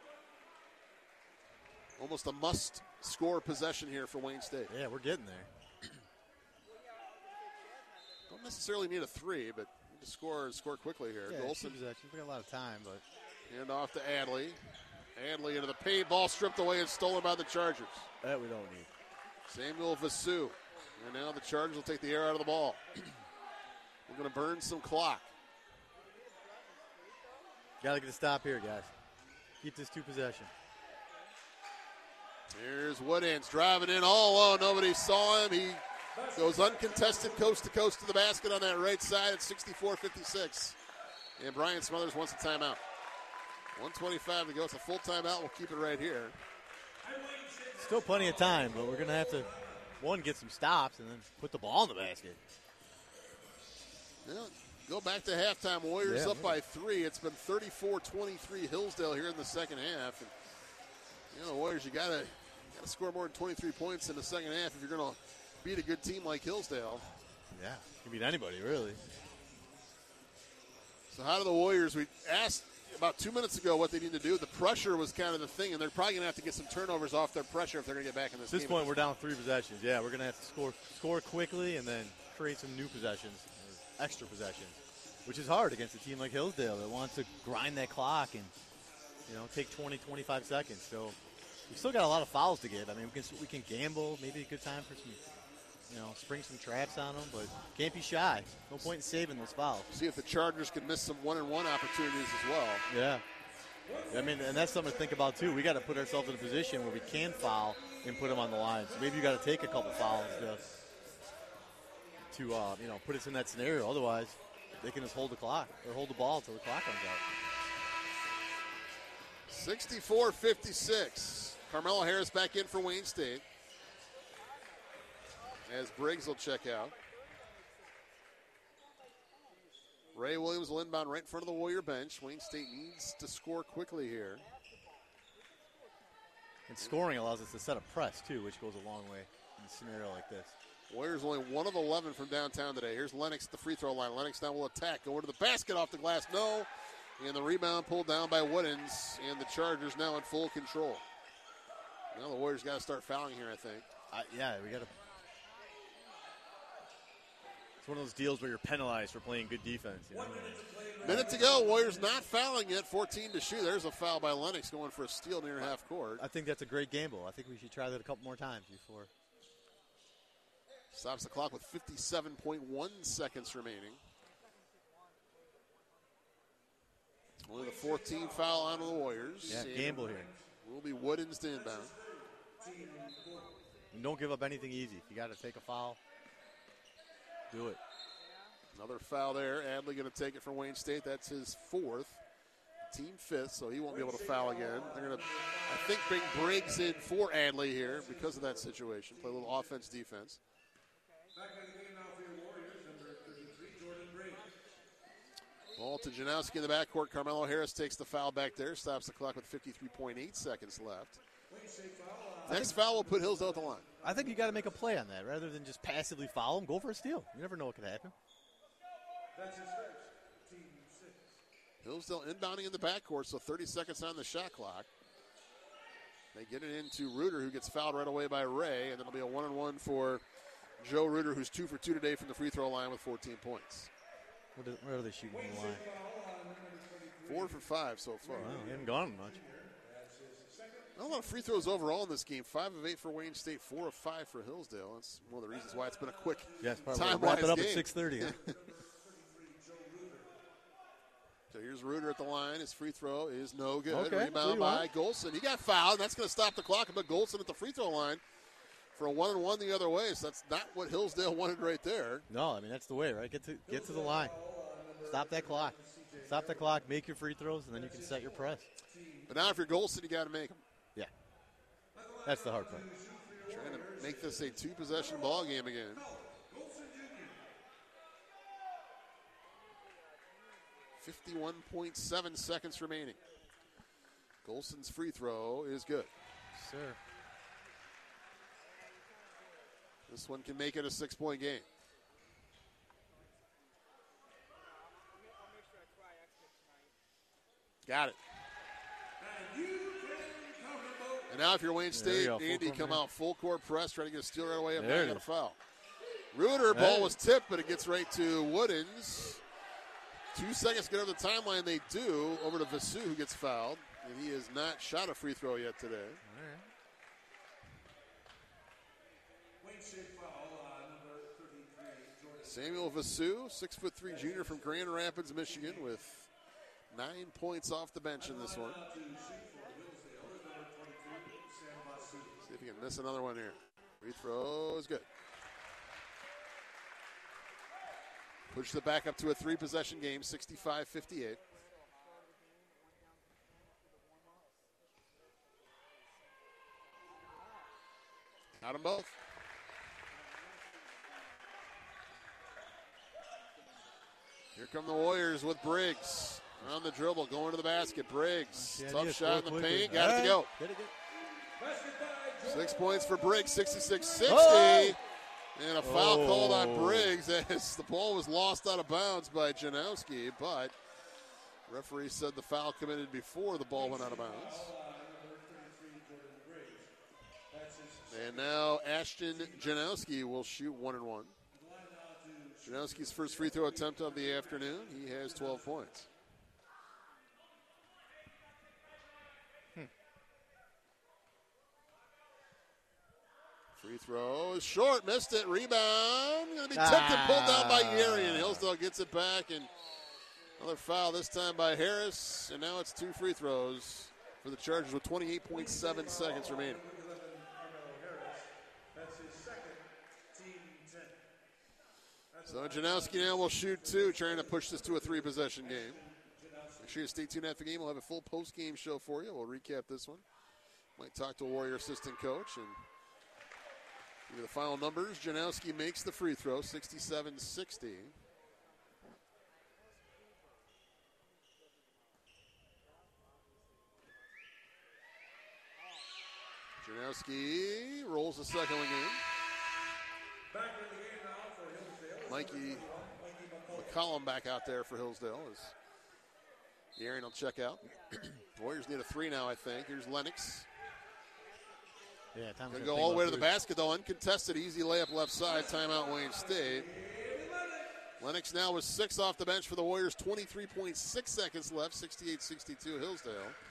Almost a must-score possession here for Wayne State. Yeah, we're getting there. Don't necessarily need a three, but you to score score quickly here. Yeah, Golson. Possession. We got a lot of time, but Hand off to Adley. Adley into the paint. Ball stripped away and stolen by the Chargers. that we don't need. Samuel Vasu. And now the Chargers will take the air out of the ball. We're going to burn some clock. Got to get a stop here, guys. Keep this two possession. Here's Woodends driving in all alone. Nobody saw him. He goes uncontested coast to coast to the basket on that right side at sixty-four fifty-six. And Brian Smothers wants a timeout. one twenty-five to go. It's a full timeout. We'll keep it right here. Still plenty of time, but we're going to have to, one, get some stops and then put the ball in the basket. Yeah, go back to halftime. Warriors Yeah, up yeah. by three. It's been thirty-four twenty-three Hillsdale here in the second half. And, you know, the Warriors, you got to got to score more than twenty-three points in the second half if you're going to beat a good team like Hillsdale. Yeah, you can beat anybody, really. So how do the Warriors, we asked about two minutes ago what they need to do. The pressure was kind of the thing, and they're probably going to have to get some turnovers off their pressure if they're going to get back in this At this game. point, we're down three possessions. Yeah, we're going to have to score score quickly and then create some new possessions, or extra possessions, which is hard against a team like Hillsdale that wants to grind that clock and, you know, take twenty, twenty-five seconds. So we've still got a lot of fouls to get. I mean, we can, we can gamble. Maybe a good time for some, you know, spring some traps on them, but can't be shy. No point in saving those fouls. See if the Chargers can miss some one-and-one opportunities as well. Yeah. I mean, and that's something to think about, too. We got to put ourselves in a position where we can foul and put them on the line. So maybe you got to take a couple fouls to, to uh, you know, put us in that scenario. Otherwise, they can just hold the clock or hold the ball until the clock comes out. sixty-four fifty-six. Carmelo Harris back in for Wayne State. As Briggs will check out. Ray Williams will inbound right in front of the Warrior bench. Wayne State needs to score quickly here. And scoring allows us to set a press, too, which goes a long way in a scenario like this. Warriors only one of eleven from downtown today. Here's Lennox at the free throw line. Lennox now will attack. Going to the basket off the glass. No. And the rebound pulled down by Woodens. And the Chargers now in full control. Now the Warriors got to start fouling here, I think. Uh, yeah, we got to. It's one of those deals where you're penalized for playing good defense. You know? Minute to go. Warriors not fouling yet. fourteen to shoot. There's a foul by Lennox going for a steal near half court. I think that's a great gamble. I think we should try that a couple more times before. Stops the clock with fifty-seven point one seconds remaining. Only the fourteenth foul on the Warriors. Yeah, And gamble here. Will be Woodens to inbound. And don't give up anything easy. If you got to take a foul, do it. Another foul there. Adley going to take it from Wayne State. That's his fourth. Team fifth, so he won't be able to foul again. They're going to, I think, bring Briggs in for Adley here because of that situation. Play a little offense, defense. Ball to Janowski in the backcourt. Carmelo Harris takes the foul back there. Stops the clock with fifty-three point eight seconds left. Next foul will put Hillsdale at the line. I think you got to make a play on that rather than just passively foul him. Go for a steal. You never know what could happen. Hillsdale inbounding in the backcourt, so thirty seconds on the shot clock. They get it into Reuter, who gets fouled right away by Ray, and then it'll be a one-on-one for Joe Reuter, who's two for two today from the free throw line with fourteen points. What are, where are they shooting from the line? Four for five so far. Wow, they haven't gone much. Not a lot of free throws overall in this game. Five of eight for Wayne State, four of five for Hillsdale. That's one of the reasons why it's been a quick yes, time-wise wrap it up game. at six thirty. Huh? So here's Reuter at the line. His free throw is no good. Okay, Rebound by Golson. He got fouled. That's going to stop the clock. But Golson at the free throw line for a one-and-one the other way. So that's not what Hillsdale wanted right there. No, I mean, that's the way, right? Get to get to the line. Stop that clock. Stop the clock. Make your free throws, and then you can set your press. But now if you're Golson, you got to make them. Yeah. That's the hard part. Trying to make this a two-possession ball game again. fifty-one point seven seconds remaining. Golson's free throw is good. Sir. This one can make it a six-point game. Got it. And now if you're Wayne State, go, Andy come man. out full court press, trying to get a steal right away, and There back you got a go. foul. Reuter, ball was tipped, but it gets right to Woodens. Two seconds to get over the timeline. They do. Over to Vasu, who gets fouled. And he has not shot a free throw yet today. All right. Samuel Vasu, six foot three junior from Grand Rapids, Michigan, with nine points off the bench in this one. See if he can miss another one here. Free throw is good. Push the back up to a three-possession game, sixty-five fifty-eight. Got them both. Here come the Warriors with Briggs. On the dribble, going to the basket. Briggs, Yeah, tough yeah, shot in the quicker. paint. Got it to go. Get it, get Six points for Briggs, sixty-six sixty. Oh! And a foul Oh. called on Briggs as the ball was lost out of bounds by Janowski, but referee said the foul committed before the ball went out of bounds. And now Ashton Janowski will shoot one and one. Janowski's first free throw attempt of the afternoon. He has twelve points. Free throw is short, missed it. Rebound, going to be tipped and pulled down by Yeri, and Hillsdale gets it back, and another foul this time by Harris, and now it's two free throws for the Chargers with twenty-eight point seven seconds remaining. So Janowski now will shoot two, trying to push this to a three-possession game. Make sure you stay tuned after the game. We'll have a full post-game show for you. We'll recap this one. Might talk to a Warrior assistant coach and give you the final numbers. Janowski makes the free throw, sixty-seven sixty. Janowski rolls the second one in. Mikey McCollum back out there for Hillsdale as Aaron will check out. Warriors need a three now, I think. Here's Lennox. Yeah, time Going to go all the way to the basket, though. Uncontested, easy layup left side. Timeout, Wayne State. Lennox now with six off the bench for the Warriors. twenty-three point six seconds left. sixty-eight sixty-two Hillsdale.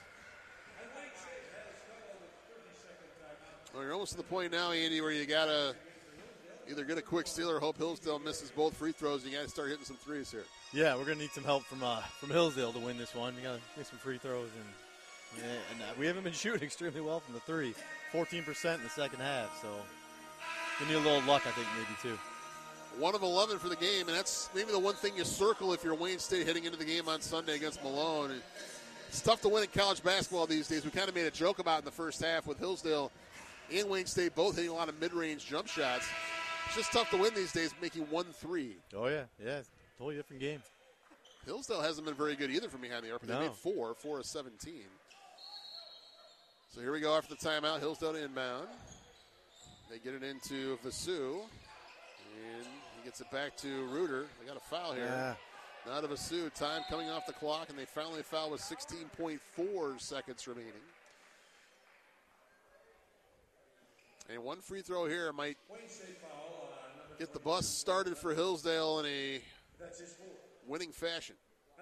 Well, you're almost to the point now, Andy, where you got to either get a quick steal or hope Hillsdale misses both free throws. You got to start hitting some threes here. Yeah, we're going to need some help from uh, from Hillsdale to win this one. We got to get some free throws, and yeah, and uh, we haven't been shooting extremely well from the three. fourteen percent in the second half, so we need a little luck, I think, maybe, too. one of eleven for the game, and that's maybe the one thing you circle if you're Wayne State heading into the game on Sunday against Malone. It's tough to win in college basketball these days. We kind of made a joke about it in the first half with Hillsdale and Wayne State both hitting a lot of mid-range jump shots. It's just tough to win these days, making one three. Oh, yeah. Yeah, totally different game. Hillsdale hasn't been very good either from behind the arc. No. They made four, four of seventeen. So here we go after the timeout. Hillsdale to inbound. They get it into Vasu. And he gets it back to Reuter. They got a foul here. Yeah. Now to Vasu. Time coming off the clock, and they finally foul with sixteen point four seconds remaining. And one free throw here might get the bus started for Hillsdale in a winning fashion.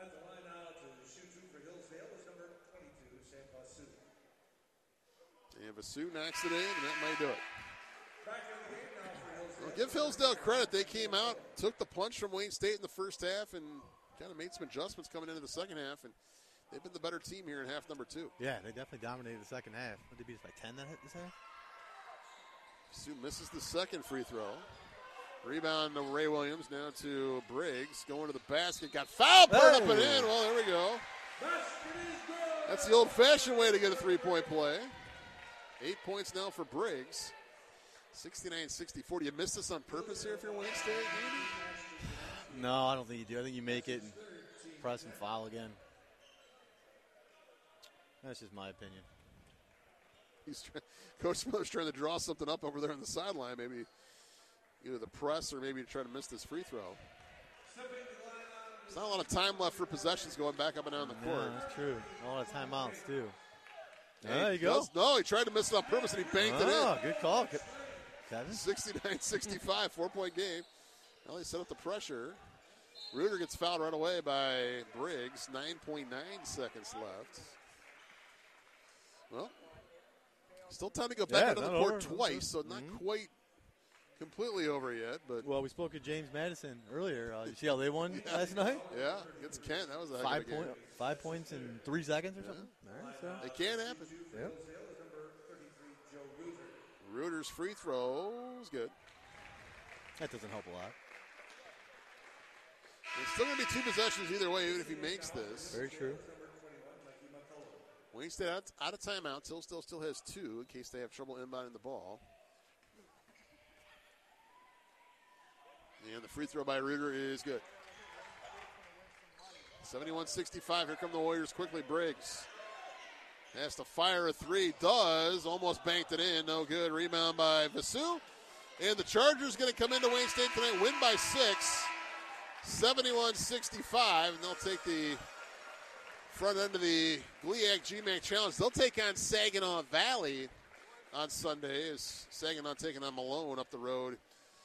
And Vasu knocks it in, and that might do it. Well, give Hillsdale credit. They came out, took the punch from Wayne State in the first half, and kind of made some adjustments coming into the second half. And they've been the better team here in half number two. Yeah, they definitely dominated the second half. What, did they beat us by ten that hit this half? Vasu misses the second free throw. Rebound to Ray Williams, now to Briggs. Going to the basket, got fouled, burned up and in. Well, there we go. That's the old-fashioned way to get a three-point play. Eight points now for Briggs. sixty-nine sixty-four. Do you miss this on purpose here if you're Wayne State, Andy? No, I don't think you do. I think you make it and press and foul again. That's just my opinion. He's try- Coach Miller's trying to draw something up over there on the sideline. Maybe either the press or maybe to try to miss this free throw. There's not a lot of time left for possessions going back up and down the court. Yeah, that's true. A lot of timeouts, too. And There you he go. does- No, he tried to miss it on purpose, and he banked Oh, it in. good call, Kevin. sixty-nine sixty-five, four-point game. Well, he set up the pressure. Reuter gets fouled right away by Briggs. nine point nine seconds left. Well, still time to go back Yeah, into the not court over. twice, so not Mhm. quite completely over yet. But Well, we spoke with James Madison earlier. Uh, you see how they won last night? Yeah, against Kent. That was a heck Five of a game. point, five points in three seconds or something. All right, so. It can happen. Yeah. Reuter's free throws good. That doesn't help a lot. It's still going to be two possessions either way, even if he makes this. Very true. Wayne State out, out of timeout. Hillsdale still has two in case they have trouble inbounding the ball. And the free throw by Reuter is good. seventy-one sixty-five. Here come the Warriors quickly. Briggs has to fire a three. Does. Almost banked it in. No good. Rebound by Vasu. And the Chargers going to come into Wayne State tonight. Win by six. seventy-one sixty-five. And they'll take the front end of the GLIAC G MAC Challenge. They'll take on Saginaw Valley on Sunday. As Saginaw taking on Malone up the road.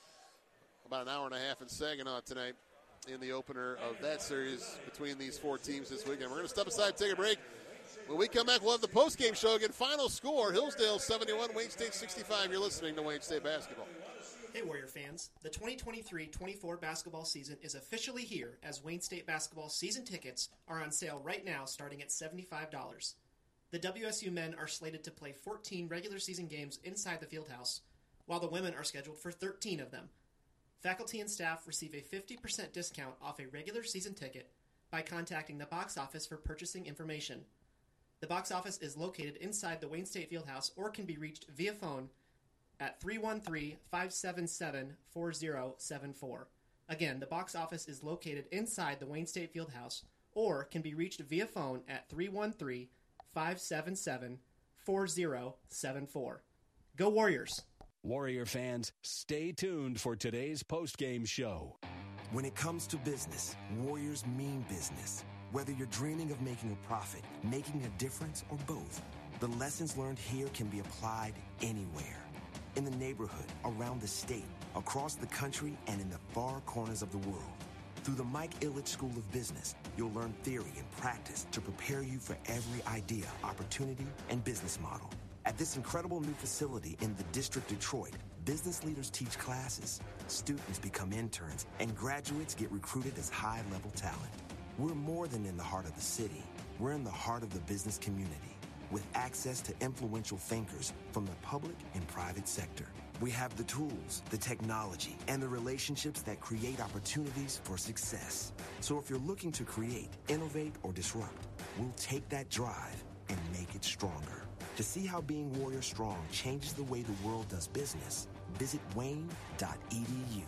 About an hour and a half in Saginaw tonight in the opener of that series between these four teams this weekend. We're going to step aside, take a break. When we come back, we'll have the postgame show again. Final score, Hillsdale seventy-one, Wayne State sixty-five. You're listening to Wayne State Basketball. Hey Warrior fans, the twenty twenty-three twenty-four basketball season is officially here as Wayne State basketball season tickets are on sale right now starting at seventy-five dollars. The W S U men are slated to play fourteen regular season games inside the fieldhouse, while the women are scheduled for thirteen of them. Faculty and staff receive a fifty percent discount off a regular season ticket by contacting the box office for purchasing information. The box office is located inside the Wayne State Fieldhouse or can be reached via phone at three one three, five seven seven, four zero seven four. Again, the box office is located inside the Wayne State Fieldhouse or can be reached via phone at three one three, five seven seven, four zero seven four. Go Warriors! Warrior fans, stay tuned for today's postgame show. When it comes to business, Warriors mean business. Whether you're dreaming of making a profit, making a difference, or both, the lessons learned here can be applied anywhere. In the neighborhood, around the state, across the country, and in the far corners of the world. Through the Mike Ilitch School of Business, you'll learn theory and practice to prepare you for every idea, opportunity, and business model. At this incredible new facility in the District Detroit, business leaders teach classes, students become interns, and graduates get recruited as high-level talent. We're more than in the heart of the city. We're in the heart of the business community, with access to influential thinkers from the public and private sector. We have the tools, the technology, and the relationships that create opportunities for success. So if you're looking to create, innovate, or disrupt, we'll take that drive and make it stronger. To see how being Warrior Strong changes the way the world does business, visit wayne dot e d u.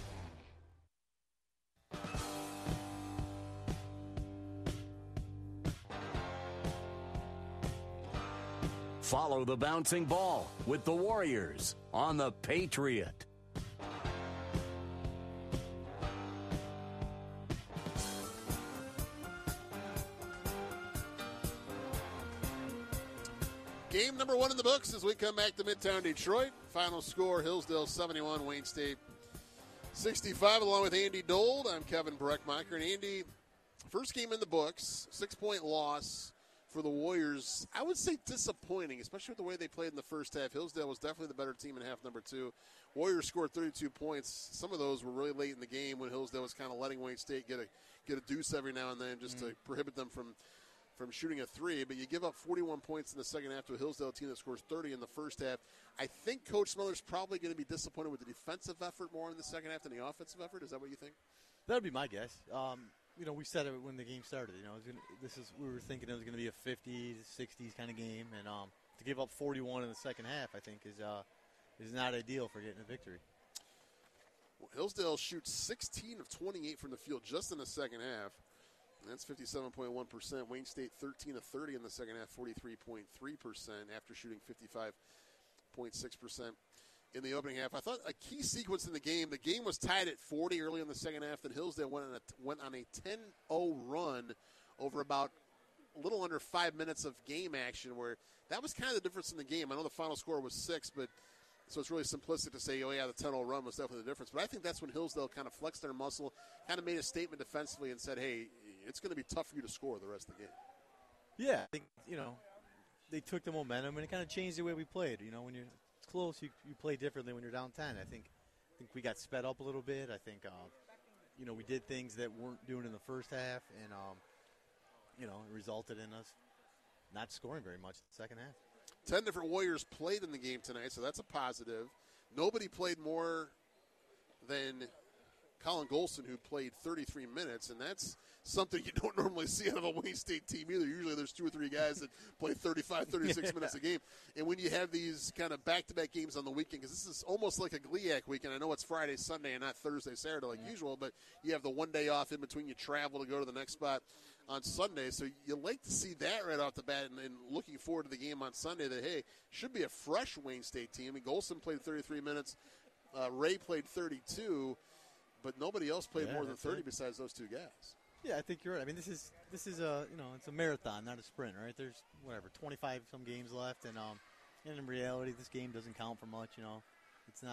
Follow the bouncing ball with the Warriors on the Patriot. Game number one in the books as we come back to Midtown Detroit. Final score, Hillsdale seventy-one, Wayne State sixty-five, along with Andy Dold. I'm Kevin Breckmacher. And Andy, first game in the books, six-point loss for the Warriors. I would say disappointing, especially with the way they played in the first half. Hillsdale was definitely the better team in half number two. Warriors scored thirty-two points. Some of those were really late in the game when Hillsdale was kind of letting Wayne State get a get a deuce every now and then just mm-hmm. to prohibit them from from shooting a three, but you give up forty-one points in the second half to a Hillsdale team that scores thirty in the first half. I think Coach Smothers probably going to be disappointed with the defensive effort more in the second half than the offensive effort. Is that what you think? That would be my guess. Um, you know, we said it when the game started. You know, it was gonna, this is we were thinking it was going to be a fifties, sixties kind of game, and um, to give up forty-one in the second half, I think is uh, is not ideal for getting a victory. Well, Hillsdale shoots sixteen of twenty-eight from the field just in the second half. That's fifty-seven point one percent. Wayne State thirteen of thirty in the second half, forty-three point three percent after shooting fifty-five point six percent in the opening half. I thought a key sequence in the game, the game was tied at forty early in the second half, then Hillsdale went on a, went on a ten oh run over about a little under five minutes of game action where that was kind of the difference in the game. I know the final score was six, but So it's really simplistic to say, oh, yeah, the ten oh run was definitely the difference. But I think that's when Hillsdale kind of flexed their muscle, kind of made a statement defensively and said, hey, it's going to be tough for you to score the rest of the game. Yeah, I think, you know, they took the momentum, and it kind of changed the way we played. You know, when you're it's close, you, you play differently when you're down ten. I think I think we got sped up a little bit. I think, uh, you know, we did things that weren't doing in the first half, and, um, you know, it resulted in us not scoring very much in the second half. Ten different Warriors played in the game tonight, so that's a positive. Nobody played more than Colin Golson, who played thirty-three minutes, and that's something you don't normally see out of a Wayne State team either. Usually there's two or three guys that play thirty-five, thirty-six yeah. minutes a game. And when you have these kind of back-to-back games on the weekend, because this is almost like a GLIAC weekend. I know it's Friday, Sunday, and not Thursday, Saturday like yeah. usual, but you have the one day off in between. You travel to go to the next spot on Sunday. So you like to see that right off the bat, and, and looking forward to the game on Sunday that, hey, should be a fresh Wayne State team. I mean, Golson played thirty-three minutes. Uh, Ray played thirty-two, but nobody else played yeah, more than thirty right. besides those two guys. Yeah, I think you're right. I mean, this is this is a you know it's a marathon, not a sprint, right? There's whatever twenty-five some games left, and um, and in reality, this game doesn't count for much. You know, it's not.